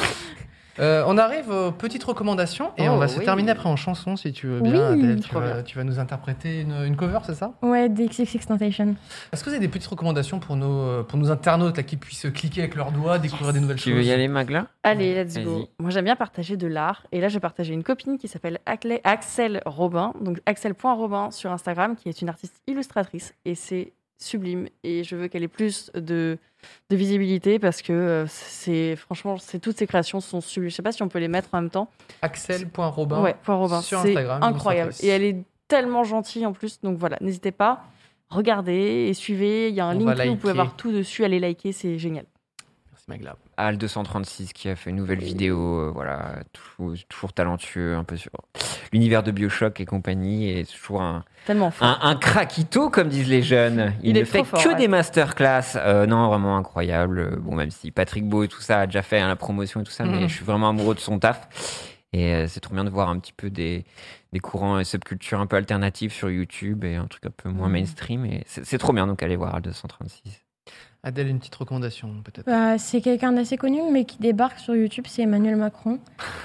On arrive aux petites recommandations et on va se terminer après en chanson si tu veux bien. Adèle, tu vas nous interpréter une cover, c'est ça ? Ouais, d'XXXTentacion. Est-ce que vous avez des petites recommandations pour nos internautes là, qui puissent cliquer avec leurs doigts, découvrir des nouvelles choses ? Tu veux y aller, Magla ? Allez, let's go. Moi, j'aime bien partager de l'art. Et là, je vais partager une copine qui s'appelle Axel Robin, donc Axel.Robin sur Instagram, qui est une artiste illustratrice. Et c'est sublime. Et je veux qu'elle ait plus de visibilité parce que franchement, toutes ses créations sont sublimes. Je sais pas si on peut les mettre en même temps. Axel.Robin sur Instagram. C'est incroyable. Et elle est tellement gentille en plus. Donc voilà, n'hésitez pas, regardez et suivez. Il y a un link où vous pouvez avoir tout dessus. Allez liker, c'est génial. Merci Magla. Al236 qui a fait une nouvelle vidéo, toujours talentueux, un peu sur l'univers de BioShock et compagnie, et toujours un craquito, comme disent les jeunes. Il ne fait que des masterclass. Non, vraiment incroyable. Bon, même si Patrick Beau et tout ça a déjà fait la promotion et tout ça, mais je suis vraiment amoureux de son taf. Et c'est trop bien de voir un petit peu des courants et subcultures un peu alternatives sur YouTube et un truc un peu moins mainstream. Et c'est trop bien, donc allez voir Al236. Adèle, une petite recommandation peut-être. C'est quelqu'un d'assez connu, mais qui débarque sur YouTube, c'est Emmanuel Macron.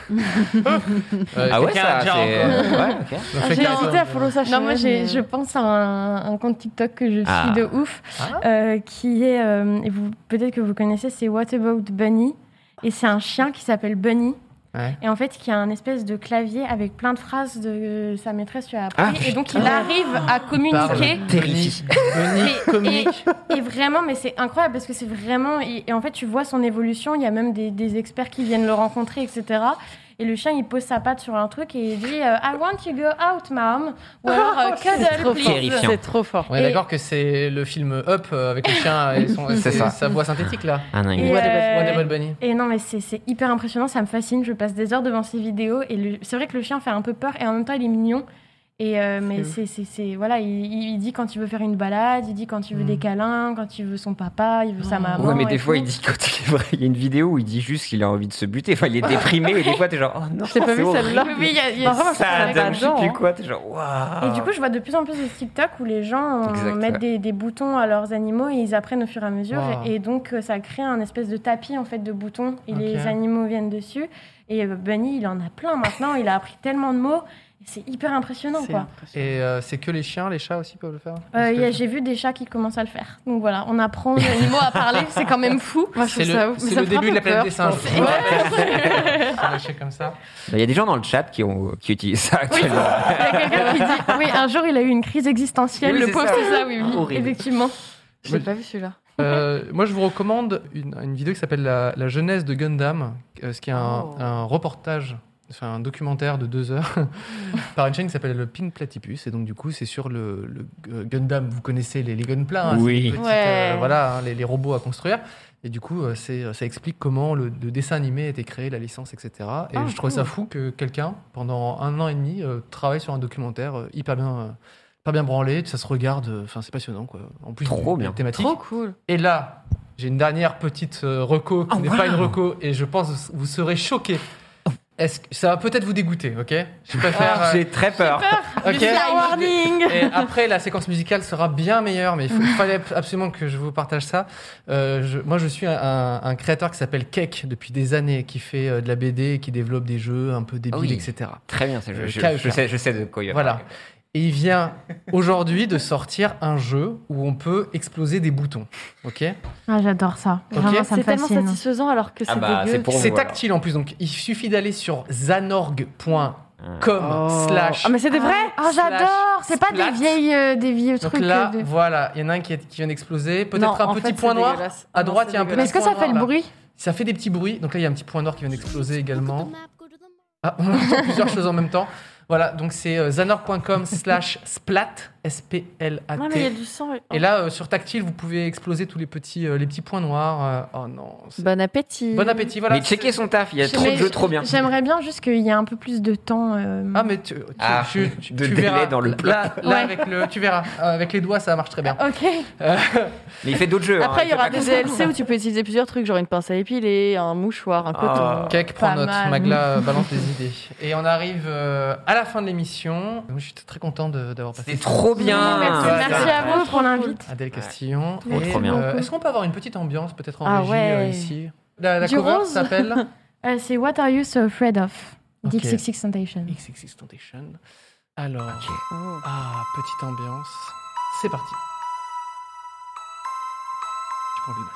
Ah ouais, ça c'est... J'ai hésité à follow sa chaîne. Non, moi je pense à un compte TikTok que je suis de ouf, qui est, et peut-être que vous connaissez, c'est What About Bunny, et c'est un chien qui s'appelle Bunny. Ouais. Et en fait, qui a un espèce de clavier avec plein de phrases de sa maîtresse lui a appris. Et donc, il arrive à communiquer. Et vraiment, mais c'est incroyable parce que c'est vraiment... Et en fait, tu vois son évolution. Il y a même des experts qui viennent le rencontrer, etc. Et le chien, il pose sa patte sur un truc et il dit I want to go out, mom. Ou alors cuddle, please. C'est trop fort. On est d'accord que c'est le film Up avec le chien et sa voix synthétique là. What About Bunny. Et non, mais c'est hyper impressionnant, ça me fascine. Je passe des heures devant ces vidéos et c'est vrai que le chien fait un peu peur et en même temps, il est mignon. Et mais c'est voilà, il dit quand il veut faire une balade, il dit quand il veut des câlins, quand il veut son papa, il veut sa maman. Ouais, mais des fois il dit quand il est vrai, il y a une vidéo où il dit juste qu'il a envie de se buter. Enfin, il est déprimé et des fois t'es genre oh non, j'ai pas vu celle-là. Oui, il y a ça, je sais plus quoi, t'es genre waouh. Et du coup, je vois de plus en plus de TikTok où les gens mettent des boutons à leurs animaux et ils apprennent au fur et à mesure et donc ça crée un espèce de tapis en fait de boutons et les animaux viennent dessus. Et Bunny, il en a plein maintenant, il a appris tellement de mots. C'est hyper impressionnant, quoi. Et c'est que les chiens, les chats aussi peuvent le faire j'ai vu des chats qui commencent à le faire. Donc voilà, on apprend les animaux à parler, c'est quand même fou. Moi, c'est le début de la planète des singes. Comme ça. Il y a des gens dans le chat qui utilisent ça actuellement. Il y a quelqu'un qui dit un jour il a eu une crise existentielle. Le pauvre, c'est ça, oui, effectivement. Je l'ai pas vu celui-là. Moi, je vous recommande une vidéo qui s'appelle la genèse de Gundam, ce qui est un reportage, enfin un documentaire de 2 heures par une chaîne qui s'appelle le Pink Platypus. Et donc, du coup, c'est sur le Gundam. Vous connaissez les Gunpla, hein, oui. Les robots à construire. Et du coup, ça explique comment le dessin animé a été créé, la licence, etc. Et je trouvais ça fou que quelqu'un, pendant 1 an et demi, travaille sur un documentaire hyper bien branlé, ça se regarde, c'est passionnant, quoi. En plus, trop bien, thématique. Trop cool. Et là, j'ai une dernière petite reco qui n'est pas une reco, et je pense que vous serez choqués. Ça va peut-être vous dégoûter, ok ? Je préfère. J'ai très peur. Ok. Warning. Et après, la séquence musicale sera bien meilleure, mais il fallait absolument que je vous partage ça. Moi, je suis un créateur qui s'appelle Cake depuis des années, qui fait de la BD, qui développe des jeux un peu débiles, etc. Très bien, je sais de quoi il va voilà. parler. Et il vient aujourd'hui de sortir un jeu où on peut exploser des boutons. Ok ? Ah, j'adore ça. Vraiment, ça me c'est tellement fascine. satisfaisant alors que c'est dégueu. C'est tactile en plus, donc il suffit d'aller sur zanorg.com/. Ah, mais c'est des vrais. Ah, j'adore. C'est pas des vieux donc trucs. là, voilà, il y en a un qui vient d'exploser. Peut-être un petit point noir. À droite, il y a un petit point noir. Mais est-ce que ça fait le bruit ? Ça fait des petits bruits. Donc là, il y a un petit point noir qui vient d'exploser également. Ah, on entend plusieurs choses en même temps. Voilà, donc c'est zanorg.com/splat, S-P-L-A-T. Non, mais il y a du sang. Et là, sur tactile, vous pouvez exploser tous les petits points noirs. Oh non. Bon appétit. Bon appétit, voilà. Mais checkez son taf, il y a trop de jeux trop bien. J'aimerais bien juste qu'il y ait un peu plus de temps. Ah, mais tu verras dans le plat. Là, tu verras. Avec les doigts, ça marche très bien. Ok. Mais il fait d'autres jeux. Après, il y aura des DLC où tu peux utiliser plusieurs trucs, genre une pince à épiler, un mouchoir, un coton. Cake, prends note. Magla balance des idées. Et on arrive à la fin de l'émission. Je suis très content d'avoir passé. C'est trop bien. Merci à vous pour l'invite. Adèle Castillon. Trop bien. Est-ce qu'on peut avoir une petite ambiance, peut-être en régie ici? La cover s'appelle c'est What Are You So Afraid Of? XXXTentacion. XXXTentacion. Alors, petite ambiance. C'est parti. Tu peux enlever le masque.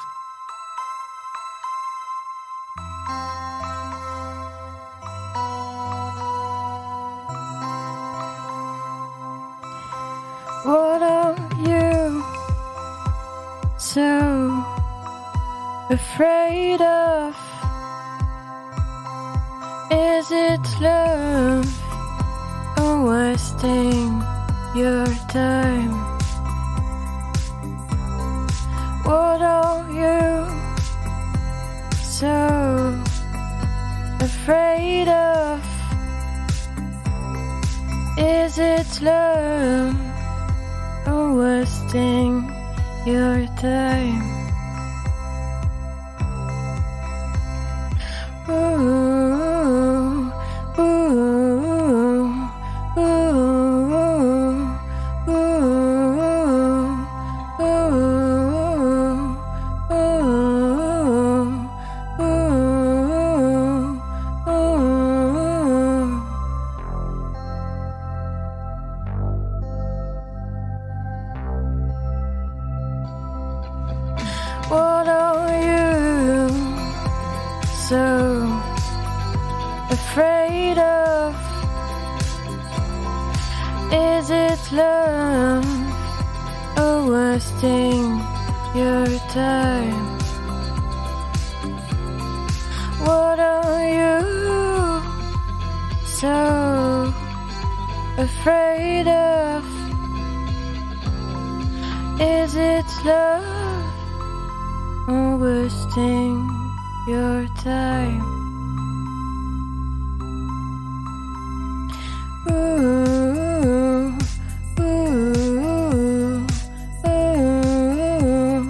What are you so afraid of? Is it love or wasting your time? What are you so afraid of? Is it love or wasting your time? Ooh, ooh, ooh, ooh, ooh, What are you so afraid of? Is it love or wasting your time? What are you so afraid of? Is it love or wasting your time? Ooh, ooh, ooh, ooh,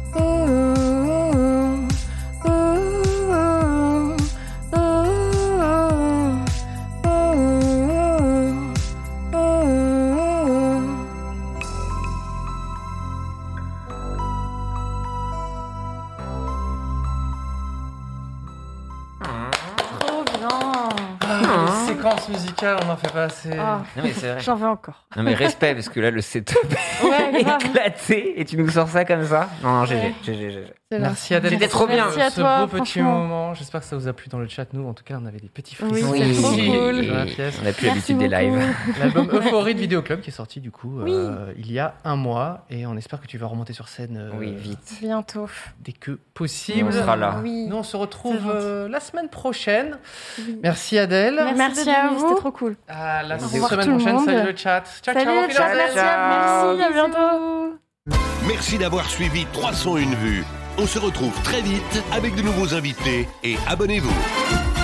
séquence musicale, on n'en fait pas assez. Non, mais c'est vrai. J'en veux encore. Non, mais respect, parce que là, le setup est éclaté et tu nous sors ça comme ça. Non, GG. Merci Adèle. C'était trop bien. Merci à ce toi, beau petit moment. J'espère que ça vous a plu dans le chat. Nous, en tout cas, on avait des petits frissons. Oui, c'est trop cool. Dans la pièce. On n'a plus l'habitude des lives. L'album Euphorie de Vidéo Club qui est sorti du coup il y a un mois et on espère que tu vas remonter sur scène vite. Bientôt. Dès que possible. On sera là. Oui. Nous, on se retrouve la semaine prochaine. Merci Adèle. Merci à vous. C'était trop cool. À la Au revoir semaine tout le prochaine. monde. Salut le chat. Ciao, Salut ciao. le chat, merci à bientôt. Merci d'avoir suivi 301 vues. On se retrouve très vite avec de nouveaux invités et abonnez-vous.